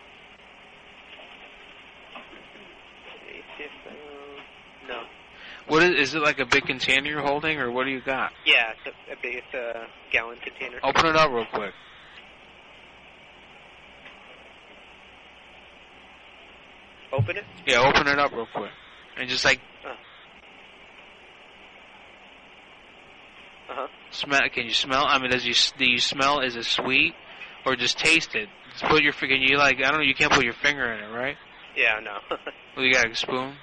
S22: No.
S3: What is it, like a big container you're holding, or what do you got?
S22: Yeah, it's a gallon container.
S3: Open it up real quick.
S22: Open it?
S3: Yeah, open it up real quick. And just like...
S22: Uh-huh.
S3: Smell. Can you smell? I mean, do you smell? Is it sweet, or just taste it? Just put your finger. You like? I don't know. You can't put your finger in it, right?
S22: Yeah, no.
S3: Well, you got a spoon.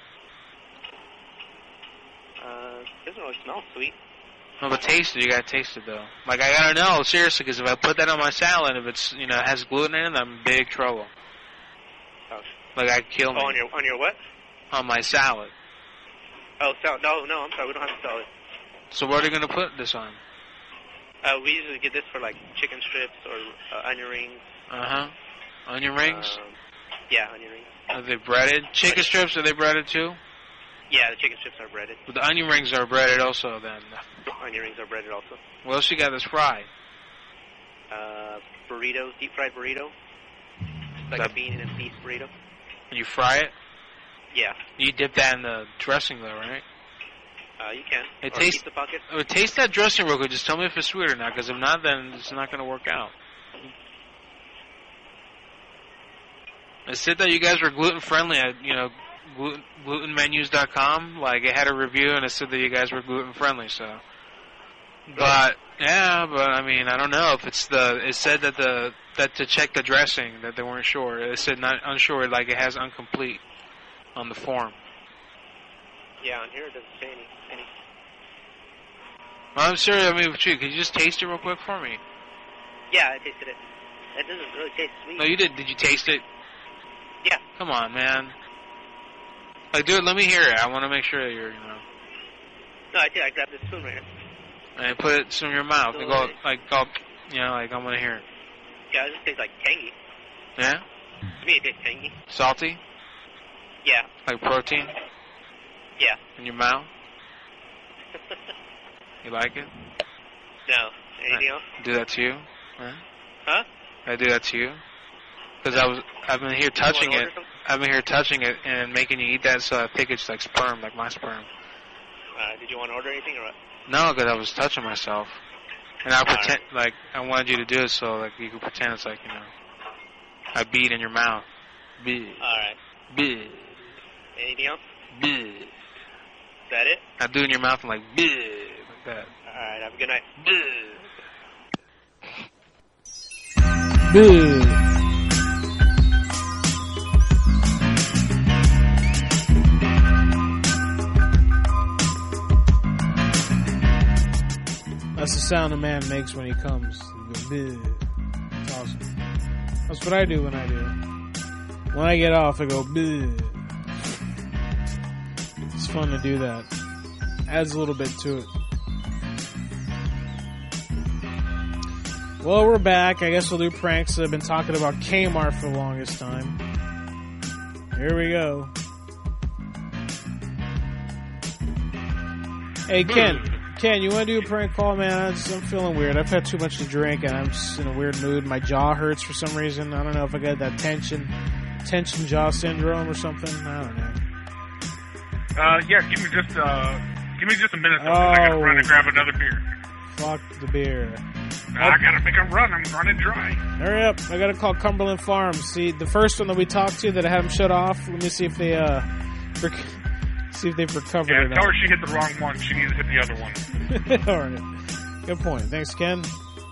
S22: Doesn't really smell sweet.
S3: No, but taste it. You gotta taste it though. Like I gotta know seriously, because if I put that on my salad, if it's has gluten in it, I'm in big trouble.
S22: Oh.
S3: Like I'd kill me.
S22: Oh, on your what?
S3: On my salad.
S22: Oh, salad. No, I'm sorry. We don't have salad.
S3: So what are you gonna put this on?
S22: We usually get this for like chicken strips or onion rings.
S3: Onion rings?
S22: Yeah, onion rings.
S3: Are they breaded? Chicken strips, are they breaded too?
S22: Yeah, the chicken strips are breaded.
S3: But the onion rings are breaded also then.
S22: Onion rings are breaded also.
S3: What else you got that's fried?
S22: Burrito, deep fried burrito. Like a bean and beef burrito.
S3: And you fry it?
S22: Yeah.
S3: You dip that in the dressing though, right?
S22: You can.
S3: It
S22: or
S3: tastes.
S22: Pizza Pocket.
S3: Taste that dressing real quick. Just tell me if it's sweet or not, because if not, then it's not going to work out. It said that you guys were gluten friendly at glutenmenus.com. Like it had a review and it said that you guys were gluten friendly. So, but I mean, I don't know if it's It said that to check the dressing that they weren't sure. It said not unsure, like it has incomplete on the form.
S22: Yeah, on here it doesn't say any.
S3: Well, I'm serious. I mean, could you just taste it real quick for me?
S22: Yeah, I tasted it. It doesn't really taste sweet.
S3: No, you did. Did you taste it?
S22: Yeah.
S3: Come on, man. Like, dude, let me hear it. I want to make sure that you're,
S22: No, I did. I grabbed this spoon right now.
S3: And put it in your mouth. And go, like, I want to hear it.
S22: Yeah, it just tastes like tangy.
S3: Yeah?
S22: To me, it tastes tangy.
S3: Salty?
S22: Yeah.
S3: Like protein?
S22: Yeah.
S3: In your mouth? You like it?
S22: No. Anything else?
S3: Do that to you?
S22: Huh?
S3: I do that to you? Because I've been here touching it. I've been here touching it and making you eat that, so I think it's like sperm, like my sperm.
S22: Did you want to order anything or what?
S3: No, because I was touching myself, and I pretend like I wanted you to do it, so like you could pretend it's like I beat in your mouth. Beat.
S22: All right.
S3: Beat.
S22: Anything else?
S3: Beat.
S22: Is that it?
S3: I do in your mouth and like beat like that.
S22: All right. Have a good night.
S3: Beat. That's the sound a man makes when he comes. It's awesome. That's what I do when I do. When I get off, I go, bleh. It's fun to do that. Adds a little bit to it. Well, we're back. I guess we'll do pranks. I've been talking about Kmart for the longest time. Here we go. Hey, Ken, you want to do a prank call, man? I'm feeling weird. I've had too much to drink, and I'm just in a weird mood. My jaw hurts for some reason. I don't know if I got that tension jaw syndrome or something. I don't know.
S5: Yeah, give me just a minute. I gotta run and grab another beer.
S17: Fuck the beer.
S5: I gotta make a run. I'm running dry.
S17: Hurry up! I gotta call Cumberland Farms. See, the first one that we talked to that I had them shut off. Let me see if they see if they've recovered.
S5: Yeah, tell her she hit the wrong one. She needs to hit the other one.
S17: All right. Good point. Thanks, Ken.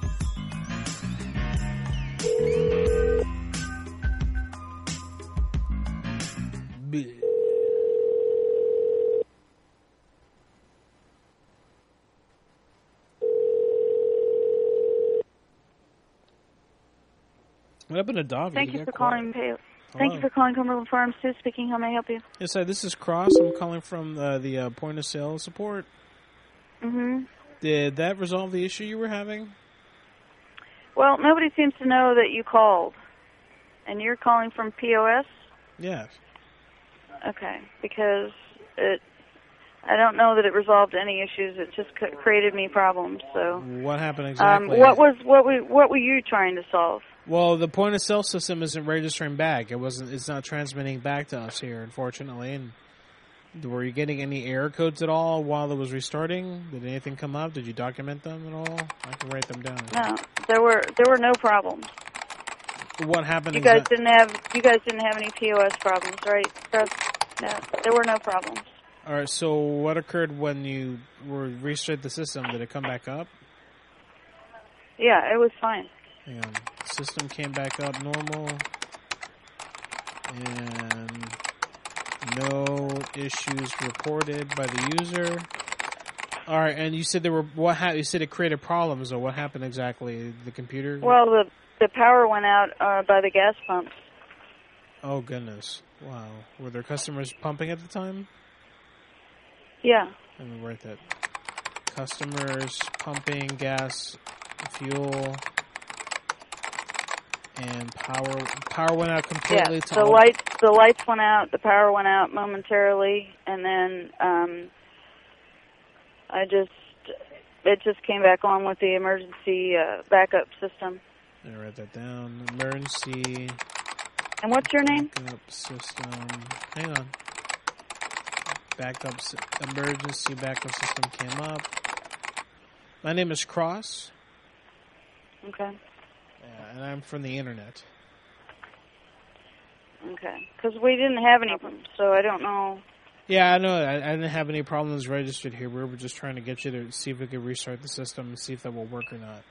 S17: What happened to Davi?
S13: Thank you for calling. Thank you for calling Cumberland Farms. Sue speaking. How may I help you?
S17: Yes, this is Cross. I'm calling from the point of sale support.
S13: Mm-hmm.
S17: Did that resolve the issue you were having?
S13: Well, nobody seems to know that you called. And you're calling from POS?
S17: Yes.
S13: Okay, because I don't know that it resolved any issues. It just created me problems. So
S17: what happened exactly?
S13: What were you trying to solve?
S17: Well, the point of sale system isn't registering back. It's not transmitting back to us here, unfortunately. And were you getting any error codes at all while it was restarting? Did anything come up? Did you document them at all? I can write them down.
S13: No, there were no problems.
S17: What happened?
S13: You guys didn't have any POS problems, right? No, there were no problems.
S17: All right. So what occurred when you restarted the system? Did it come back up?
S13: Yeah, it was fine.
S17: Hang on. System came back up normal, and no issues reported by the user. All right, and you said you said it created problems, or what happened exactly? The computer?
S13: Well, the power went out by the gas pumps.
S17: Oh goodness! Wow, were there customers pumping at the time?
S13: Yeah.
S17: Let me write that. Customers pumping gas, fuel. And power went out completely.
S13: Yeah, the lights went out. The power went out momentarily, and then it just came back on with the emergency backup system.
S17: I write that down. Emergency.
S13: And what's your name?
S17: Backup system. Hang on. Emergency backup system came up. My name is Cross.
S13: Okay.
S17: Yeah, and I'm from the internet.
S13: Okay, because we didn't have any problems, so I don't know.
S17: Yeah, I know. I didn't have any problems registered here. We were just trying to get you to see if we could restart the system and see if that will work or not.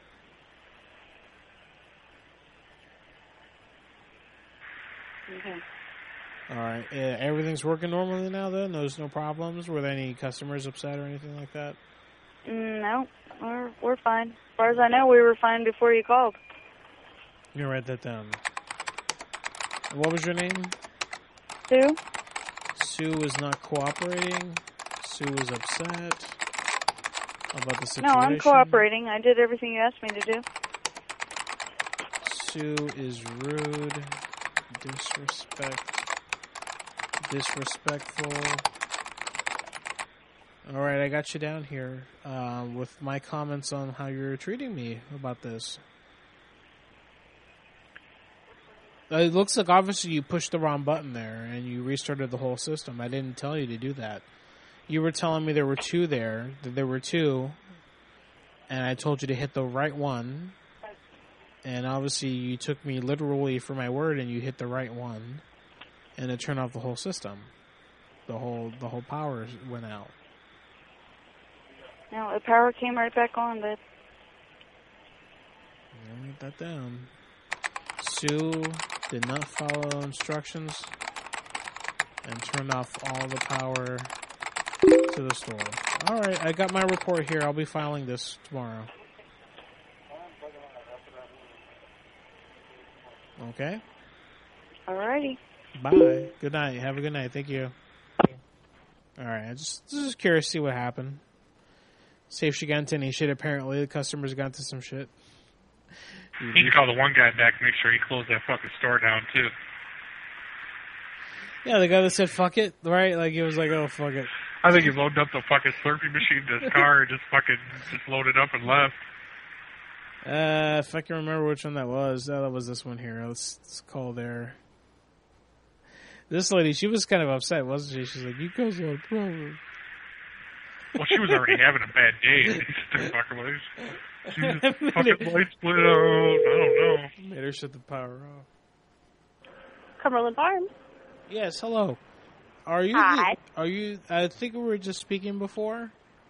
S13: Okay.
S17: All right. Yeah, everything's working normally now, then? There's no problems? Were there any customers upset or anything like that?
S13: No, we're fine. As far as I know, we were fine before you called.
S17: You write that down. What was your name?
S13: Sue.
S17: Sue was not cooperating. Sue was upset about the situation.
S13: No, I'm cooperating. I did everything you asked me to do.
S17: Sue is rude, disrespectful, All right, I got you down here with my comments on how you're treating me about this. It looks like obviously you pushed the wrong button there and you restarted the whole system. I didn't tell you to do that. You were telling me there were two there, that there were two, and I told you to hit the right one. And obviously you took me literally for my word and you hit the right one, and it turned off the whole system. The whole power went out.
S13: No, the power came right back on, but...
S17: Write that down. Sue did not follow instructions and turned off all the power to the store. Alright, I got my report here. I'll be filing this tomorrow. Okay?
S13: Alrighty.
S17: Bye. Good night. Have a good night. Thank you. Alright, I'm just curious to see what happened. See if she got into any shit. Apparently, the customers got into some shit.
S5: You can call the one guy back and make sure he closed that fucking store down, too.
S17: Yeah, the guy that said fuck it, right? Like, he was like, oh, fuck it.
S5: I think he loaded up the fucking Slurpee machine to his car and just loaded up and left.
S17: If I can remember which one that was. That was this one here. Let's call there. This lady, she was kind of upset, wasn't she? She's like, you guys are a problem.
S5: Well, she was already having a bad day. She just fucking light split out. I don't know.
S17: Made her shut the power off.
S1: Cumberland Farms.
S17: Yes, hello. Are you?
S1: Hi.
S17: Are you? I think we were just speaking before.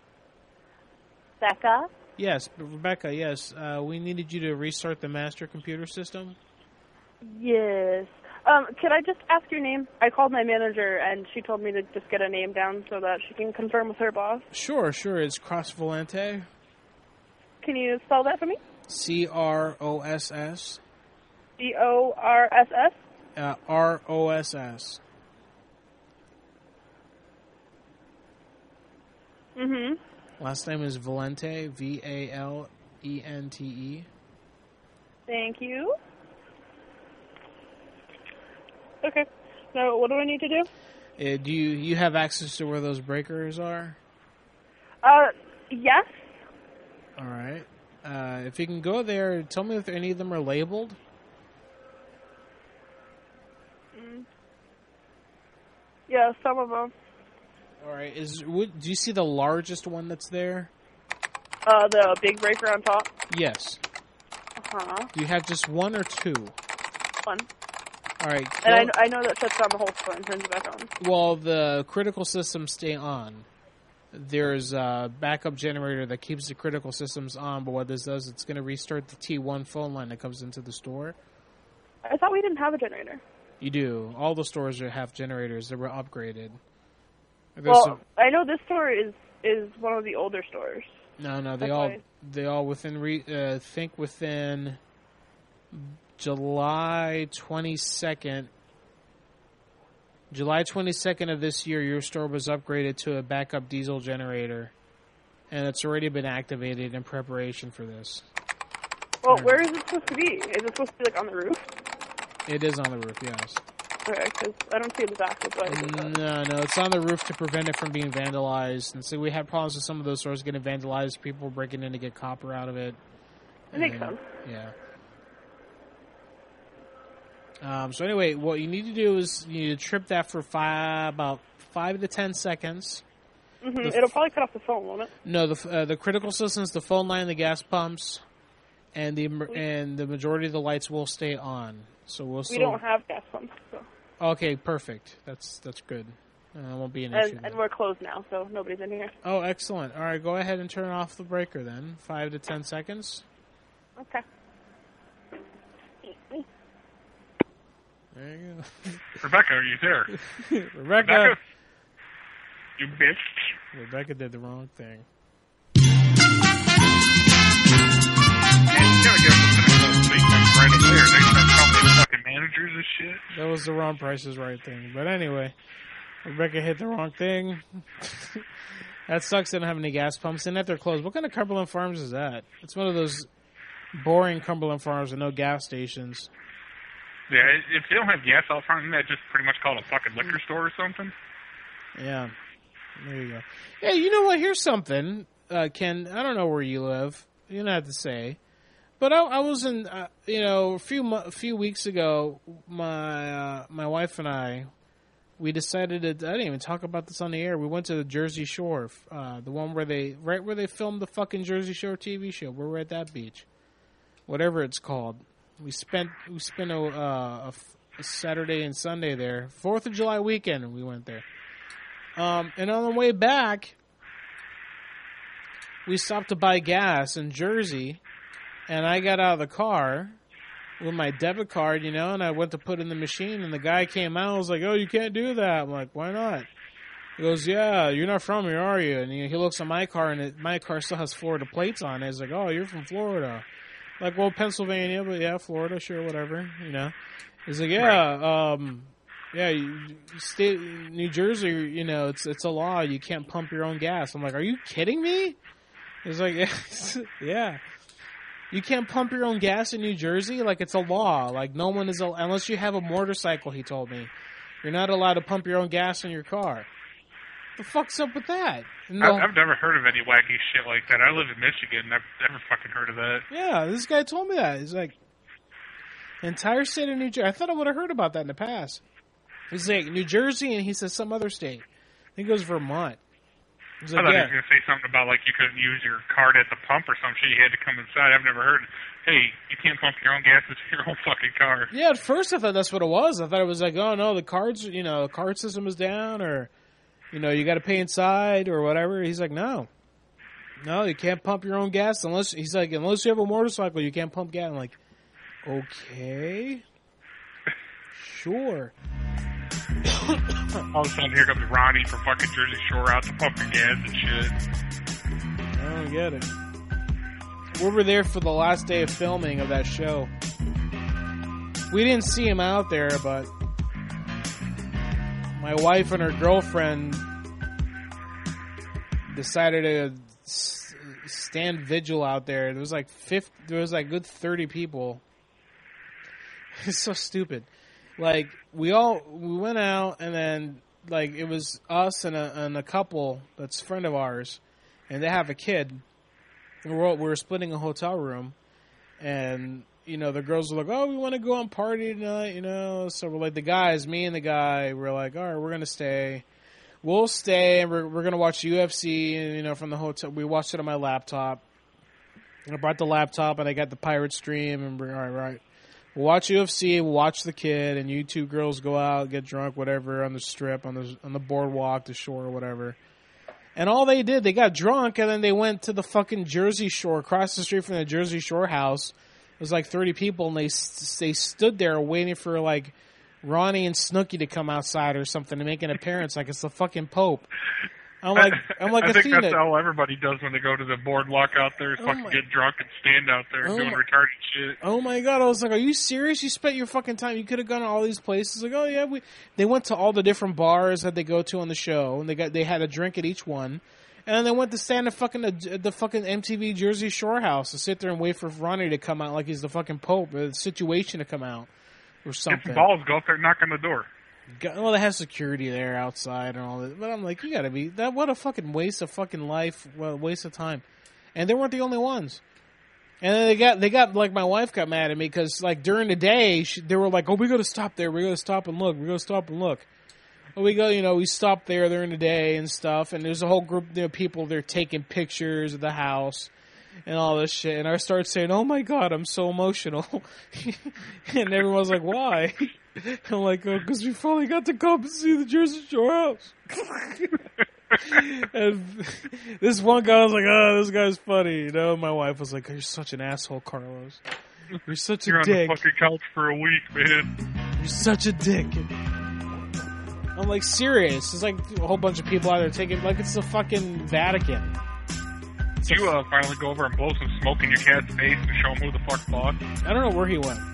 S1: Becca.
S17: Yes, Rebecca. Yes, we needed you to restart the master computer system.
S1: Yes. Could I just ask your name? I called my manager, and she told me to just get a name down so that she can confirm with her boss.
S17: Sure. It's Cross Volante.
S1: Can you spell that for me?
S17: CROSS.
S1: CORSS?
S17: ROSS.
S1: Mm-hmm.
S17: Last name is Valente, VALENTE.
S1: Thank you. Okay. So what do I need to do?
S17: Do you have access to where those breakers are?
S1: Yes.
S17: All right. If you can go there, tell me if any of them are labeled.
S1: Yeah, some of them.
S17: All right. Do you see the largest one that's there?
S1: The big breaker on top?
S17: Yes.
S1: Uh-huh.
S17: Do you have just one or two?
S1: One.
S17: All right.
S1: And I know that shuts down the whole store and turns it back on.
S17: Well, the critical systems stay on. There's a backup generator that keeps the critical systems on, but what this does, it's going to restart the T1 phone line that comes into the store.
S1: I thought we didn't have a generator.
S17: You do. All the stores have generators that were upgraded.
S1: I know this store is one of the older stores.
S17: No, they all within think within July 22nd. July 22nd of this year, your store was upgraded to a backup diesel generator, and it's already been activated in preparation for this.
S1: Well, where is it supposed to be? Is it supposed to be, like, on the roof?
S17: It is on the roof, yes.
S1: Okay, because I don't see the back of it.
S17: No, it's on the roof to prevent it from being vandalized. And so we had problems with some of those stores getting vandalized, people breaking in to get copper out of it.
S1: It makes sense.
S17: Yeah. So anyway, what you need to do is you need to trip that for about 5 to 10 seconds.
S1: Mm-hmm. It'll probably cut off the phone, won't it?
S17: No, the critical systems, the phone line, the gas pumps, and the majority of the lights will stay on. So we
S1: don't have gas pumps. So.
S17: Okay, perfect. That's good. Won't be an issue.
S1: And we're closed now, so nobody's in here.
S17: Oh, excellent. All right, go ahead and turn off the breaker then. 5 to 10 seconds.
S1: Okay.
S17: There you go.
S5: Rebecca, are you there?
S17: Rebecca!
S5: You bitch.
S17: Rebecca did the wrong thing.
S5: Managers and shit.
S17: That was the wrong Price is Right thing. But anyway, Rebecca hit the wrong thing. That sucks. They don't have any gas pumps in it. They're closed. What kind of Cumberland Farms is that? It's one of those boring Cumberland Farms with no gas stations.
S5: Yeah, if they don't have gas out front, isn't that just pretty much called a fucking liquor store or something?
S17: Yeah. There you go. Hey, you know what? Here's something, Ken. I don't know where you live. You don't have to say. But I was in, a few weeks ago, my wife and I, we decided to, I didn't even talk about this on the air. We went to the Jersey Shore, the one where they filmed the fucking Jersey Shore TV show. We were at that beach. Whatever it's called. We spent a Saturday and Sunday there. 4th of July weekend, we went there. And on the way back, we stopped to buy gas in Jersey, and I got out of the car with my debit card, and I went to put in the machine, and the guy came out and was like, "Oh, you can't do that." I'm like, "Why not?" He goes, "Yeah, you're not from here, are you?" And he looks at my car, and my car still has Florida plates on it. He's like, "Oh, you're from Florida." Like, well, Pennsylvania, but yeah, Florida, sure, whatever, He's like, "Yeah, New Jersey, it's a law. You can't pump your own gas." I'm like, "Are you kidding me?" He's like, "Yeah. You can't pump your own gas in New Jersey? Like, it's a law. Like, no one is, unless you have a motorcycle," he told me. "You're not allowed to pump your own gas in your car." The fuck's up with that? No.
S5: I've never heard of any wacky shit like that. I live in Michigan. I've never fucking heard of that.
S17: Yeah, this guy told me that. He's like, entire state of New Jersey. I thought I would have heard about that in the past. He's like, New Jersey, and he says some other state. I think it was Vermont.
S5: I thought he was going to say something about, like, you couldn't use your card at the pump or some shit. You had to come inside. I've never heard, hey, you can't pump your own gas into your own fucking car.
S17: Yeah, at first I thought that's what it was. I thought it was like, oh, no, the cards, card system is down, or, you got to pay inside or whatever. He's like, no, you can't pump your own gas unless you have a motorcycle, you can't pump gas. I'm like, okay, sure.
S5: All of a sudden, here comes Ronnie from fucking Jersey Shore out to pump your gas and shit.
S17: I don't get it. We were there for the last day of filming of that show. We didn't see him out there, but my wife and her girlfriend decided to stand vigil out there. There was like good 30 people. It's so stupid. Like, we went out, and then, like, it was us and a couple that's a friend of ours, and they have a kid. We were splitting a hotel room, and, the girls were like, "Oh, we want to go on party tonight, So we're like, me and the guy, we're like, all right, we're going to stay. We'll stay, and we're going to watch UFC, and, from the hotel. We watched it on my laptop. And I brought the laptop, and I got the pirate stream, and we're all right. We'll watch UFC, we'll watch the kid, and you two girls go out, get drunk, whatever, on the strip, on the boardwalk, the shore, whatever. And all they did, they got drunk, and then they went to the fucking Jersey Shore, across the street from the Jersey Shore house. It was like 30 people, and they stood there waiting for, like, Ronnie and Snooki to come outside or something to make an appearance, like it's the fucking Pope. I'm like,
S5: I think that's how everybody does when they go to the boardwalk out there, is fucking get drunk and stand out there doing retarded shit.
S17: Oh my god, I was like, are you serious? You spent your fucking time. You could have gone to all these places. Like, oh yeah, they went to all the different bars that they go to on the show, and they had a drink at each one. And then they went to stand at the fucking MTV Jersey Shore house to sit there and wait for Ronnie to come out like he's the fucking Pope, the situation to come out or something.
S5: Get some balls, go up there and knock on the door.
S17: Well, they have security there outside and all that. But I'm like, you gotta be... what a fucking waste of fucking life. What a waste of time. And they weren't the only ones. And then they got like, my wife got mad at me because, like, during the day, they were like, oh, we gotta stop there. We gotta stop and look. Well, we go, we stopped there during the day and stuff. And there's a whole group of people there taking pictures of the house and all this shit. And I started saying, oh my god, I'm so emotional. And everyone's like, why? I'm like, oh, because we finally got to come and see the Jersey Shore house. And this one guy was like, oh, this guy's funny. My wife was like, you're such an asshole, Carlos. You're such a dick.
S5: You're on the fucking couch for a week, man.
S17: You're such a dick. I'm like, serious. There's like a whole bunch of people out there taking, like it's the fucking Vatican.
S5: Did you finally go over and blow some smoke in your cat's face and show him who the fuck bought?
S17: I don't know where he went.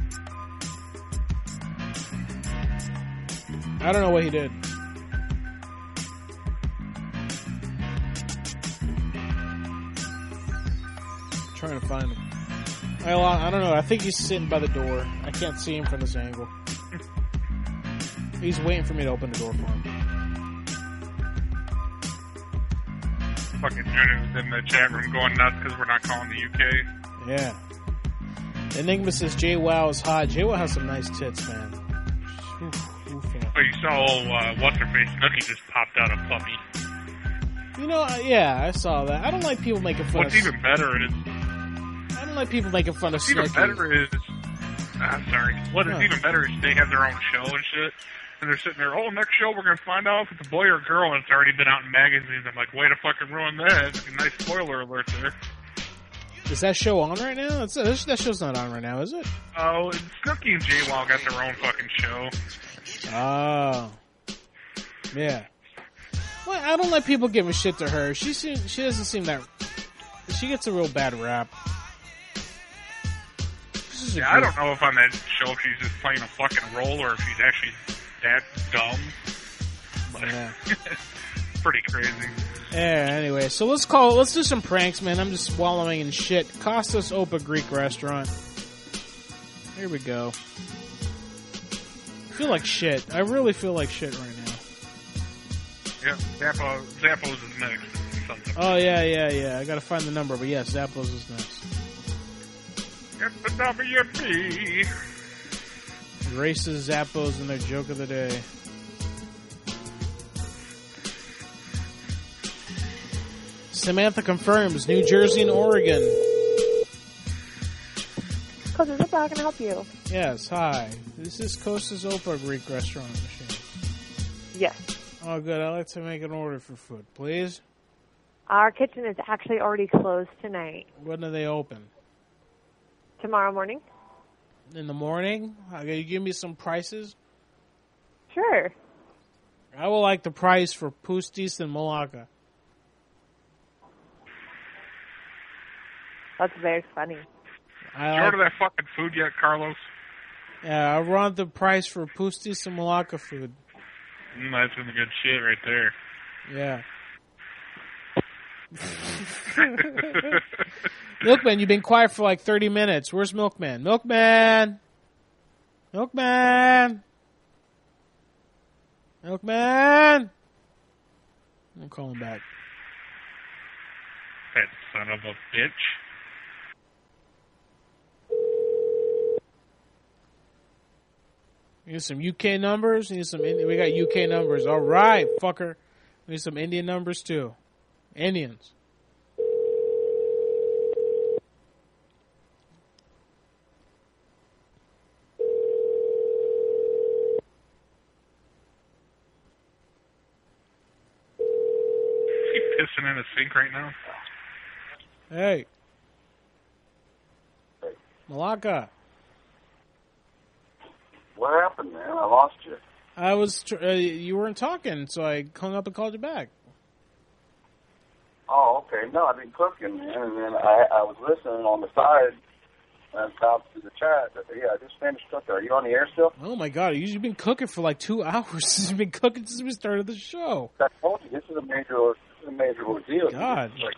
S17: I don't know what he did. I'm trying to find him. I don't know. I think he's sitting by the door. I can't see him from this angle. He's waiting for me to open the door for him.
S5: Fucking Junior's in the chat room going nuts because we're not calling the UK.
S17: Yeah. Enigma says JWoww is hot. JWoww has some nice tits, man.
S5: But you saw what's-her-face Nookie just popped out a puppy.
S17: You know, yeah, I saw that. I don't like people making fun
S5: What's even better is...
S17: I don't like people making fun of Snooki.
S5: What's even better is... What is even better is they have their own show and shit. And they're sitting there, next show we're going to find out if it's a boy or a girl, and it's already been out in magazines. I'm like, way to fucking ruin that. Nice spoiler alert there.
S17: Is that show on right now? That show's not on right now, is it?
S5: Oh, Snooki and JWoww got their own fucking show.
S17: Oh. Yeah. Well, I don't like people giving shit to her. She doesn't seem that... She gets a real bad rap.
S5: Yeah, I don't know if on that show if she's just playing a fucking role or if she's actually that dumb. But yeah. Pretty crazy.
S17: Yeah, anyway, so let's do some pranks, man. I'm just wallowing in shit. Kostas Opa Greek Restaurant. Here we go. I feel like shit. I really feel like shit right now.
S5: Yeah, Zappos is next.
S17: Oh, yeah. I gotta find the number, but yes, Zappos is next.
S5: Get the WP.
S17: Racist Zappos and their joke of the day. Samantha confirms New Jersey and Oregon.
S6: Kostas Opa, how can I help you?
S17: Yes, hi. This is Kostas Opa Greek Restaurant Machine.
S6: Yes.
S17: Oh, good. I'd like to make an order for food, please.
S6: Our kitchen is actually already closed tonight.
S17: When are they open?
S6: Tomorrow morning.
S17: In the morning? Can you give me some prices?
S6: Sure.
S17: I would like the price for Pustis and Malacca.
S6: That's very funny.
S5: Did you order that fucking food yet, Carlos?
S17: Yeah, I want the price for Pustis and Malacca food.
S5: That's some good shit right there.
S17: Yeah. Milkman, you've been quiet for like 30 minutes. Where's Milkman? Milkman! Milkman! Milkman! I'll call him back.
S5: That son of a bitch.
S17: You need some UK numbers? We got UK numbers. All right, fucker. We need some Indian numbers too. Indians.
S5: Pissing in a sink right now.
S17: Hey. Malacca.
S4: What happened, man? I lost you.
S17: I was, you weren't talking, so I hung up and called you back.
S4: Oh, okay. No, I've been cooking, man, and then I was listening on the side and stopped to the chat. Yeah, I just finished cooking. Are you on the air still?
S17: Oh, my God. You've been cooking for like 2 hours. You've been cooking since we started the show.
S4: I told you, this is a major ordeal.
S17: God.
S4: It's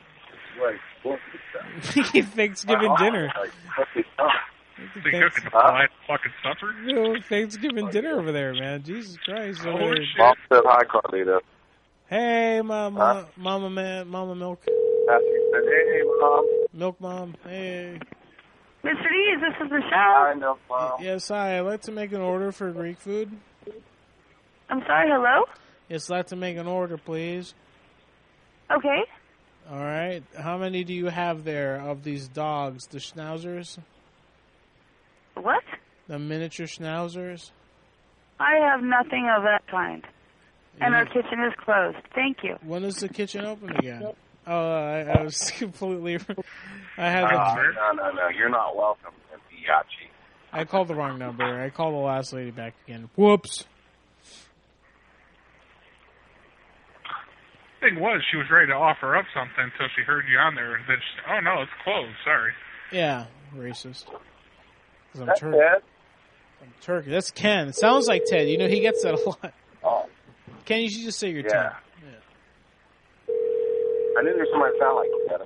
S4: like
S17: Thanksgiving dinner.
S5: They cooking the fucking supper?
S17: Thanksgiving dinner over there, man. Jesus Christ.
S5: Oh, shit.
S4: Mom said hi, Carlito.
S17: Hey, Mama Milk.
S4: Hey, Mom.
S17: Milk Mom. Hey.
S13: Mr. Dees, this is Michelle.
S4: Hi, Milk Mom.
S17: Yes, hi. I'd like to make an order for Greek food.
S13: I'm sorry, hello?
S17: Yes, I'd like to make an order, please.
S13: Okay.
S17: All right. How many do you have there of these dogs, the schnauzers?
S13: What?
S17: The miniature schnauzers?
S13: I have nothing of that kind. And our kitchen is closed. Thank you.
S17: When is the kitchen open again? Oh, I was completely... I had
S4: No. You're not welcome, Biachi.
S17: I called the wrong number. I called the last lady back again. Whoops.
S5: Thing was, she was ready to offer up something until she heard you on there. And then she said, oh, no, it's closed. Sorry.
S17: Yeah, racist. I'm
S4: That's
S17: Turkish.
S4: Ted?
S17: I'm Turkish. That's Ken. It sounds like Ted. You know, he gets that a lot.
S4: Oh.
S17: Ken, you should just say your
S4: Yeah.
S17: Ted.
S4: I knew there was somebody that sounded like that.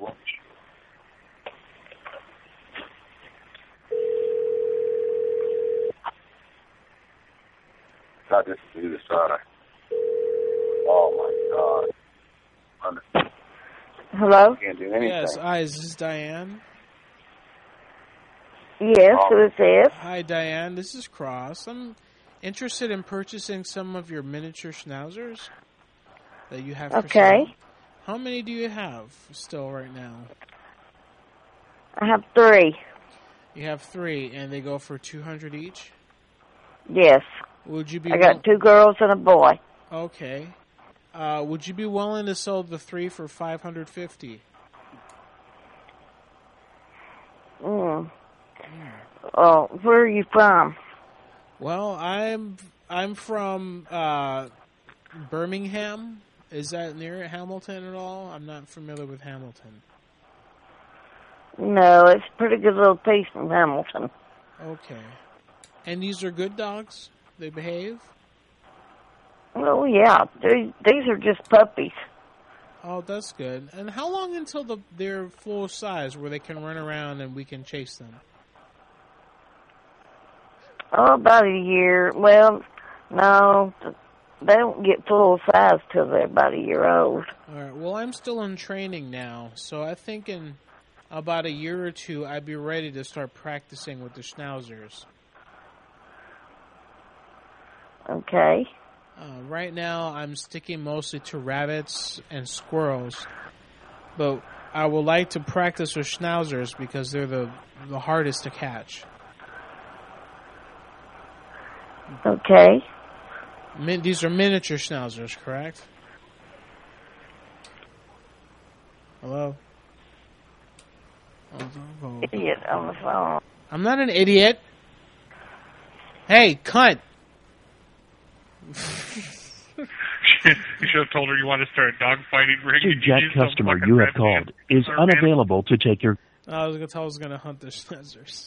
S4: Not just to do this, Oh, my God.
S6: Hello?
S4: Can't do anything.
S17: Yes, is this Diane?
S6: Yes, who is this?
S17: Hi, Diane. This is Cross. I'm interested in purchasing some of your miniature schnauzers that you have for sale. How many do you have still right now?
S6: I have 3.
S17: You have 3, and they go for $200 each?
S6: Yes.
S17: Would you be?
S6: I got 2 girls and a boy.
S17: Okay. Would you be willing to sell the 3 for $550?
S6: Oh, where are you from?
S17: Well, I'm from Birmingham. Is that near Hamilton at all? I'm not familiar with Hamilton.
S6: No, it's a pretty good little piece from Hamilton.
S17: Okay. And these are good dogs? They behave?
S6: Oh, yeah. These are just puppies.
S17: Oh, that's good. And how long until they're full size where they can run around and we can chase them?
S6: Oh, about a year. Well, no, they don't get full size till they're about a year old.
S17: All right. Well, I'm still in training now, so I think in about a year or 2, I'd be ready to start practicing with the schnauzers.
S6: Okay.
S17: Right now, I'm sticking mostly to rabbits and squirrels, but I would like to practice with schnauzers because they're the hardest to catch.
S6: Okay.
S17: These are miniature schnauzers, correct? Hello?
S6: Idiot on the phone.
S17: I'm not an idiot. Hey, cunt.
S5: You should have told her you want to start a dogfighting ring.
S8: Jack customer you have called is unavailable to take your...
S17: I was going to hunt the schnauzers.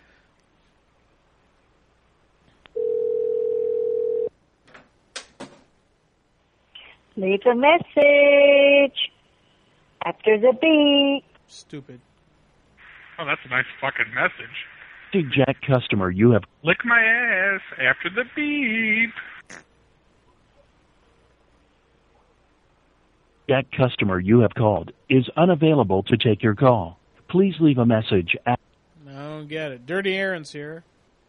S6: Leave a message after the beep.
S17: Stupid.
S5: Oh, that's a nice fucking message.
S8: Jack customer you have...
S5: Lick my ass after the beep.
S8: Jack customer you have called is unavailable to take your call. Please leave a message at...
S17: I don't get it. Dirty Aaron's here.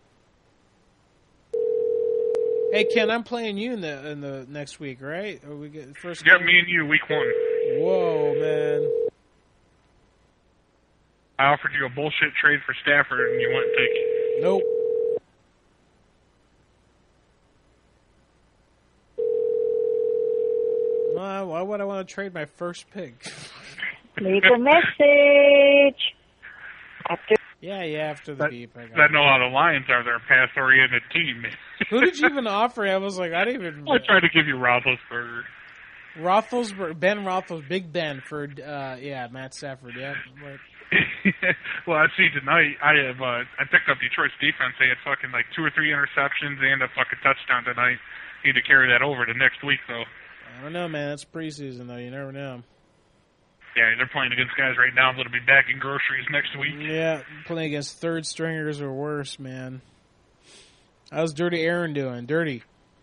S17: Hey, Ken, I'm playing you in the next week, right? Or we get first.
S5: Yeah, me and you, week 1.
S17: Whoa, man!
S5: I offered you a bullshit trade for Stafford, and you wouldn't take it.
S17: Nope. Why would I want to trade my first pick?
S6: Leave a message after.
S17: Yeah, after the beep.
S5: I know how the Lions are. They're a pass-oriented team.
S17: Who did you even offer? I was like, I didn't even...
S5: I tried to give you Roethlisberger.
S17: Ben Roethlisberger, Big Ben for, Matt Stafford, yeah.
S5: Well, I see tonight, I picked up Detroit's defense. They had fucking like 2 or 3 interceptions and a fucking touchdown tonight. Need to carry that over to next week, though.
S17: I don't know, man. That's preseason, though. You never know.
S5: Yeah, they're playing against guys right now that'll be back in groceries next week.
S17: Yeah, playing against third stringers or worse, man. How's Dirty Aaron doing? Dirty.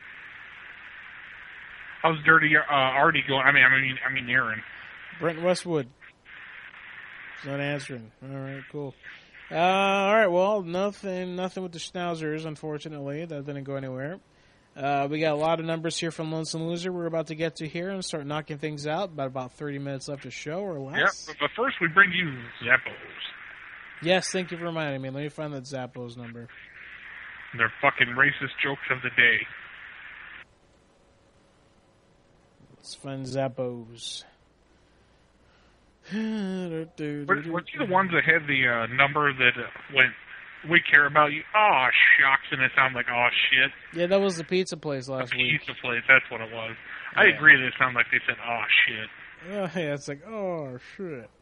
S5: How's Dirty Artie going? I mean Aaron.
S17: Brent Westwood. He's not answering. All right, cool. All right, well, nothing with the schnauzers, unfortunately. That didn't go anywhere. We got a lot of numbers here from Lonesome Loser we're about to get to here and start knocking things out. About 30 minutes left to show or less.
S5: Yep, but first we bring you Zappos.
S17: Yes, thank you for reminding me. Let me find that Zappos number.
S5: They're fucking racist jokes of the day.
S17: Let's find Zappos.
S5: Weren't you the ones that had the number that went... We care about you. Oh, shucks, and it sounded like, oh, shit.
S17: Yeah, that was the pizza place last week.
S5: Pizza place, that's what it was. Yeah. I agree that it sounded like they said, oh, shit.
S17: Yeah, it's like, oh, shit.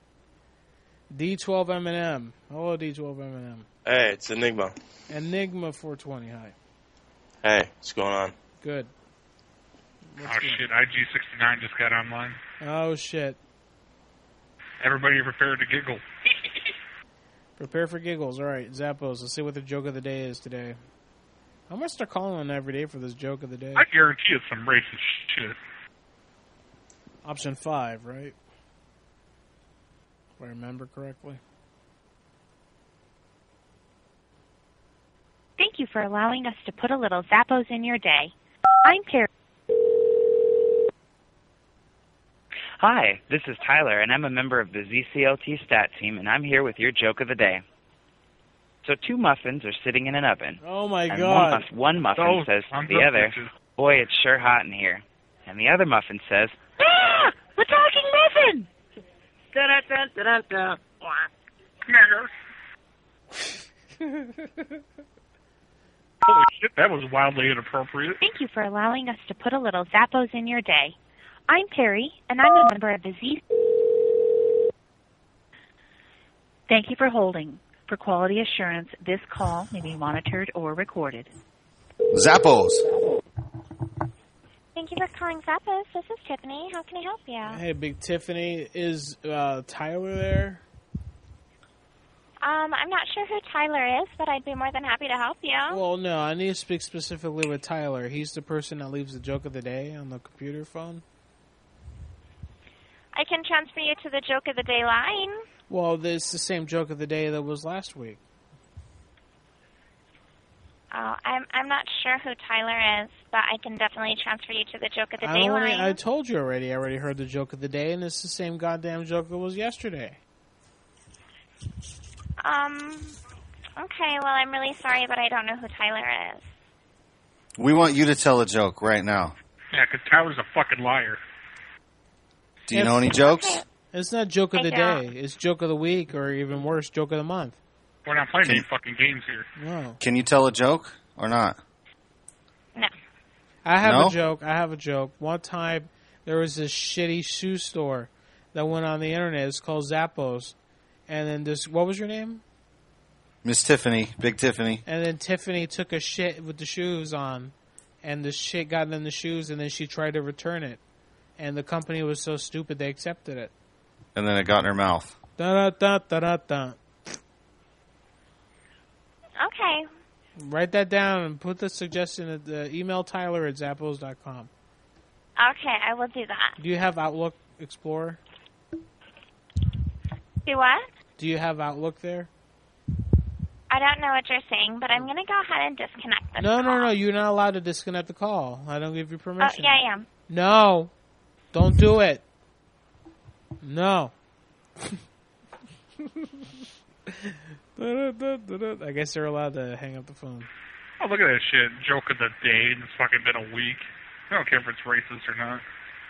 S17: D12M&M. Hello, D12M&M.
S9: Hey, it's Enigma.
S17: Enigma 420, hi.
S9: Hey, what's going on?
S17: Good.
S5: Shit, IG69 just got online.
S17: Oh, shit.
S5: Everybody prepared to giggle.
S17: Prepare for giggles. All right, Zappos. Let's see what the joke of the day is today. I'm going to start calling every day for this joke of the day.
S5: I guarantee it's some racist shit.
S17: Option 5, right? If I remember correctly.
S7: Thank you for allowing us to put a little Zappos in your day. I'm Perry.
S10: Hi, this is Tyler, and I'm a member of the ZCLT stat team, and I'm here with your joke of the day. So 2 muffins are sitting in an oven.
S17: Oh, my
S10: and
S17: God.
S10: One muffin says to the other, boy, it's sure hot in here. And the other muffin says, ah, the talking muffin! Da-da-da-da-da-da.
S5: Holy shit, that was wildly inappropriate.
S7: Thank you for allowing us to put a little Zappos in your day. I'm Perry, and I'm a member of the Z. Thank you for holding. For quality assurance, this call may be monitored or recorded.
S23: Zappos.
S24: Thank you for calling Zappos. This is Tiffany. How can I help you?
S17: Hey, Big Tiffany. Is Tyler there?
S24: I'm not sure who Tyler is, but I'd be more than happy to help you.
S17: Well, no, I need to speak specifically with Tyler. He's the person that leaves the joke of the day on the computer phone.
S24: I can transfer you to the joke of the day line.
S17: Well, it's the same joke of the day that was last week.
S24: Oh, I'm not sure who Tyler is, but I can definitely transfer you to the joke of the day line.
S17: I told you already. I already heard the joke of the day, and it's the same goddamn joke that was yesterday.
S24: Okay, well, I'm really sorry, but I don't know who Tyler is.
S23: We want you to tell a joke right now.
S5: Yeah, because Tyler's a fucking liar.
S23: Do you know any jokes?
S24: Okay.
S17: It's not joke of the day. It's joke of the week, or even worse, joke of the month.
S5: We're not playing any fucking games here.
S17: No.
S23: Can you tell a joke or not?
S24: No.
S17: I have a joke. One time, there was this shitty shoe store that went on the internet. It's called Zappos. And then this, what was your name?
S23: Miss Tiffany, Big Tiffany.
S17: And then Tiffany took a shit with the shoes on, and the shit got in the shoes, and then she tried to return it. And the company was so stupid they accepted it.
S23: And then it got in her mouth.
S17: Da-da-da-da-da-da.
S24: Okay.
S17: Write that down and put the suggestion at the email Tyler at Zappos.com.
S24: Okay, I will do that.
S17: Do you have Outlook Explorer?
S24: Do what?
S17: Do you have Outlook there?
S24: I don't know what you're saying, but I'm going to go ahead and disconnect this
S17: No,
S24: call.
S17: no, you're not allowed to disconnect the call. I don't give you permission.
S24: Oh, yeah, I am.
S17: No. Don't do it. No. I guess they're allowed to hang up the phone.
S5: Oh, look at that shit. Joke of the day. It's fucking been a week. I don't care if it's racist or not.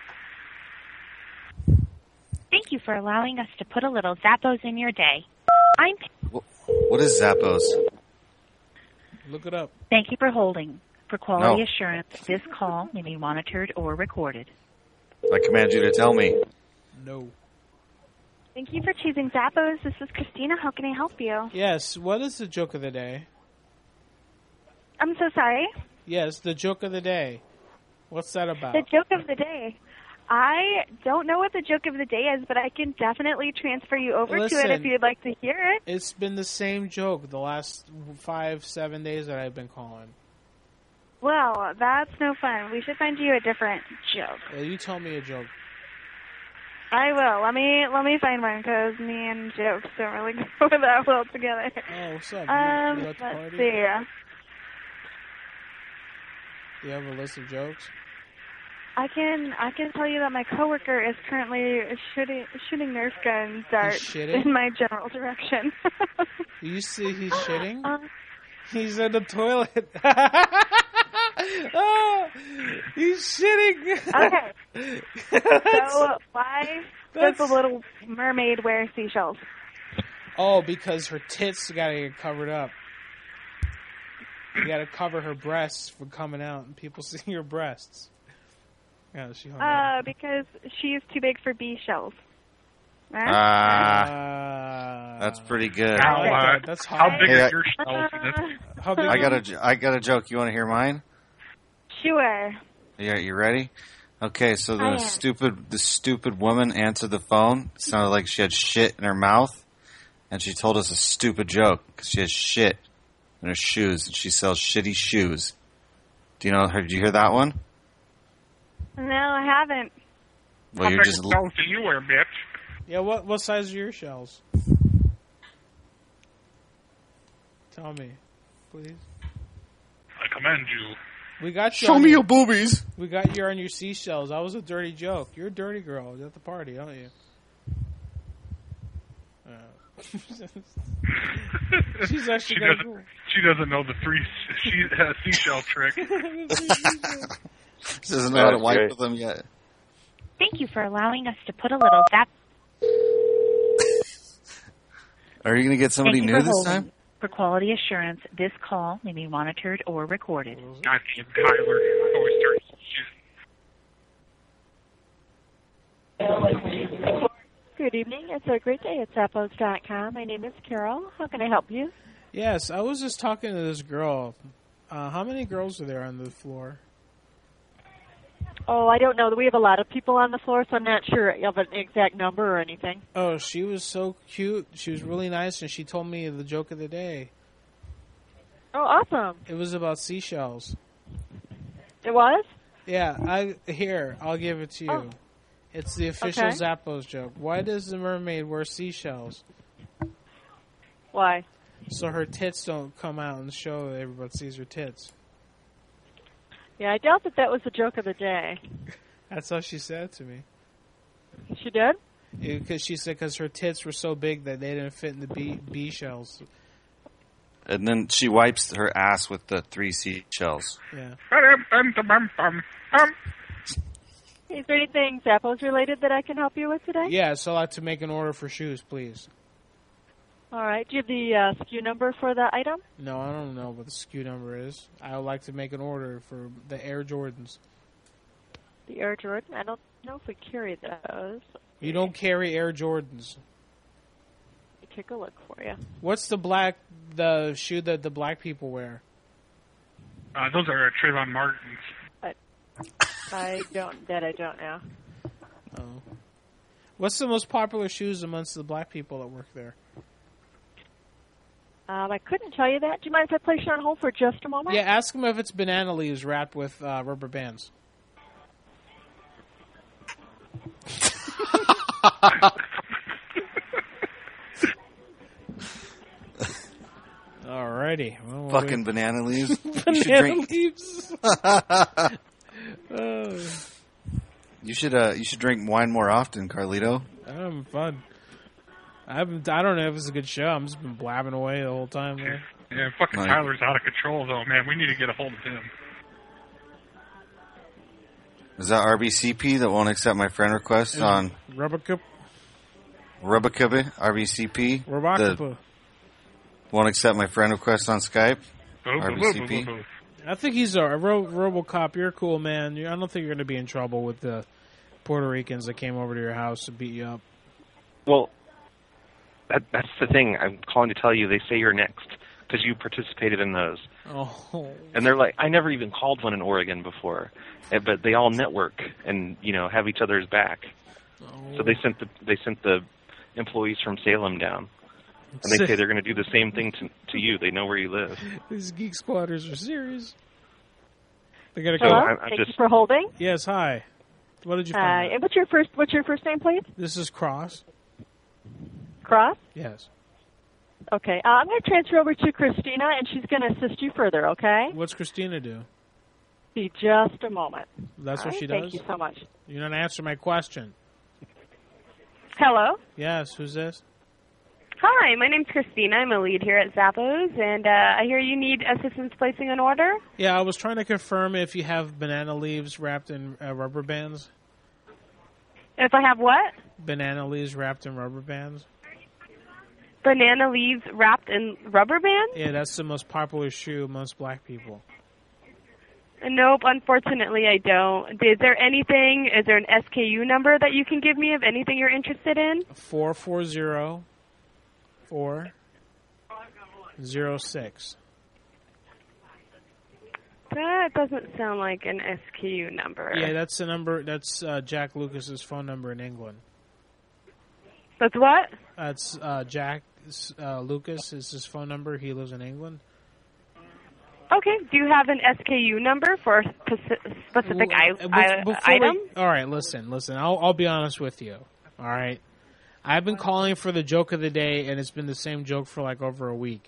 S7: Thank you for allowing us to put a little Zappos in your day. I'm...
S23: What is Zappos?
S17: Look it up.
S7: Thank you for holding. For quality assurance, this call may be monitored or recorded.
S23: I command you to tell me.
S17: No.
S13: Thank you for choosing Zappos. This is Christina. How can I help you?
S17: Yes, what is the joke of the day?
S13: I'm so sorry.
S17: Yes, the joke of the day. What's that about?
S13: The joke of the day. I don't know what the joke of the day is, but I can definitely transfer you over to it if you'd like to hear it.
S17: It's been the same joke the last 5-7 days that I've been calling.
S13: Well, that's no fun. We should find you a different joke.
S17: Well, you tell me a joke.
S13: I will. Let me find one, because me and jokes don't really go that well together.
S17: Oh, what's up?
S13: Let's see.
S17: You have a list of jokes?
S13: I can tell you that my coworker is currently shooting Nerf gun darts in my general direction.
S17: You see he's shitting? He's in the toilet. Oh, he's shitting.
S13: Okay. So why does the Little Mermaid wear seashells?
S17: Oh, because her tits gotta get covered up. You gotta cover her breasts from coming out and people seeing her breasts. Yeah, she hung up.
S13: Because she's too big for bee shells.
S23: That's pretty good.
S17: That's hot.
S5: How big are your shells?
S23: I got a joke. You want to hear mine?
S13: Sure.
S23: Yeah, you ready? Okay, so the stupid woman answered the phone. It sounded like she had shit in her mouth, and she told us a stupid joke because she has shit in her shoes, and she sells shitty shoes. Do you know? Did you hear that one?
S13: No, I haven't.
S23: Well,
S5: How big shells do you wear, bitch?
S17: Yeah, what size are your shells? Tell me, please.
S5: I commend you.
S17: We got you.
S23: Show me your boobies.
S17: We got you on your seashells. That was a dirty joke. You're a dirty girl. You're at the party, aren't you? She's actually
S5: she doesn't know the seashell trick.
S23: She doesn't know how to wipe with them yet.
S7: Thank you for allowing us to put a little zap.
S23: Are you going to get somebody
S7: Thank you
S23: new
S7: for
S23: this
S7: holding.
S23: time?
S7: For quality assurance, this call may be monitored or recorded.
S5: Goddamn Tyler. Always
S2: Good evening. It's a great day at Zappos.com. My name is Carol. How can I help you?
S17: Yes, I was just talking to this girl. How many girls are there on the floor?
S2: Oh, I don't know. We have a lot of people on the floor, so I'm not sure of an exact number or anything.
S17: Oh, she was so cute. She was really nice, and she told me the joke of the day.
S2: Oh, awesome.
S17: It was about seashells.
S2: It was?
S17: Yeah, I'll give it to you.
S2: Oh.
S17: It's the official
S2: Okay.
S17: Zappos joke. Why does the mermaid wear seashells?
S2: Why?
S17: So her tits don't come out and show that everybody sees her tits.
S2: Yeah, I doubt that was the joke of the day.
S17: That's how she said it to me.
S2: She did?
S17: Because she said because her tits were so big that they didn't fit in the bee shells.
S23: And then she wipes her ass with the 3 seashells.
S17: Yeah.
S2: Is there anything Zappos related that I can help you with today?
S17: Yeah, so I'd like to make an order for shoes, please.
S2: All right. Do you have the SKU number for the item?
S17: No, I don't know what the SKU number is. I would like to make an order for the Air Jordans.
S2: The Air Jordan? I don't know if we carry those.
S17: You don't carry Air Jordans.
S2: Let me take a look for you.
S17: What's the shoe that the black people wear?
S5: Those are Trayvon Martin's.
S2: I don't know.
S17: Oh. What's the most popular shoes amongst the black people that work there?
S2: I couldn't tell you that. Do you mind if I place you on hold for just a moment?
S17: Yeah, ask them if it's banana leaves wrapped with rubber bands. Alrighty. Well,
S23: Fucking banana leaves.
S17: Banana leaves.
S23: You should drink wine more often, Carlito.
S17: I'm having fun. I don't know if it's a good show. I'm just been blabbing away the whole time. There.
S5: Yeah, fucking Tyler's out of control, though, man. We need to get a hold of him.
S23: Is that RBCP that won't accept my friend request on
S17: Rubacup?
S23: RBCP?
S17: Rubacup.
S23: Won't accept my friend request on Skype? RBCP?
S17: I think he's a RoboCop. You're a cool man. I don't think you're going to be in trouble with the Puerto Ricans that came over to your house to beat you up.
S11: Well, that's the thing. I'm calling to tell you they say you're next because you participated in those.
S17: Oh.
S11: And they're like, I never even called one in Oregon before, but they all network and have each other's back.
S17: Oh.
S11: So they sent the employees from Salem down, and they say they're going to do the same thing to you. They know where you live.
S17: These geek squatters are serious. They're going to
S2: Hello?
S17: come.
S2: Thank you for holding.
S17: Yes, hi. What did you find?
S2: Hi. And what's your first name, please?
S17: This is Cross.
S2: Cross?
S17: Yes.
S2: Okay. I'm going to transfer over to Christina, and she's going to assist you further, okay?
S17: What's Christina do?
S2: Be just a moment.
S17: That's
S2: All
S17: what
S2: right,
S17: she does?
S2: Thank you so much.
S17: You're not answering my question.
S1: Hello.
S17: Yes, who's this?
S1: Hi, my name's Christina. I'm a lead here at Zappos, and I hear you need assistance placing an order.
S17: Yeah, I was trying to confirm if you have banana leaves wrapped in rubber bands.
S1: If I have what?
S17: Banana leaves wrapped in rubber bands.
S1: Banana leaves wrapped in rubber bands?
S17: Yeah, that's the most popular shoe amongst black people.
S1: Nope, unfortunately I don't. Is there an SKU number that you can give me of anything you're interested in?
S17: 440406.
S1: That doesn't sound like an SKU number.
S17: Yeah, that's the number. That's Jack Lucas's phone number in England.
S1: That's what?
S17: That's Jack Lucas is his phone number. He lives in England.
S1: Okay. Do you have an SKU number for a specific item?
S17: All right, listen. I'll be honest with you. All right. I've been calling for the joke of the day, and it's been the same joke for like over a week.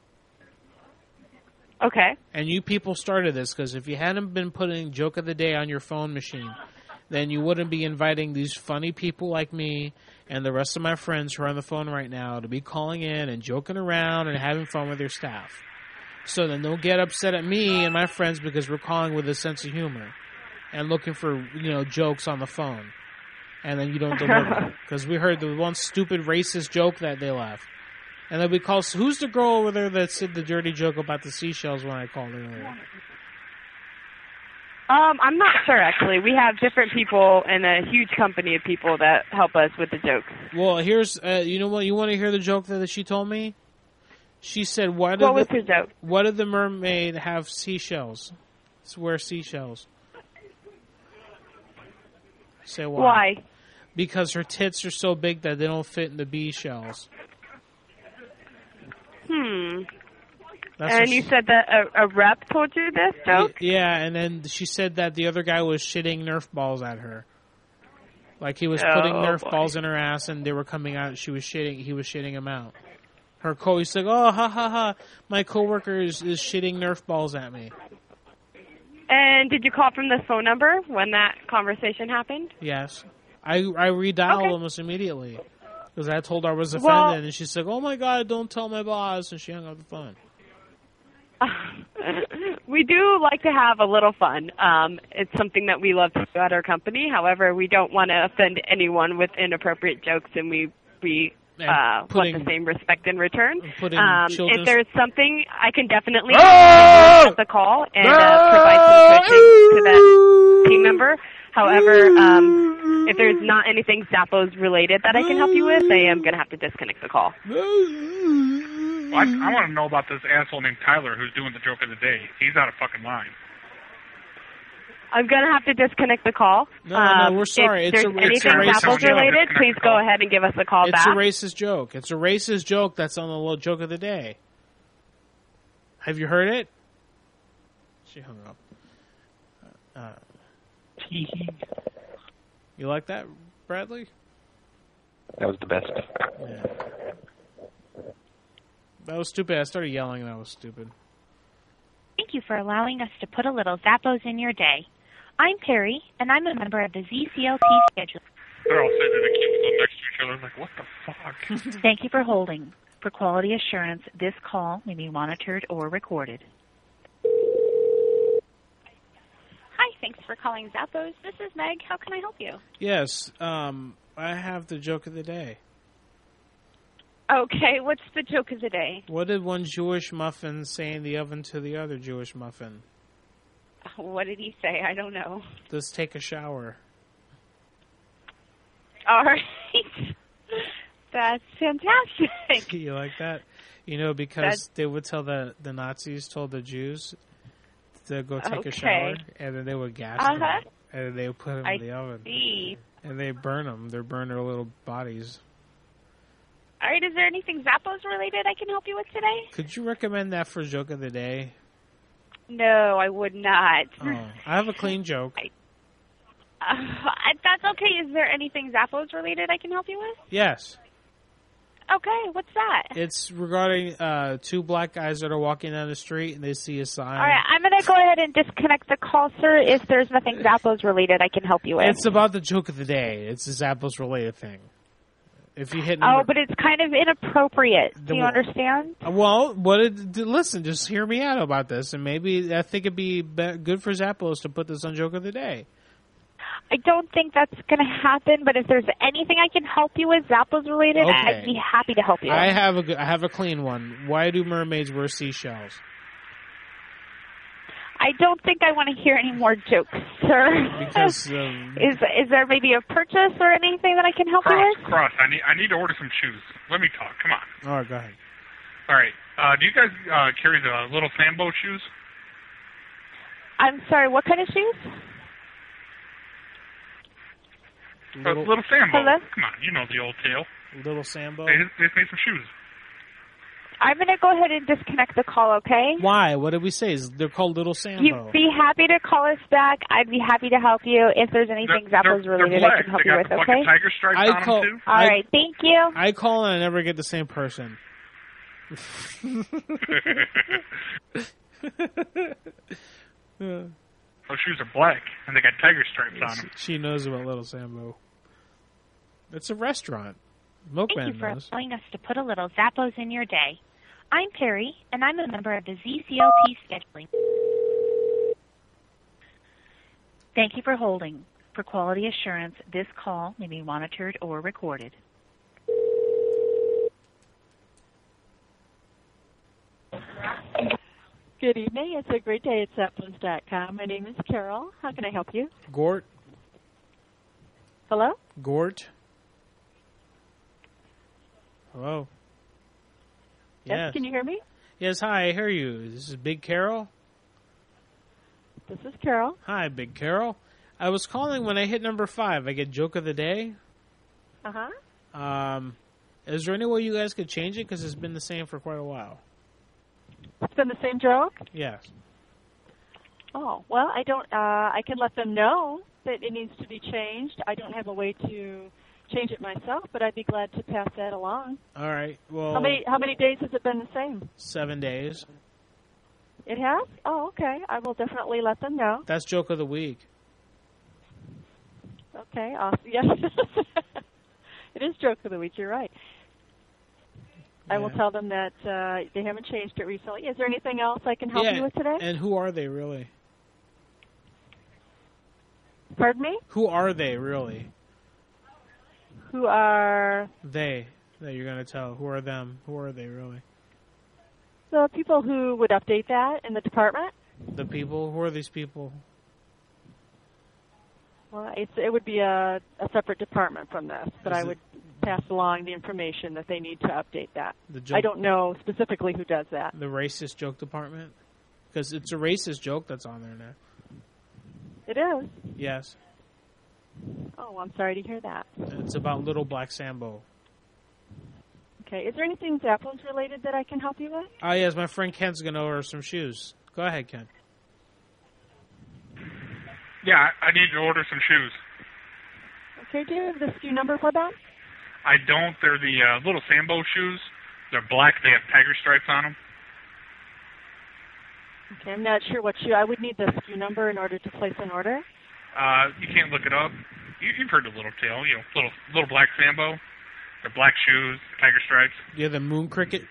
S12: Okay.
S17: And you people started this, because if you hadn't been putting joke of the day on your phone machine, then you wouldn't be inviting these funny people like me and the rest of my friends who are on the phone right now to be calling in and joking around and having fun with their staff. So then they'll get upset at me and my friends because we're calling with a sense of humor and looking for, jokes on the phone. And then you don't deliver. Because we heard the one stupid racist joke that they left. And then we call, who's the girl over there that said the dirty joke about the seashells when I called earlier?
S12: I'm not sure, actually. We have different people and a huge company of people that help us with the jokes.
S17: Well, here's, you know what? You want to hear the joke that she told me? She said, what
S12: was her joke?
S17: Why did the mermaid have seashells? Wear seashells. Say why.
S12: Why?
S17: Because her tits are so big that they don't fit in the bee shells.
S12: And you said that a rep told you this joke?
S17: Yeah, and then she said that the other guy was shitting Nerf balls at her. Like he was putting Nerf balls in her ass, and they were coming out. He was shitting them out. He's like, oh, ha, ha, ha. My coworker is shitting Nerf balls at me.
S12: And did you call from this phone number when that conversation happened?
S17: Yes. I redialed almost immediately. Because I told her I was offended, and she's like, oh my God, don't tell my boss, and she hung up the phone.
S12: We do like to have a little fun. It's something that we love to do at our company. However, we don't want to offend anyone with inappropriate jokes, and we want the same respect in return. If there's something, I can definitely have the call and provide some coaching to that team member. However, if there's not anything Zappos related that I can help you with, I am going to have to disconnect the call.
S5: Well, I want to know about this asshole named Tyler who's doing the joke of the day. He's out of fucking line.
S12: I'm going to have to disconnect the call.
S17: No, we're sorry.
S12: If there's anything Zappos related, please go ahead and give us a call back.
S17: It's a racist joke. It's a racist joke that's on the little joke of the day. Have you heard it? She hung up. You like that, Bradley?
S11: That was the best.
S17: Yeah. That was stupid. I started yelling. That was stupid.
S7: Thank you for allowing us to put a little Zappos in your day. I'm Perry, and I'm a member of the ZCLT schedule.
S5: They're all sitting in a cubicle next to each other like, what the fuck?
S7: Thank you for holding. For quality assurance, this call may be monitored or recorded.
S14: Hi, thanks for calling Zappos. This is Meg. How can I help you?
S17: Yes, I have the joke of the day.
S14: Okay, what's the joke of the day?
S17: What did one Jewish muffin say in the oven to the other Jewish muffin?
S14: What did he say? I don't know.
S17: Let's take a shower.
S14: All right. That's fantastic.
S17: You like that? Because they would tell the Nazis told the Jews to go take a shower, and then they would gas them, and then they would put them in the oven.
S14: See.
S17: And they burn them. They burn their little bodies.
S14: All right, is there anything Zappos related I can help you with today?
S17: Could you recommend that for joke of the day?
S14: No, I would not.
S17: Oh, I have a clean joke.
S14: That's okay. Is there anything Zappos related I can help you with?
S17: Yes.
S14: Okay, what's that?
S17: It's regarding two black guys that are walking down the street and they see a sign.
S14: All right, I'm going to go ahead and disconnect the call, sir. If there's nothing Zappos related I can help you with.
S17: It's about the joke of the day. It's a Zappos related thing. If you hit
S14: but it's kind of inappropriate. Do you understand?
S17: Well, listen, just hear me out about this, and maybe I think it'd be good for Zappos to put this on Joke of the Day.
S14: I don't think that's going to happen, but if there's anything I can help you with Zappos related, I'd be happy to help you.
S17: I have a clean one. Why do mermaids wear seashells?
S14: I don't think I want to hear any more jokes, sir.
S17: Because
S14: is there maybe a purchase or anything that I can help you with?
S5: Cross, I need to order some shoes. Let me talk. Come on.
S17: All right, go ahead.
S5: All right. Do you guys carry the little Sambo shoes?
S14: I'm sorry, what kind of shoes?
S5: Little Sambo.
S14: Hello?
S5: Come on, you know the old tale.
S17: Little Sambo?
S5: They made some shoes.
S14: I'm going to go ahead and disconnect the call, okay?
S17: Why? What did we say? They're called Little Sambo.
S14: You'd be happy to call us back. I'd be happy to help you if there's anything Zappos related I can help you with,
S5: They got the
S14: okay?
S5: fucking tiger stripes on them, too.
S14: All right, thank you.
S17: I call and I never get the same person.
S5: Those shoes are black, and they got tiger stripes on them.
S17: She knows about Little Sambo. It's a restaurant. Milkman
S7: Thank you for
S17: knows.
S7: allowing us to put a little Zappos in your day. I'm Perry, and I'm a member of the ZCLT scheduling.
S15: Thank you for holding. For quality assurance, this call may be monitored or recorded.
S2: Good evening. It's a great day at Zappos.com. My name is Carol. How can I help you?
S17: Gort.
S2: Hello?
S17: Gort. Hello.
S2: Yes. Can you hear me?
S17: Yes, hi, I hear you. This is Big Carol?
S2: This is Carol.
S17: Hi, Big Carol. I was calling when I hit number 5. I get Joke of the Day.
S2: Uh-huh.
S17: Is there any way you guys could change it? Because it's been the same for quite a while.
S2: It's been the same joke?
S17: Yes.
S2: Oh, well, I don't, I can let them know that it needs to be changed. I don't have a way to change it myself, but I'd be glad to pass that along.
S17: All right. Well,
S2: How many days has it been the same?
S17: 7 days.
S2: It has? Oh, okay. I will definitely let them know.
S17: That's Joke of the Week.
S2: Okay, awesome. Yes. It is Joke of the Week. You're right. I will tell them that they haven't changed it recently. Is there anything else I can help you with today?
S17: And who are they, really?
S2: Pardon me?
S17: Who are they, really?
S2: Who are...
S17: They, that you're going to tell. Who are them? Who are they, really?
S2: The people who would update that in the department.
S17: The people? Who are these people?
S2: Well, it would be a separate department from this, but I would pass along the information that they need to update that. I don't know specifically who does that.
S17: The racist joke department? Because it's a racist joke that's on there now.
S2: It is?
S17: Yes.
S2: Oh, I'm sorry to hear that.
S17: It's about Little Black Sambo.
S2: Okay. Is there anything Zappos related that I can help you with?
S17: Oh, yes, my friend Ken's going to order some shoes. Go ahead, Ken.
S5: Yeah, I need to order some shoes.
S2: Okay, do you have the SKU number for that?
S5: I don't. They're the Little Sambo shoes. They're black. They have tiger stripes on them.
S2: Okay, I'm not sure what shoe. I would need the SKU number in order to place an order.
S5: You can't look it up. You've heard the little tale, little black Sambo. They're black shoes, tiger stripes.
S17: Yeah, the moon cricket.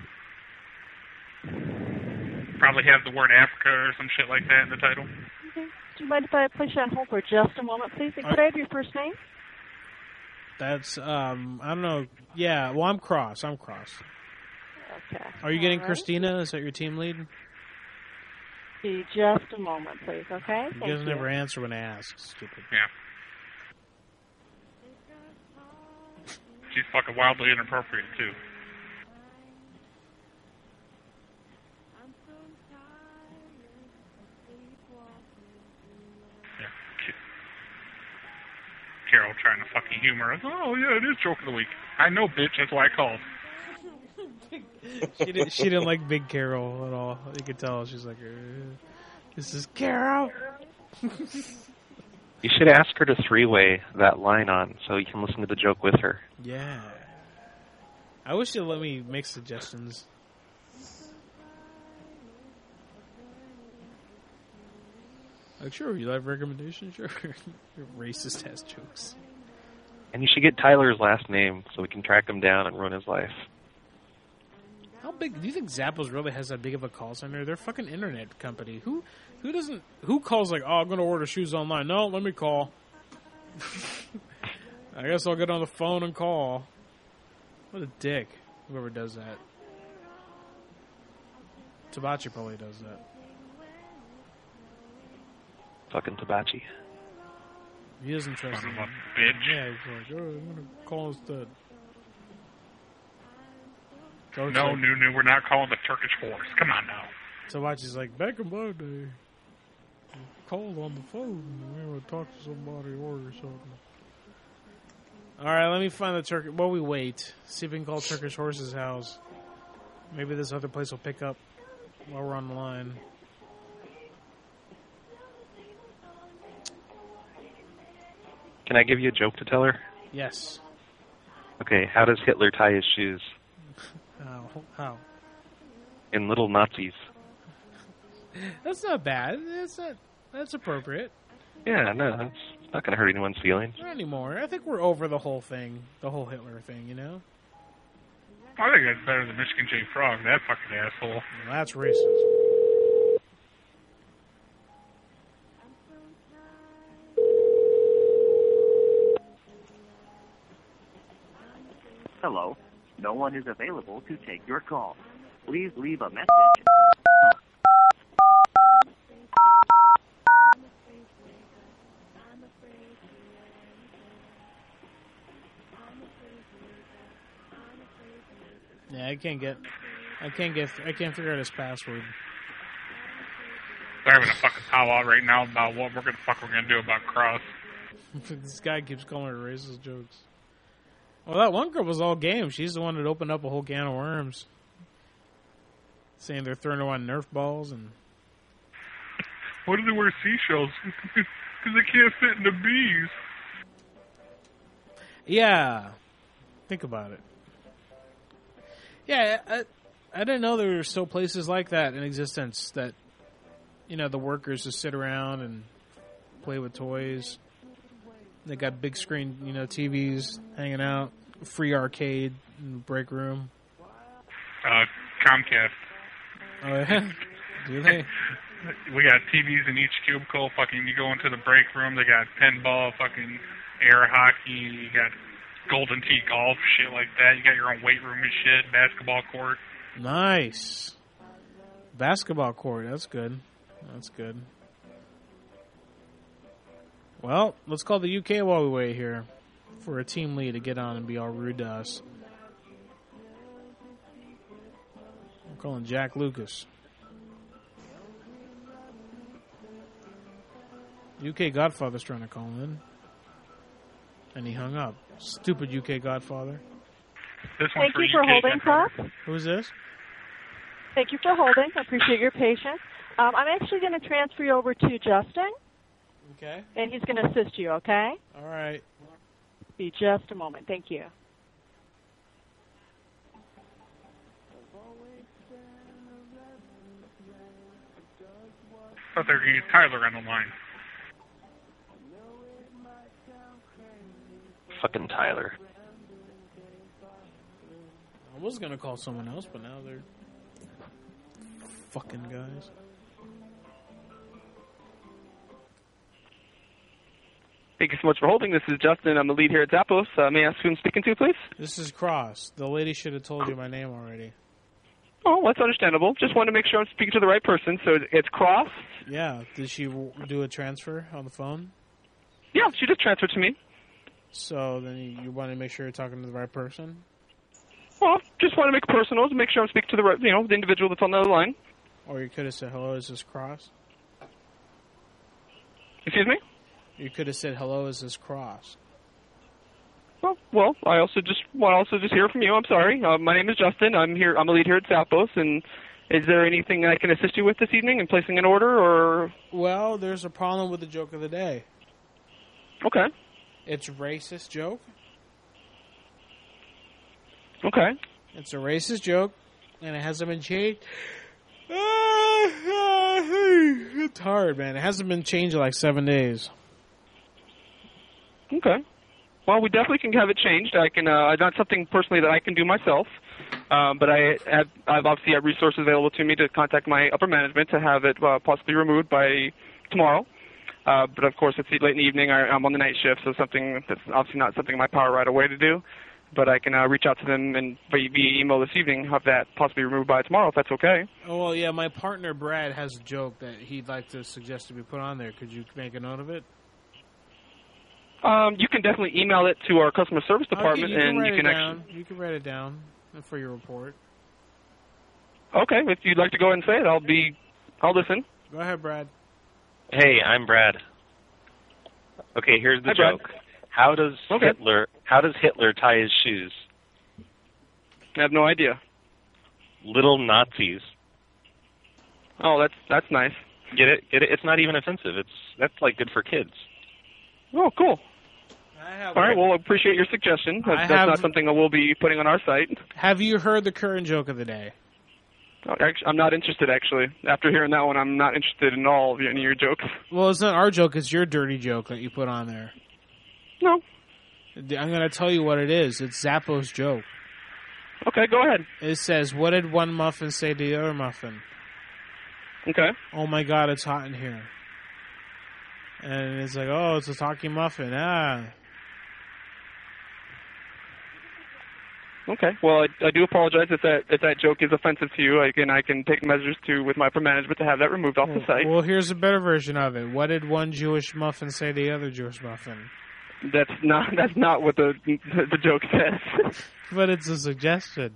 S5: Probably have the word Africa or some shit like that in the title.
S2: Okay. Do you mind if I place you on hold for just a moment, please? Could I have your first name?
S17: That's, I don't know. Yeah, well, I'm Cross.
S2: Okay.
S17: Are you getting
S2: All right.
S17: Christina? Is that your team lead?
S2: Be just a moment, please, okay?
S17: He doesn't ever answer when I ask. Stupid.
S5: Yeah. She's fucking wildly inappropriate, too. Yeah. Carol trying to fucking humor us. Oh, yeah, it is Joke of the Week. I know, bitch. That's why I called.
S17: She didn't like Big Carol at all. You could tell. She's like, this is Carol.
S11: You should ask her to three-way that line on so you can listen to the joke with her.
S17: Yeah. I wish you'd let me make suggestions. Like, sure, you have recommendations? Sure. Your racist ass jokes.
S11: And you should get Tyler's last name so we can track him down and ruin his life.
S17: How big do you think Zappos really has that big of a call center? They're a fucking internet company. Who calls like, oh, I'm gonna order shoes online? No, let me call. I guess I'll get on the phone and call. What a dick, whoever does that. Tabachi probably does that.
S11: Fucking Tabachi.
S17: He isn't trusting.
S5: Son of a bitch.
S17: Yeah, he's like, oh, I'm gonna call instead.
S5: No, we're not calling the Turkish horse. Come on now.
S17: Tabachi's like, back in my day, I called on the phone. We would talk to somebody or order something. All right, let me find the Turkish. While we wait, see if we can call Turkish Horse's house. Maybe this other place will pick up while we're on the line.
S11: Can I give you a joke to tell her?
S17: Yes.
S11: Okay, how does Hitler tie his shoes?
S17: How?
S11: In little Nazis.
S17: That's not bad. That's appropriate.
S11: Yeah, no, it's not going to hurt anyone's feelings.
S17: Not anymore. I think we're over the whole thing, the whole Hitler thing, you know?
S5: I think that's better than Michigan J. Frog, that fucking asshole.
S17: Well, that's racist.
S16: Hello. No one is available to take your call. Please leave a message.
S17: Yeah, I can't figure out his password.
S5: They're having a fucking powwow right now about what we're gonna do about Cross.
S17: This guy keeps calling her racist jokes. Well, that one girl was all game. She's the one that opened up a whole can of worms, saying they're throwing around Nerf balls and.
S5: Why do they wear seashells? Because they can't fit in the bees.
S17: Yeah, think about it. Yeah, I didn't know there were still places like that in existence that, you know, the workers just sit around and play with toys. They got big screen, you know, TVs hanging out, free arcade in the break room.
S5: Comcast.
S17: Oh, yeah? Do they?
S5: We got TVs in each cubicle. Fucking, you go into the break room, they got pinball, fucking air hockey, you got Golden Tee golf, shit like that. You got your own weight room and shit, basketball court.
S17: Nice. Basketball court, that's good. That's good. Well, let's call the UK while we wait here for a team lead to get on and be all rude to us. I'm calling Jack Lucas. UK Godfather's trying to call in. And he hung up. Stupid UK Godfather.
S2: Thank you for holding, Cross.
S17: Who's this?
S2: Thank you for holding. I appreciate your patience. I'm actually going to transfer you over to Justin.
S17: Okay.
S2: And he's going to assist you, okay?
S17: All right.
S2: Be just a moment. Thank you.
S5: I thought they were going to get Tyler on the line.
S11: Fucking Tyler.
S17: I was going to call someone else, but now they're fucking guys.
S18: Thank you so much for holding. This is Justin. I'm the lead here at Zappos. May I ask who I'm speaking to, please?
S17: This is Cross. The lady should have told you my name already.
S18: Oh, that's understandable. Just wanted to make sure I'm speaking to the right person. So it's Cross?
S17: Yeah. Did she do a transfer on the phone?
S18: Yeah, she just transferred to me.
S17: So then you want to make sure you're talking to the right person?
S18: Well, just want to make it personal to make sure I'm speaking to the right, the individual that's on the other line.
S17: Or you could have said, hello, is this Cross?
S18: Excuse me?
S17: You could have said, hello, is this Cross?
S18: Well, I also just want to hear from you. I'm sorry. My name is Justin. I'm here. I'm a lead here at Zappos. And is there anything I can assist you with this evening in placing an order, or?
S17: Well, there's a problem with the joke of the day.
S18: Okay.
S17: It's a racist joke.
S18: Okay.
S17: It's a racist joke, and it hasn't been changed. It's hard, man. It hasn't been changed in like 7 days.
S18: Okay. Well, we definitely can have it changed. I can. Not something personally that I can do myself, but I've obviously have resources available to me to contact my upper management to have it possibly removed by tomorrow. But of course, it's late in the evening. I'm on the night shift, so something that's obviously not something in my power right away to do. But I can reach out to them and via email this evening, have that possibly removed by tomorrow, if that's okay.
S17: Oh, well, yeah, my partner Brad has a joke that he'd like to suggest to be put on there. Could you make a note of it?
S18: You can definitely email it to our customer service department, and you can actually.
S17: You can write it down for your report.
S18: Okay, if you'd like to go ahead and say it, I'll listen.
S17: Go ahead, Brad.
S11: Hey, I'm Brad. Okay, here's the
S18: Hi,
S11: joke.
S18: Brad.
S11: How does Hitler tie his shoes?
S18: I have no idea.
S11: little Nazis.
S18: Oh, that's nice.
S11: Get it? Get it? It's not even offensive. That's like good for kids.
S18: Oh, cool. All right, well, I appreciate your suggestion. That's not something that we'll be putting on our site.
S17: Have you heard the current joke of the day?
S18: I'm not interested, actually. After hearing that one, I'm not interested in all of any of your jokes.
S17: Well, it's not our joke. It's your dirty joke that you put on there.
S18: No.
S17: I'm going to tell you what it is. It's Zappo's joke.
S18: Okay, go ahead.
S17: It says, what did one muffin say to the other muffin?
S18: Okay.
S17: Oh, my God, it's hot in here. And it's like, oh, it's a talking muffin. Ah.
S18: Okay. Well, I do apologize if that joke is offensive to you. Again, I can take measures with my upper management to have that removed off the site.
S17: Well, here's a better version of it. What did one Jewish muffin say to the other Jewish muffin?
S18: That's not what the joke says.
S17: But it's a suggestion.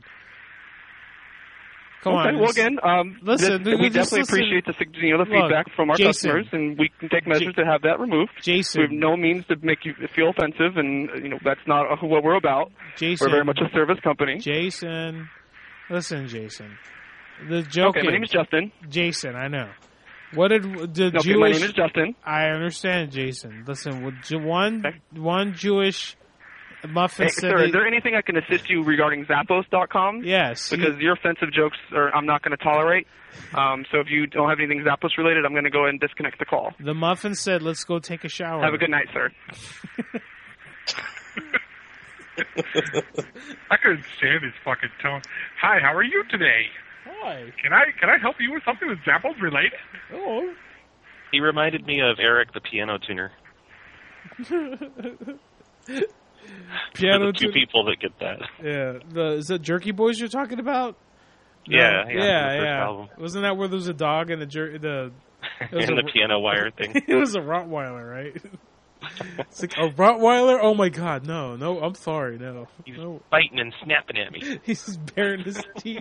S17: Come
S18: okay,
S17: on.
S18: Well, again,
S17: listen.
S18: We definitely appreciate the feedback from our customers, and we can take measures to have that removed.
S17: Jason,
S18: we have no means to make you feel offensive, and that's not what we're about.
S17: Jason,
S18: we're very much a service company.
S17: Jason, listen, Jason. The joke.
S18: Okay, my name is Justin.
S17: Jason, I know. What did the
S18: okay,
S17: Jewish?
S18: My name is Justin.
S17: I understand, Jason. Listen, one Jewish muffin said.
S18: Sir, is there anything I can assist you regarding Zappos.com?
S17: Yes.
S18: Because your offensive jokes I'm not going to tolerate. So if you don't have anything Zappos related, I'm going to go ahead and disconnect the call.
S17: The muffin said, "Let's go take a shower."
S18: Have a good night, sir.
S5: I couldn't stand his fucking tone. Hi, how are you today?
S17: Hi.
S5: Can I help you with something that's Zappos related?
S17: Oh.
S11: He reminded me of Eric the piano tuner.
S17: Piano
S11: the two people that get that.
S17: Yeah. Is that Jerky Boys you're talking about? No.
S11: Yeah.
S17: Album. Wasn't that where there was a dog and the
S11: piano wire thing?
S17: It was a Rottweiler, right? It's like a Rottweiler? Oh my God, no, I'm sorry, no.
S11: He's biting and snapping at me.
S17: He's baring his teeth.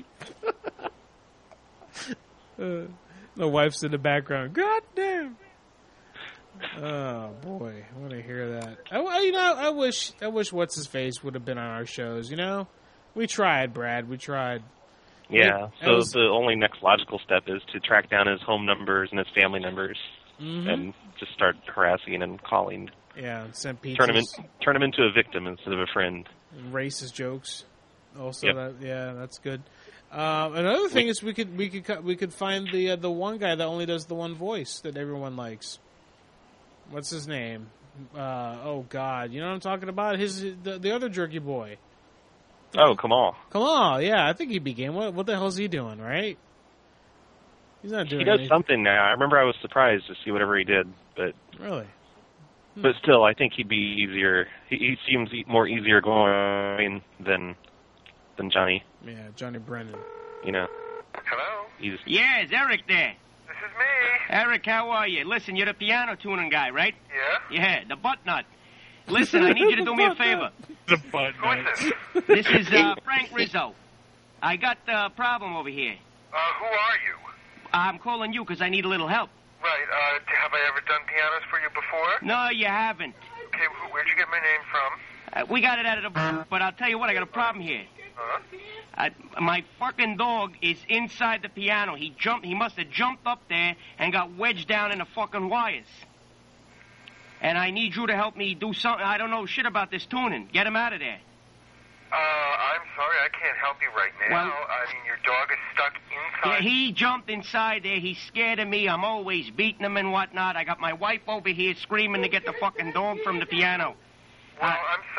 S17: The wife's in the background. God damn. Oh boy, I want to hear that. I wish what's his face would have been on our shows. We tried, Brad. We tried.
S11: Yeah. So the only next logical step is to track down his home numbers and his family numbers, and just start harassing and calling.
S17: Yeah, and send pizzas.
S11: Turn him into a victim instead of a friend.
S17: And racist jokes. Also,
S11: yep.
S17: That's good. Another thing is we could find the one guy that only does the one voice that everyone likes. What's his name? Oh God, you know what I'm talking about? The other jerky boy.
S11: Oh, Kamal.
S17: Kamal, yeah, I think he began. What the hell's he doing? Right? He's not doing.
S11: He does
S17: anything.
S11: something now. I remember I was surprised to see whatever he did, but
S17: really.
S11: But still, I think he'd be easier. He seems more easier going than Johnny.
S17: Yeah, Johnny Brennan.
S19: Hello?
S20: Yeah, is Eric there?
S19: This is me.
S20: Eric, how are you? Listen, you're the piano tuning guy, right?
S19: Yeah?
S20: Yeah, the butt nut. Listen, I need you to do me a favor.
S5: The butt nut.
S19: Who is this?
S20: This is Frank Rizzo. I got a problem over here.
S19: Who are you?
S20: I'm calling you because I need a little help.
S19: Right, have I ever done pianos for you before?
S20: No, you haven't.
S19: Okay, where'd you get my name from?
S20: We got it out of the but I'll tell you what, I got a problem here.
S19: Huh?
S20: My fucking dog is inside the piano. He must have jumped up there and got wedged down in the fucking wires. And I need you to help me do something. I don't know shit about this tuning. Get him out of there.
S19: I'm sorry, I can't help you right now.
S20: Well,
S19: I mean, your dog is stuck inside.
S20: Yeah, he jumped inside there. He's scared of me. I'm always beating him and whatnot. I got my wife over here screaming to get the fucking dog from the piano.
S19: Well,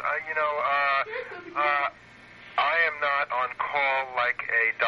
S19: I am not on call like a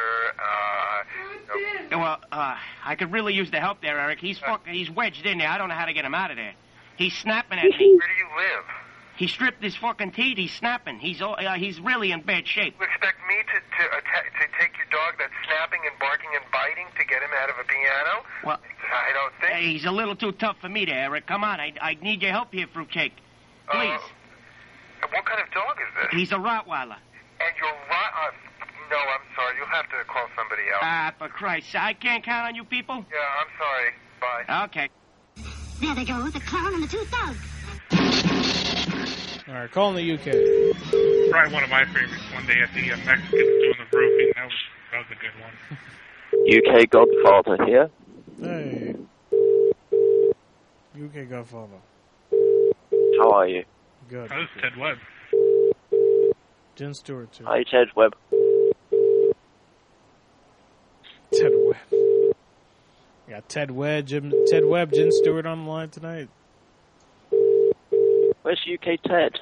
S19: doctor.
S20: Well, I could really use the help there, Eric. He's wedged in there. I don't know how to get him out of there. He's snapping at me.
S19: Where do you live?
S20: He stripped his fucking teeth. He's snapping. He's really in bad shape.
S19: You expect me to take your dog that's snapping and barking and biting to get him out of a piano?
S20: Well,
S19: I don't think.
S20: He's a little too tough for me there, Eric. Come on, I need your help here, Fruitcake. Please.
S19: What kind of dog is this?
S20: He's a Rottweiler.
S19: And you're no, I'm sorry. You'll have to call somebody else.
S20: For Christ's sake, I can't count on you people?
S19: Yeah, I'm sorry. Bye.
S20: Okay.
S21: There they go, the clown and the two thugs.
S17: All right, calling the UK.
S5: Probably one of my favorites. One day at the Mexicans doing the roofing. That was a good one.
S3: UK Godfather here.
S17: Hey. UK Godfather.
S3: How are you?
S17: Good.
S5: That was Ted Webb.
S17: Jen Stewart, too.
S3: Hi, Ted Webb.
S17: Ted Webb. We got Ted Webb, Jen Stewart on the line tonight.
S3: Where's UK Ted?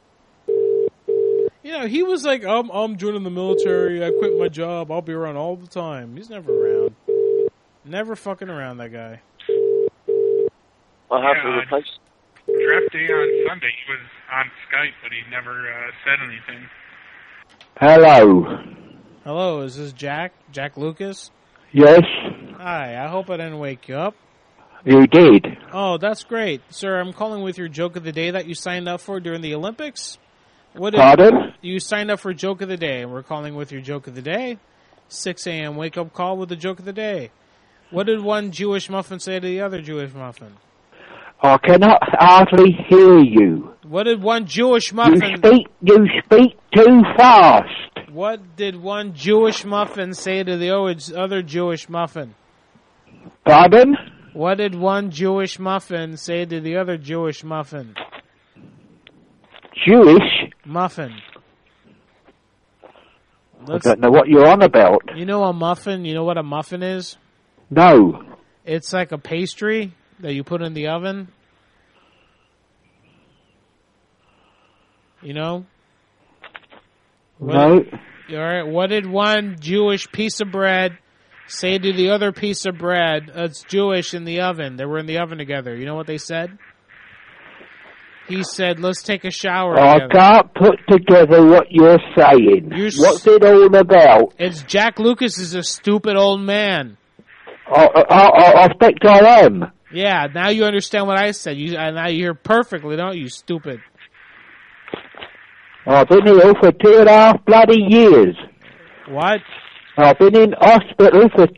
S17: You know, he was like, I'm joining the military. I quit my job. I'll be around all the time. He's never around. Never fucking around, that guy.
S3: What happened with the place?
S5: Draft day on Sunday, he was on Skype, but he never said anything.
S4: Hello.
S17: Hello, is this Jack? Jack Lucas?
S4: Yes.
S17: Hi, I hope I didn't wake you up.
S4: You did.
S17: Oh, that's great. Sir, I'm calling with your joke of the day that you signed up for during the Olympics.
S4: Pardon?
S17: You signed up for joke of the day, and we're calling with your joke of the day. 6 a.m. wake-up call with the joke of the day. What did one Jewish muffin say to the other Jewish muffin?
S4: I cannot hardly hear you.
S17: What did one Jewish muffin...
S4: You speak too fast.
S17: What did one Jewish muffin say to the other Jewish muffin?
S4: Pardon?
S17: What did one Jewish muffin say to the other Jewish muffin?
S4: Jewish?
S17: Muffin.
S4: I don't know what you're on about.
S17: You know a muffin? You know what a muffin is?
S4: No.
S17: It's like a pastry that you put in the oven. You know?
S4: No.
S17: All right. What did one Jewish piece of bread say to the other piece of bread that's Jewish in the oven? They were in the oven together. You know what they said? He said, let's take a shower
S4: I
S17: together.
S4: can't put together what you're saying. What's it all about?
S17: It's Jack Lucas is a stupid old man.
S4: I think I am.
S17: Yeah, now you understand what I said. Now you hear perfectly, don't you, stupid?
S4: I've been ill for 2.5 bloody years.
S17: What?
S4: I've been in hospital for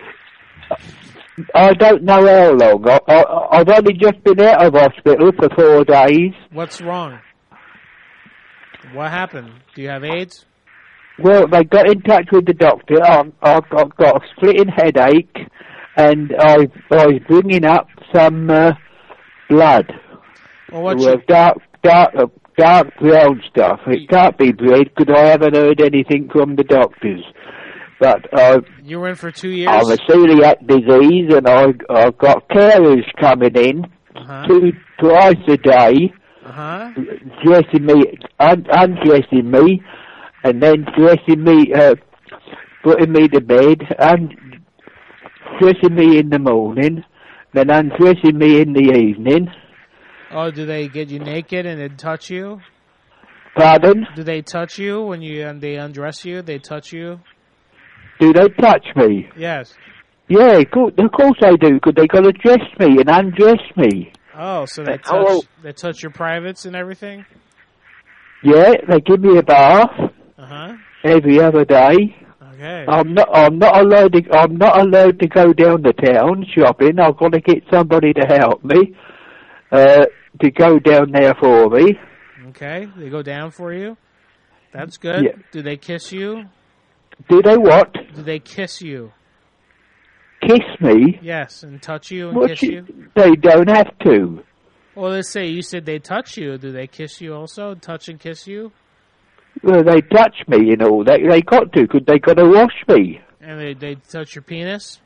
S4: I don't know how long. I've only just been out of hospital for 4 days.
S17: What's wrong? What happened? Do you have AIDS?
S4: Well, they got in touch with the doctor. I've got a splitting headache, and I was bringing up some blood.
S17: Well,
S4: dark brown stuff. It can't be blood because I haven't heard anything from the doctors. But
S17: you were in for 2 years?
S4: I have a celiac disease, and I've got carers coming in twice a day, dressing me, undressing me, and then dressing me, putting me to bed, and dressing me in the morning, then undressing me in the evening.
S17: Oh, do they get you naked and then touch you?
S4: Pardon?
S17: Do they touch you when they undress you? They touch you?
S4: Do they touch me?
S17: Yes.
S4: Yeah, of course they do, because they got to dress me and undress me.
S17: Oh, so they touch your privates and everything?
S4: Yeah, they give me a bath every other day.
S17: Okay.
S4: I'm not allowed to go down the town shopping. I've got to get somebody to help me to go down there for me.
S17: Okay, they go down for you. That's good.
S4: Yeah.
S17: Do they kiss you?
S4: Do they what?
S17: Do they kiss you?
S4: Kiss me?
S17: Yes, and touch you and kiss you?
S4: They don't have to.
S17: Well, let's say you said they touch you. Do they kiss you also? Touch and kiss you?
S4: Well, they touch me and all. They got to, because they got to wash me.
S17: And they touch your penis?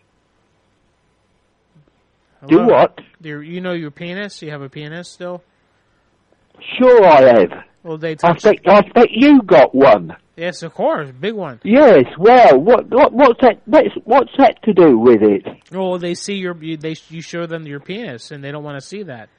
S4: Hello? Do what?
S17: You know your penis? You have a penis still?
S4: Sure I have.
S17: Well, they touch...
S4: I think you got one.
S17: Yes, of course, big one.
S4: Yes, well, what's that to do with it?
S17: Well, they see you show them your penis, and they don't want to see that.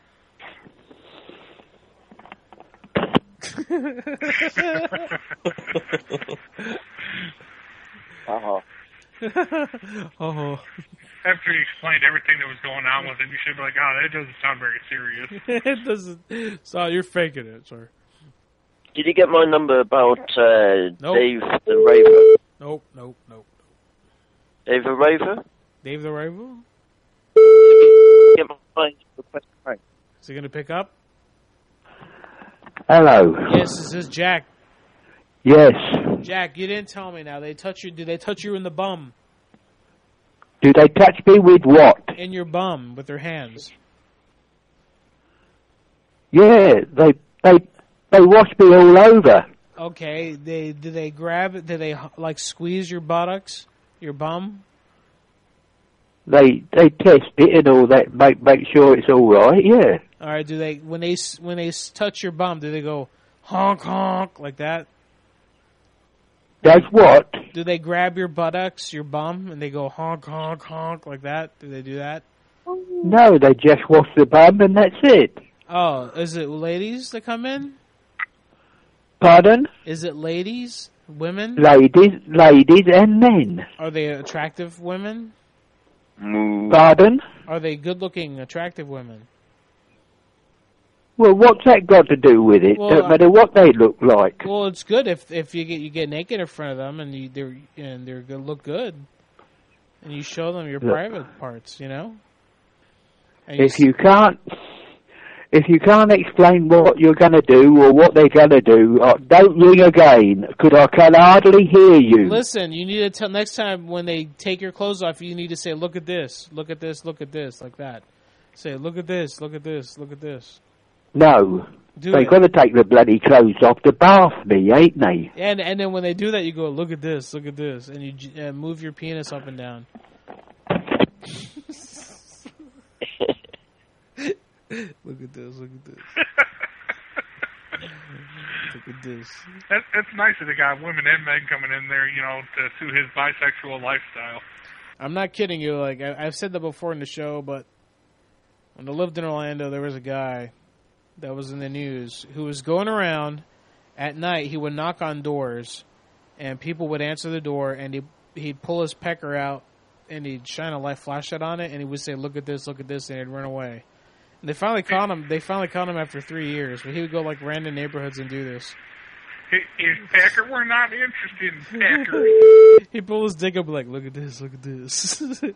S17: Oh.
S5: After you explained everything that was going on with it, you should be like, oh, that doesn't sound very serious.
S17: It doesn't. So you're faking it, sir.
S3: Did you get my number about
S17: Nope.
S3: Dave the Raver?
S17: Nope.
S3: Dave the Raver?
S17: Dave the Raver?
S3: Get my request right.
S17: Is he going to pick up?
S4: Hello.
S17: Yes, is this Jack?
S4: Yes.
S17: Jack, you didn't tell me now. They touch you. Do they touch you in the bum?
S4: Do they touch me with what?
S17: In your bum with their hands.
S4: Yeah, they wash me all over.
S17: Okay, do they grab? Do they like squeeze your buttocks, your bum?
S4: They test it and all that, make sure it's all right. Yeah.
S17: All right. Do they when they touch your bum? Do they go honk honk like that?
S4: Does what?
S17: Do they grab your buttocks, your bum, and they go honk honk honk like that? Do they do that?
S4: No, they just wash the bum and that's it.
S17: Oh, is it ladies that come in?
S4: Pardon?
S17: Is it ladies, women?
S4: Ladies and men.
S17: Are they attractive women?
S4: Pardon?
S17: Are they good-looking, attractive women?
S4: Well, what's that got to do with it?
S17: Well,
S4: Don't matter what they look like.
S17: Well, it's good if you get naked in front of them and they're good, look good, and you show them your private parts, you know. And
S4: if you can't explain what you're going to do or what they're going to do, don't ring again, because I can hardly hear you.
S17: Listen, you need to tell next time when they take your clothes off, you need to say, "Look at this, look at this, look at this," like that. Say, "Look at this, look at this, look at this."
S4: No, they've got to take the bloody clothes off to bath me, ain't they?
S17: And then when they do that, you go, "Look at this, and you move your penis up and down. Look at this, look at this. Look at this.
S5: It's nice that they got women and men coming in there, you know, to suit his bisexual lifestyle.
S17: I'm not kidding you. Like I've said that before in the show, but when I lived in Orlando, there was a guy that was in the news who was going around at night. He would knock on doors, and people would answer the door, and he'd pull his pecker out, and he'd shine a light flashlight on it, and he would say, "Look at this, look at this," and he'd run away. And they finally caught him. They finally caught him after 3 years, but he would go like random neighborhoods and do this.
S5: Hey, Packer, we're not interested in Packer.
S17: He pulled his dick up like, "Look at this, look at this."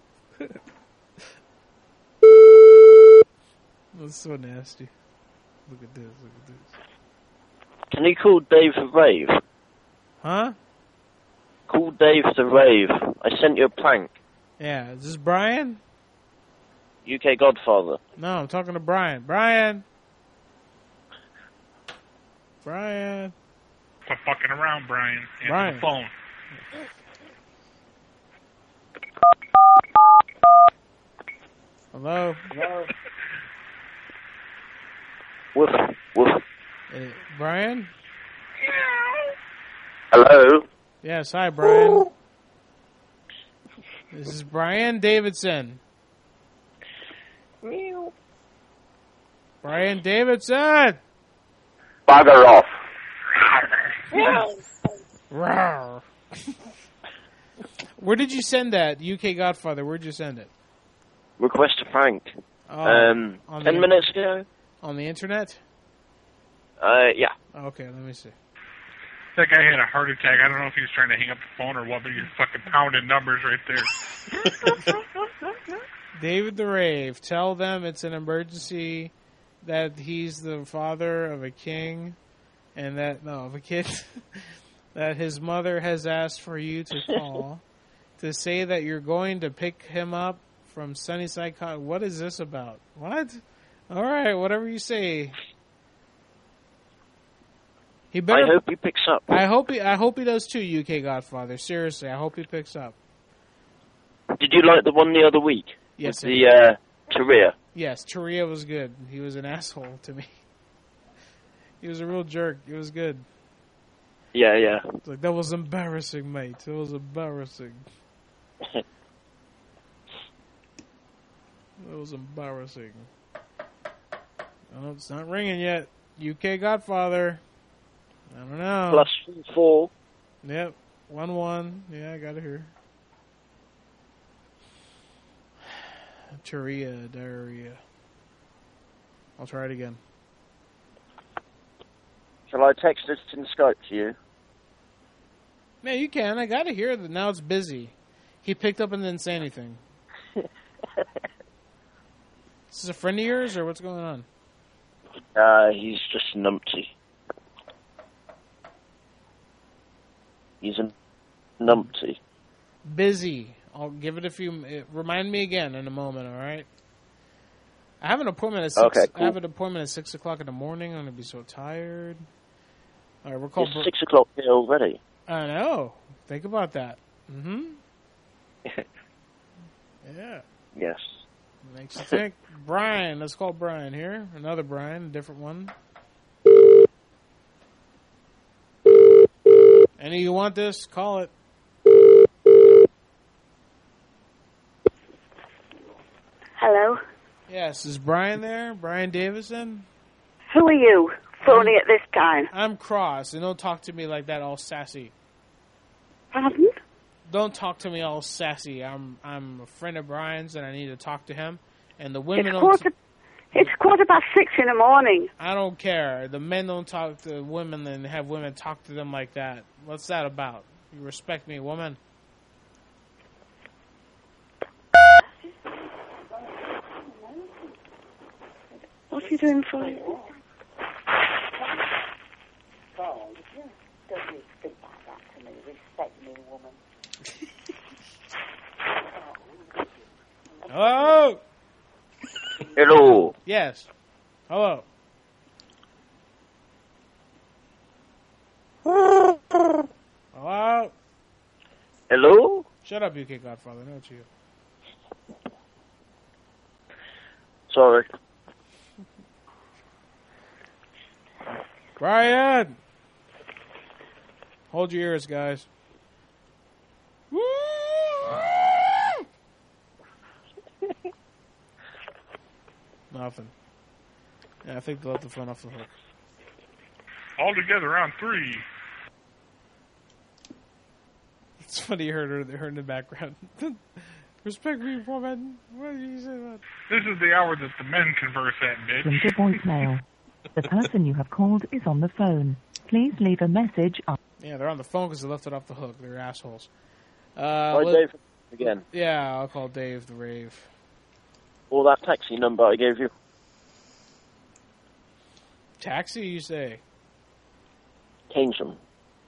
S17: That's so nasty. Look at this, look at this.
S3: Can you call Dave the Rave?
S17: Huh?
S3: Call Dave the Rave. I sent you a prank.
S17: Yeah, is this Brian?
S3: UK Godfather.
S17: No, I'm talking to Brian. Brian! Brian!
S5: Quit fucking around, Brian. Answer
S17: Brian.
S5: the phone.
S17: Hello?
S3: Hello? Woof, woof.
S17: Hey, Brian?
S3: Hello?
S17: Yes, hi, Brian. This is Brian Davidson.
S3: Meow.
S17: Brian Davidson!
S3: Bugger off.
S17: Rawr. Where did you send that, UK Godfather? Where'd you send it?
S3: Request a prank.
S17: On
S3: 10 minutes ago.
S17: On the internet?
S3: Yeah.
S17: Okay, let me see.
S5: That guy had a heart attack. I don't know if he was trying to hang up the phone or what, but you're fucking pounding numbers right there.
S17: David the Rave, tell them it's an emergency, that he's the father of a king, and of a kid, that his mother has asked for you to call to say that you're going to pick him up from Sunnyside College. What is this about? What? All right, whatever you say. He better.
S3: I hope he picks up.
S17: I hope he does too, UK Godfather. Seriously, I hope he picks up.
S3: Did you like the one the other week?
S17: Yes.
S3: With the Taria.
S17: Yes, Taria was good. He was an asshole to me. He was a real jerk. It was good.
S3: Yeah, yeah.
S17: It's like, that was embarrassing, mate. It was embarrassing. That was embarrassing. Oh, it's not ringing yet. UK Godfather. I don't know.
S3: +4.
S17: Yep. 1-1. Yeah, I got it here. Taria, diarrhea. I'll try it again.
S3: Shall I text this in Skype to you?
S17: Yeah, you can. I got it here. Now it's busy. He picked up and didn't say anything. Is this a friend of yours, or what's going on?
S3: He's just numpty. He's a numpty.
S17: Busy. I'll give it a few. Remind me again in a moment. All right. I have an appointment at 6.
S3: Okay, cool.
S17: I have an appointment at 6 o'clock in the morning. I'm gonna be so tired. All right, we're called.
S3: It's 6 o'clock here already.
S17: I know. Think about that. Mm-hmm. Yeah.
S3: Yes.
S17: Makes you think. Brian. Let's call Brian here. Another Brian, a different one. Any of you want this? Call it.
S21: Hello?
S17: Yes, is Brian there? Brian Davison?
S21: Who are you phoning at this time?
S17: I'm cross, and don't talk to me like that all sassy.
S21: Pardon?
S17: Don't talk to me all sassy. I'm a friend of Brian's, and I need to talk to him. And the women
S21: It's 6:15 in the morning.
S17: I don't care. The men don't talk to women and have women talk to them like that. What's that about? You respect me, woman.
S21: What's he doing for you?
S6: Don't you speak like that to me. Respect me, woman.
S17: Hello?
S3: Hello.
S17: Yes. Hello. Hello?
S3: Hello?
S17: Shut up, UK Godfather. No, it's you.
S3: Sorry.
S17: Brian! Hold your ears, guys. Nothing. Yeah, I think they left the phone off the hook.
S5: All together on 3.
S17: It's funny you heard her in the background. Respect me, woman. What did you say about?
S5: This is the hour that the men converse at, bitch.
S8: Welcome to voicemail. The person you have called is on the phone. Please leave a message on...
S17: Yeah, they're on the phone because they left it off the hook. They're assholes.
S3: Dave again.
S17: Yeah, I'll call Dave the Rave.
S3: Or that taxi number I gave you.
S17: Taxi, you say?
S3: Change them.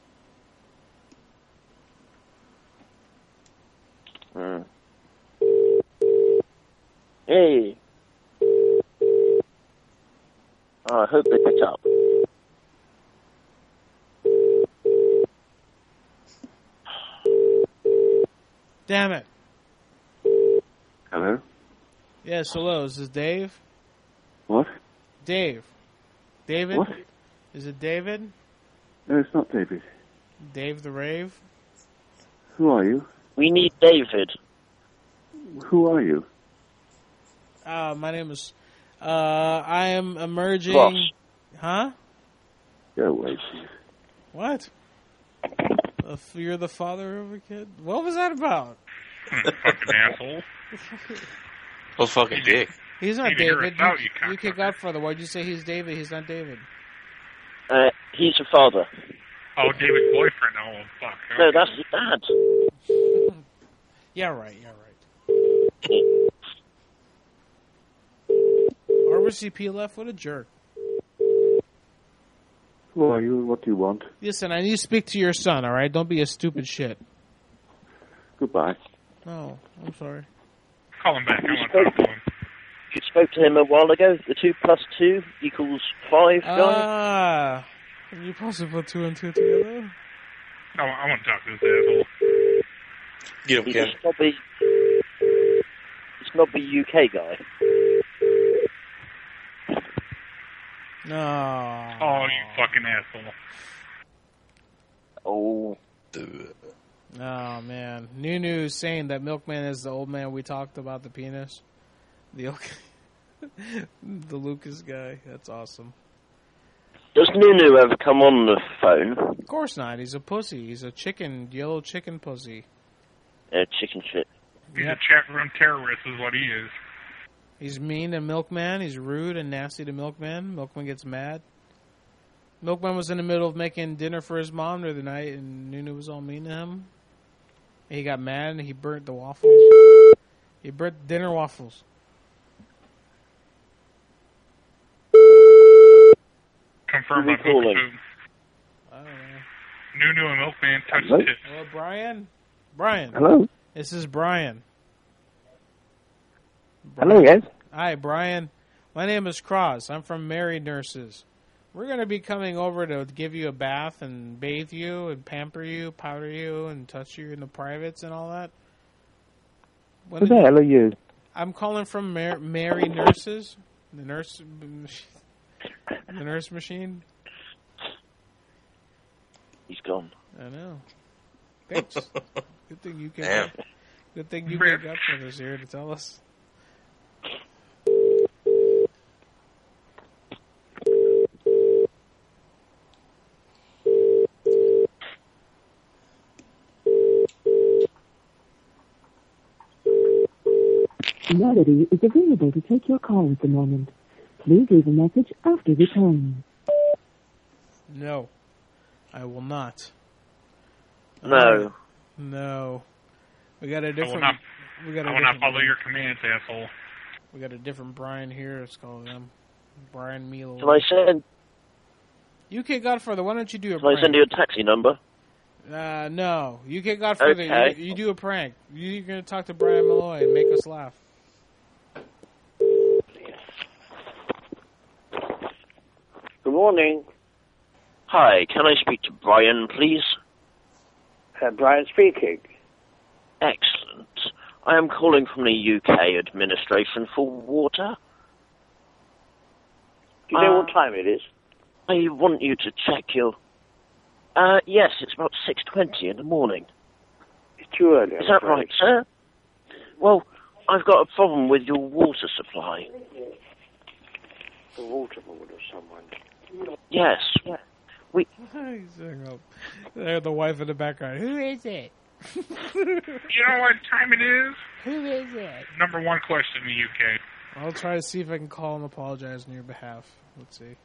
S3: Hey. I hope they pick up.
S17: Damn it.
S9: Hello?
S17: Yes, hello. Is this Dave?
S9: What?
S17: Dave. David?
S9: What?
S17: Is it David?
S9: No, it's not David.
S17: Dave the Rave?
S9: Who are you?
S3: We need David.
S9: Who are you?
S17: My name is... I am emerging...
S3: Ross.
S17: Huh?
S9: Go away.
S17: What? You're the father of a kid? What was that about?
S5: Fucking asshole.
S11: Well, fucking dick.
S17: He's not
S5: Even hear
S17: David.
S5: us out,
S17: You kick Godfather. Why'd you say he's David? He's not David.
S3: He's a father.
S5: Oh, David's boyfriend. Oh, fuck. Okay.
S3: No, that's his dad.
S17: Yeah, right. RCP left. What a jerk.
S9: Who are you? What do you want?
S17: Listen, I need to speak to your son, all right? Don't be a stupid shit.
S9: Goodbye.
S17: Oh, I'm sorry.
S5: Call him back. I want to talk to him.
S3: You spoke to him a while ago. The 2 + 2 = 5 guy.
S17: Ah, can you possibly put 2 and 2 together?
S5: No, I want to talk to this asshole.
S11: Get him,
S3: He's
S11: Ken.
S3: a snobby UK guy.
S17: No.
S5: Oh, you fucking asshole.
S3: Oh.
S17: Oh, man. Nunu's saying that Milkman is the old man we talked about, the penis. The Lucas guy. That's awesome.
S3: Does Nunu ever come on the phone?
S17: Of course not. He's a pussy. He's a yellow chicken pussy.
S3: Chicken shit.
S5: He's a chat room terrorist is what he is.
S17: He's mean to Milkman. He's rude and nasty to Milkman. Milkman gets mad. Milkman was in the middle of making dinner for his mom the other night, and Nunu was all mean to him. And he got mad, and he burnt the waffles. He burnt dinner waffles.
S5: Confirm my book
S3: calling?
S5: too.
S17: I don't know.
S5: Nunu and Milkman touch
S4: Hello?
S5: tits.
S17: Hello, Brian? Brian.
S4: Hello?
S17: This is Brian.
S4: Hello, yes?
S17: Hi, Brian. My name is Cross. I'm from Married Nurses. We're going to be coming over to give you a bath and bathe you and pamper you, powder you, and touch you in the privates and all that.
S4: Who the hell are you?
S17: I'm calling from Married Nurses. The nurse machine.
S3: He's gone.
S17: I know. Thanks. Good thing you came
S3: Damn.
S17: up. Good thing you came up with us here to tell us.
S8: Melody is available to take your call at the moment. Please leave a message after the tone.
S17: No, I will not.
S3: No.
S17: No. We got a different.
S5: I will not follow your commands, asshole.
S17: We got a different Brian here. It's called Brian Milo.
S3: Can I send?
S17: UK Godfather, why don't you do a
S3: Can
S17: prank?
S3: I send you a taxi number?
S17: No. UK Godfather,
S3: Okay.
S17: you do a prank. You're going to talk to Brian Malloy and make us laugh.
S3: Good morning. Hi, can I speak to Brian, please?
S4: Brian speaking.
S3: Excellent. I am calling from the UK Administration for Water.
S4: Do you know what time it is?
S3: I want you to check your... yes, it's about 6:20 in the morning.
S4: It's too early.
S3: Is that right, sir? Well, I've got a problem with your water supply.
S4: The water board or someone.
S3: Yes.
S17: He's hung up. There's the wife in the background. Who is it?
S5: You know what time it is?
S17: Who is it?
S5: Number one question in the UK.
S17: I'll try to see if I can call and apologize on your behalf. Let's see.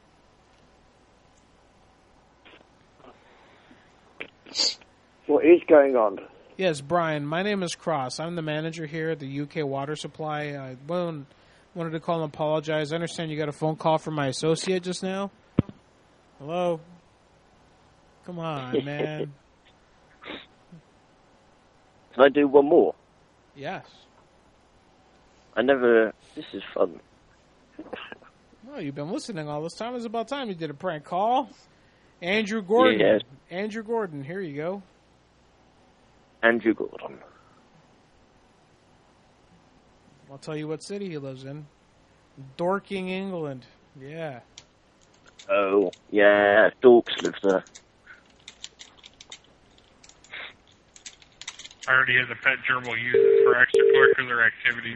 S4: What is going on?
S17: Yes, Brian, my name is Cross. I'm the manager here at the UK Water Supply. I wanted to call and apologize. I understand you got a phone call from my associate just now. Hello? Come on, man.
S3: Can I do one more?
S17: Yes.
S3: This is fun.
S17: Well, you've been listening all this time. It's about time you did a prank call. Andrew Gordon.
S3: Yes.
S17: Andrew Gordon, here you go.
S3: Andrew Gordon.
S17: I'll tell you what city he lives in. Dorking, England. Yeah.
S3: Oh, yeah, Dorks live there.
S5: I heard he has a pet gerbil uses for extracurricular activities.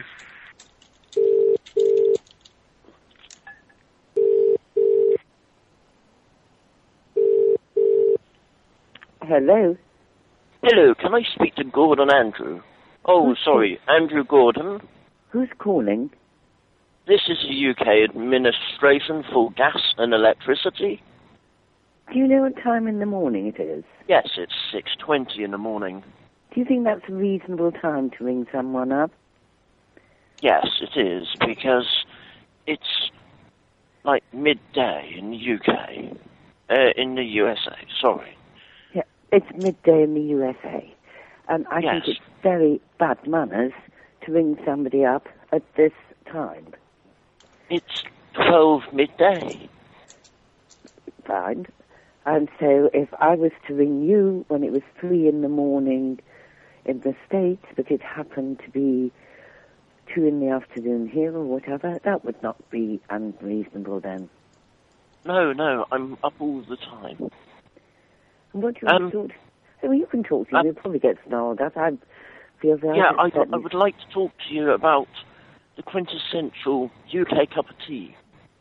S6: Hello?
S3: Hello, can I speak to Gordon Andrew? Oh, sorry, Andrew Gordon.
S6: Who's calling?
S3: This is the UK Administration for Gas and Electricity.
S6: Do you know what time in the morning it is?
S3: Yes, it's 6:20 in the morning.
S6: Do you think that's a reasonable time to ring someone up?
S3: Yes, it is, because it's like midday in the UK. In the USA, sorry.
S6: Yeah, it's midday in the USA. And I
S3: Yes.
S6: think it's very bad manners to ring somebody up at this time.
S3: It's 12 midday.
S6: Fine. And so if I was to ring you when it was 3 in the morning in the States, but it happened to be 2 in the afternoon here or whatever, that would not be unreasonable then.
S3: No, I'm up all the time.
S6: And what do you want to talk to? Well, you can talk to me. You'll probably get snarled at. I feel very upset.
S3: I would like to talk to you about the quintessential UK cup of tea.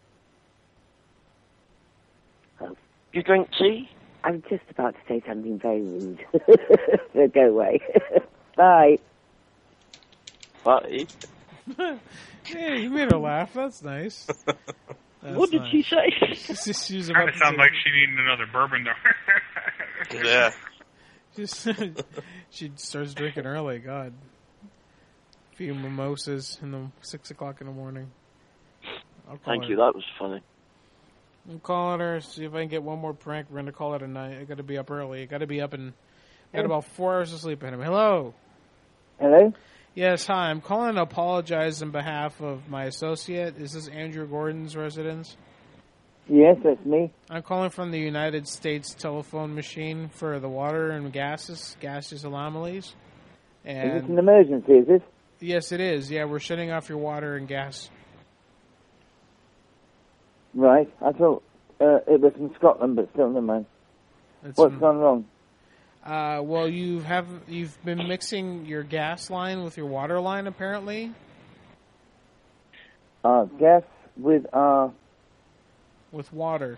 S6: Oh.
S3: You drink tea?
S6: I was just about to say something very rude. So go away. Bye.
S3: Bye.
S17: Hey, you made her laugh. That's nice.
S3: What did she say?
S17: She's
S5: Kind
S17: about
S5: of
S17: to
S5: sounds
S17: say-
S5: like she needed another bourbon though.
S11: Yeah.
S17: She starts drinking early. God, a few mimosas in the 6 o'clock in the morning. I'll call
S3: Thank
S17: her.
S3: you, that was funny.
S17: I'm calling her, see if I can get one more prank. We're going to call it a night. I got to be up early. I got to be up and got about 4 hours of sleep in him. Hello?
S10: Hello?
S17: Yes, hi. I'm calling to apologize on behalf of my associate. Is this Andrew Gordon's residence?
S10: Yes, that's me.
S17: I'm calling from the United States telephone machine for the water and gaseous anomalies. And
S10: Is this an emergency, is this?
S17: Yes, it is. Yeah, we're shutting off your water and gas.
S10: Right. I thought it was from Scotland, but still, never mind. What's gone wrong?
S17: Well, you've been mixing your gas line with your water line, apparently.
S10: Gas with
S17: water.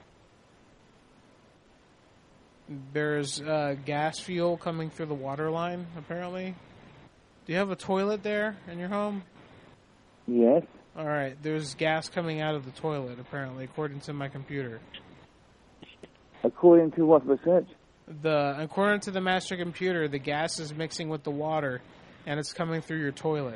S17: There's gas fuel coming through the water line, apparently. Do you have a toilet there in your home?
S10: Yes.
S17: All right. There's gas coming out of the toilet, apparently, according to my computer.
S10: According to what research?
S17: According to the master computer, the gas is mixing with the water, and it's coming through your toilet.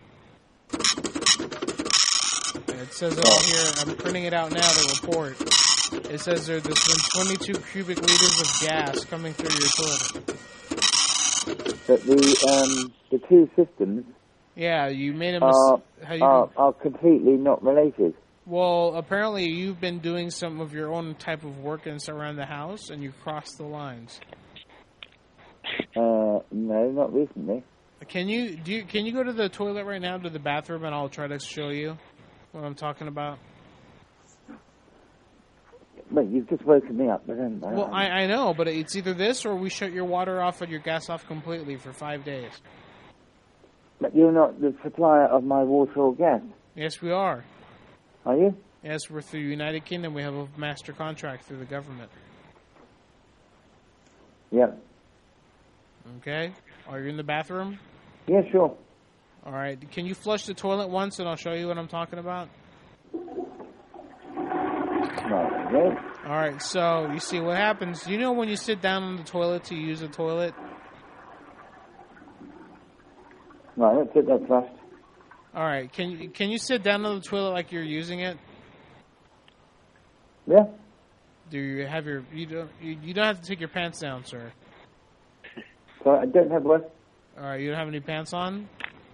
S17: It says it all here. I'm printing it out now, the report. It says there's been 22 cubic liters of gas coming through your toilet.
S10: But the two systems
S17: Yeah, you made a mistake.
S10: are completely not related.
S17: Well, apparently you've been doing some of your own type of work around the house, and you crossed the lines.
S10: No, not recently.
S17: Can you go to the toilet right now, to the bathroom, and I'll try to show you what I'm talking about?
S10: But you've just woken me up. But then,
S17: Well, I know, but it's either this or we shut your water off and your gas off completely for 5 days.
S10: But you're not the supplier of my water or gas.
S17: Yes, we are.
S10: Are you?
S17: Yes, we're through United Kingdom. We have a master contract through the government.
S10: Yep.
S17: Okay. Are you in the bathroom?
S10: Yeah, sure.
S17: All right. Can you flush the toilet once, and I'll show you what I'm talking about?
S10: Okay.
S17: All right. So you see what happens. Do you know when you sit down on the toilet to use the toilet?
S10: Right. Let's get that flushed.
S17: All right. Can you sit down on the toilet like you're using it?
S10: Yeah.
S17: Do you have your you don't have to take your pants down, sir.
S10: So I don't have what?
S17: All right. You don't have any pants on?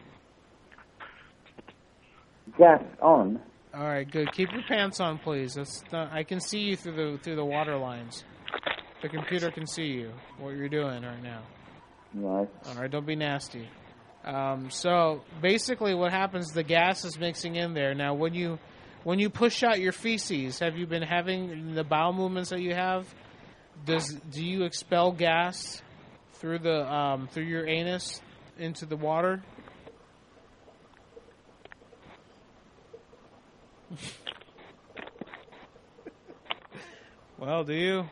S10: Gas on.
S17: All right, good. Keep your pants on, please. I can see you through the water lines. The computer can see you, what you're doing right now.
S10: Right.
S17: All right, don't be nasty. So basically, what happens? The gas is mixing in there. Now, when you push out your feces, have you been having the bowel movements that you have? Do you expel gas through through your anus into the water? Well, do you?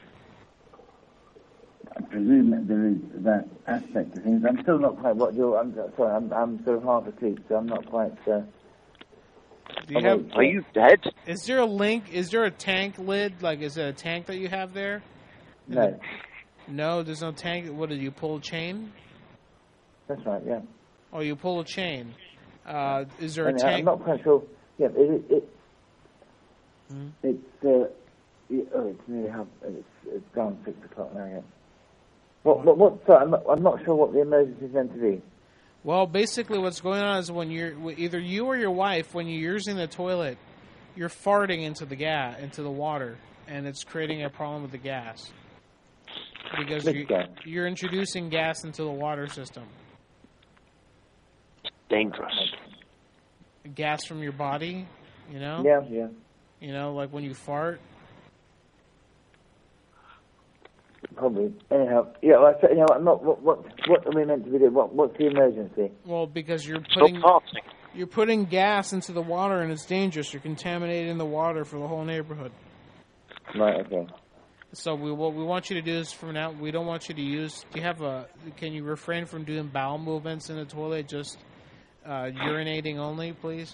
S10: I presume that there is that aspect of things. I'm still not quite what you're. I'm sorry. I'm sort of half asleep, so I'm not quite.
S17: Do you have?
S3: Are you dead?
S17: Is there a link? Is there a tank lid? Like, is it a tank that you have there?
S10: No.
S17: No, there's no tank. What did you pull a chain?
S10: That's right. Yeah.
S17: Oh, you pull a chain. Is there a tank?
S10: I'm not quite sure. Yeah, it's nearly it's gone 6 o'clock now. Yeah. What? Sorry, I'm not sure what the emergency is meant to be.
S17: Well, basically, what's going on is when you're either you or your wife, when you're using the toilet, you're farting into the water, and it's creating a problem with the gas because you're introducing gas into the water system.
S3: Dangerous.
S17: Gas from your body, you know?
S10: Yeah.
S17: You know, like when you fart.
S10: Probably. Anyhow, yeah. Well, anyhow, I'm not. What are we meant to be doing? What's the emergency?
S17: Well, because you're putting gas into the water, and it's dangerous. You're contaminating the water for the whole neighborhood.
S10: Right. Okay.
S17: So what we want you to do is, from now, we don't want you to use. Can you refrain from doing bowel movements in the toilet? Just urinating only, please.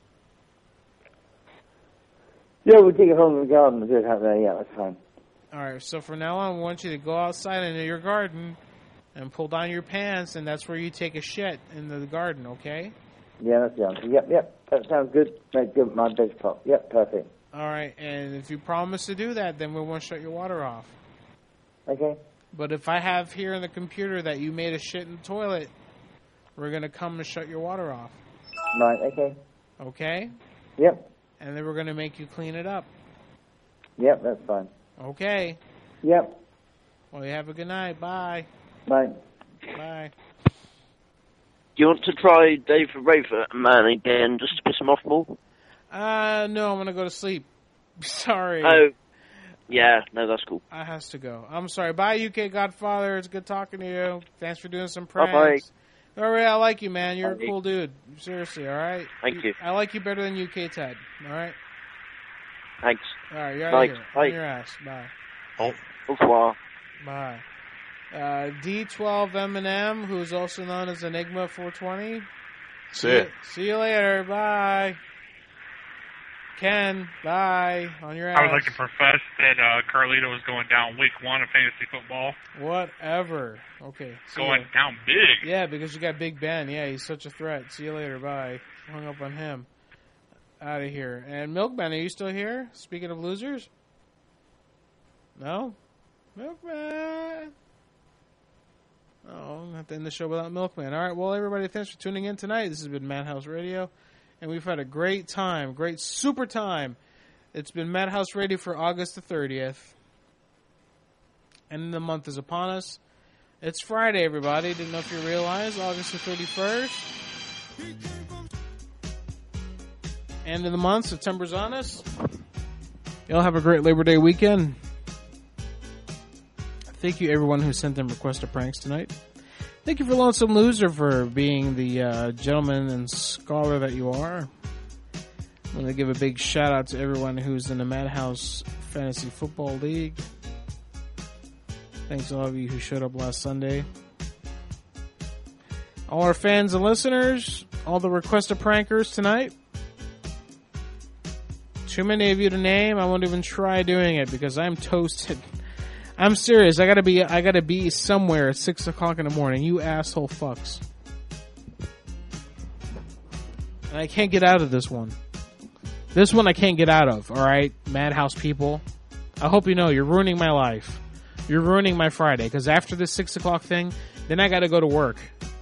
S10: Yeah, we'll dig a hole in the garden and do it out there. Yeah, that's fine.
S17: All right, so from now on, we want you to go outside into your garden and pull down your pants, and that's where you take a shit in the garden, okay?
S10: Yeah, that's the answer. Yep. That sounds good. Make good my best pop. Yep, perfect.
S17: All right, and if you promise to do that, then we won't shut your water off.
S10: Okay.
S17: But if I have here in the computer that you made a shit in the toilet, we're going to come and shut your water off.
S10: Right, okay.
S17: Okay?
S10: Yep.
S17: And then we're going to make you clean it up.
S10: Yep, that's fine.
S17: Okay.
S10: Yep.
S17: Well, you have a good night. Bye.
S10: Bye.
S17: Bye.
S3: Do you want to try Dave Raver Man again, just to piss him off more?
S17: No, I'm going to go to sleep. Sorry.
S3: Oh. Yeah, no, that's cool.
S17: I has to go. I'm sorry. Bye, UK Godfather. It's good talking to you. Thanks for doing some
S3: Bye-bye.
S17: pranks. All right, I like you, man. You're
S3: Bye.
S17: a cool dude. Seriously, all right?
S3: Thank you.
S17: I like you better than UK Ted, all right?
S3: Thanks.
S17: All right, you're out of here.
S3: Bye.
S17: On your ass. Bye.
S3: Au revoir.
S17: Bye. D12 Eminem, who's also known as Enigma 420.
S13: See
S17: you later. Bye. Ken, bye. On your ass.
S5: I would like to profess that Carlito is going down week 1 of fantasy football.
S17: Whatever. Okay.
S5: Going down big.
S17: Yeah, because you got Big Ben. Yeah, he's such a threat. See you later. Bye. Hung up on him. Out of here. And Milkman, are you still here? Speaking of losers? No? Milkman. Oh, I'm have to end the show without Milkman. All right, well, everybody, thanks for tuning in tonight. This has been Madhouse Radio, and we've had a great time, great super time. It's been Madhouse Radio for August the 30th, and the month is upon us. It's Friday, everybody. Didn't know if you realized, August the 31st. End of the month, September's on us. Y'all have a great Labor Day weekend. Thank you, everyone who sent in requested pranks tonight. Thank you for Lonesome Loser for being the gentleman and scholar that you are. I want to give a big shout out to everyone who's in the Madhouse Fantasy Football League. Thanks to all of you who showed up last Sunday. All our fans and listeners, all the requested prankers tonight. Too many of you to name. I won't even try doing it because I'm toasted. I'm serious. I gotta be somewhere at 6 o'clock in the morning. You asshole fucks. And I can't get out of this one. This one I can't get out of. All right, Madhouse people. I hope you know you're ruining my life. You're ruining my Friday because after this 6 o'clock thing, then I gotta go to work.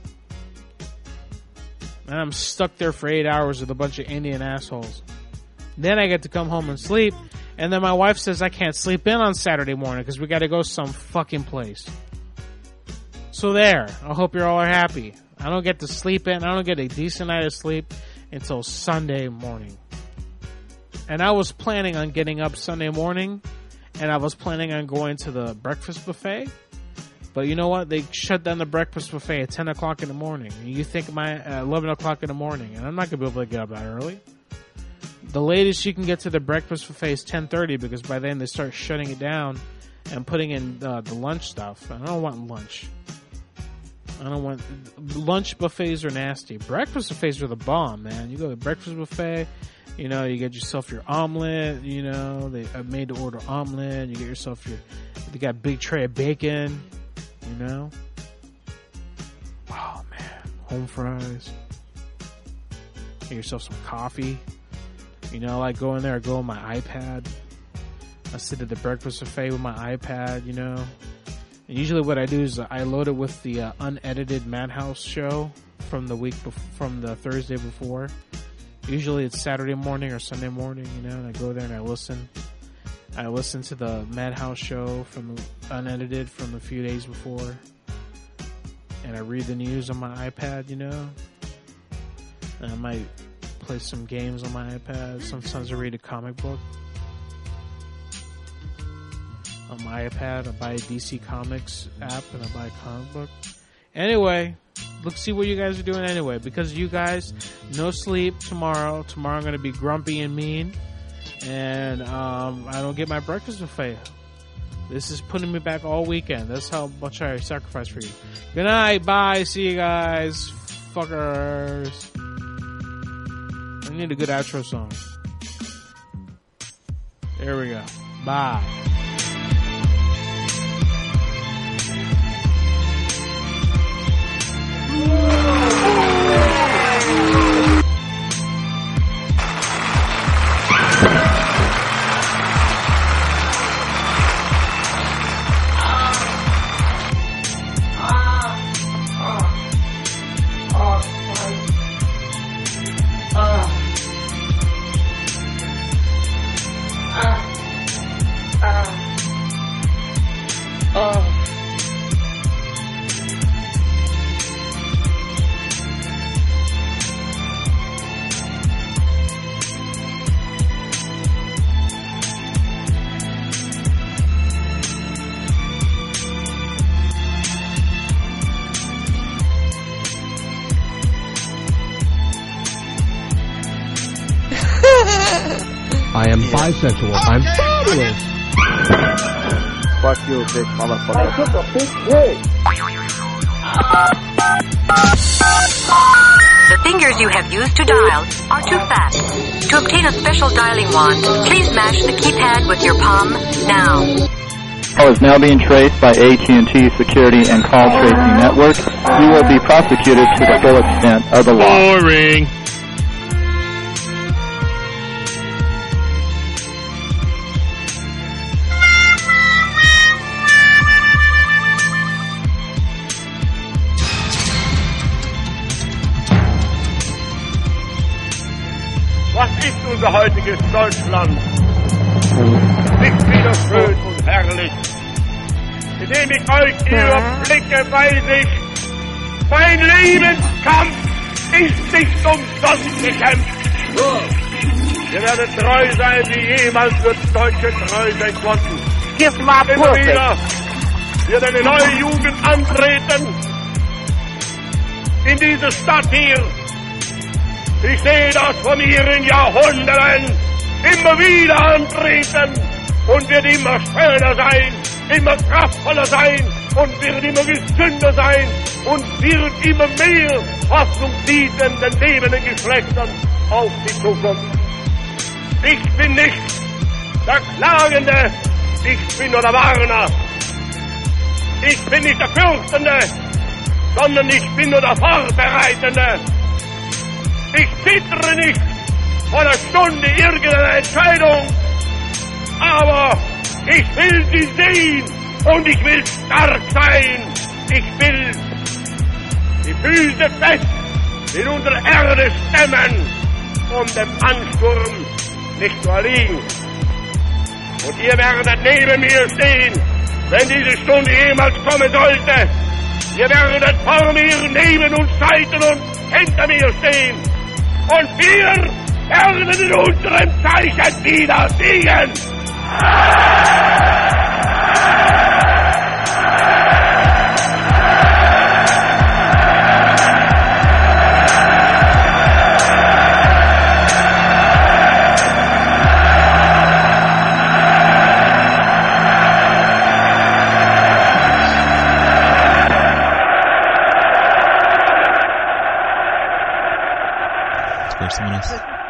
S17: And I'm stuck there for 8 hours with a bunch of Indian assholes. Then I get to come home and sleep. And then my wife says I can't sleep in on Saturday morning because we got to go some fucking place. So there. I hope you all are happy. I don't get to sleep in. I don't get a decent night of sleep until Sunday morning. And I was planning on getting up Sunday morning. And I was planning on going to the breakfast buffet. But you know what? They shut down the breakfast buffet at 10 o'clock in the morning. You think 11 o'clock in the morning. And I'm not going to be able to get up that early. The latest you can get to the breakfast buffet is 10:30 because by then they start shutting it down and putting in the lunch stuff. I don't want lunch. Lunch buffets are nasty. Breakfast buffets are the bomb, man. You go to the breakfast buffet, you know, you get yourself your omelet, you know, they made to order omelet. You get yourself they got a big tray of bacon, you know. Oh man, home fries. Get yourself some coffee. You know, I go in there, I go on my iPad. I sit at the breakfast buffet with my iPad, you know. And usually what I do is I load it with the unedited Madhouse show from the Thursday before. Usually it's Saturday morning or Sunday morning, you know, and I go there and I listen. I listen to the Madhouse show from the unedited from a few days before. And I read the news on my iPad, you know. And I might play some games on my iPad. Sometimes I read a comic book on my iPad. I buy a DC Comics app and I buy a comic book. Anyway, let's see what you guys are doing anyway. Because you guys, no sleep tomorrow. Tomorrow I'm going to be grumpy and mean. And I don't get my breakfast buffet. This is putting me back all weekend. That's how much I sacrifice for you. Good night. Bye. See you guys. Fuckers. I need a good outro song. There we go. Bye.
S13: bisexual. I'm fabulous.
S4: Fuck you, big motherfucker.
S13: I took a big hit.
S22: The fingers you have used to dial are too fast. To obtain a special dialing wand, please mash the keypad with your palm now.
S23: Call is now being traced by AT&T Security and Call Tracing Network. You will be prosecuted to the full extent of the law.
S17: Boring.
S24: Was ist unser heutiges Deutschland? Nicht wieder schön und herrlich. Indem ich euch überblicke, weiß ich, mein Lebenskampf ist nicht umsonst gekämpft. Wir werden treu sein, wie jemals wird Deutsche treu sein konnten. Immer wieder wird eine neue Jugend antreten in diese Stadt hier. Ich sehe das von mir in Jahrhunderten immer wieder antreten und wird immer schöner sein, immer kraftvoller sein und wird immer gesünder sein und wird immer mehr Hoffnung bieten den lebenden Geschlechtern auf die Zukunft. Ich bin nicht der Klagende, ich bin nur der Warner. Ich bin nicht der Fürchtende, sondern ich bin nur der Vorbereitende. Ich zittere nicht vor der Stunde irgendeiner Entscheidung, aber ich will sie sehen und ich will stark sein. Ich will die Füße fest in unsere Erde stemmen, um dem Ansturm nicht zu erliegen. Und ihr werdet neben mir stehen, wenn diese Stunde jemals kommen sollte. Ihr werdet vor mir, neben uns, Seiten und hinter mir stehen. Und wir werden in unserem Zeichen wieder siegen.
S25: Someone else.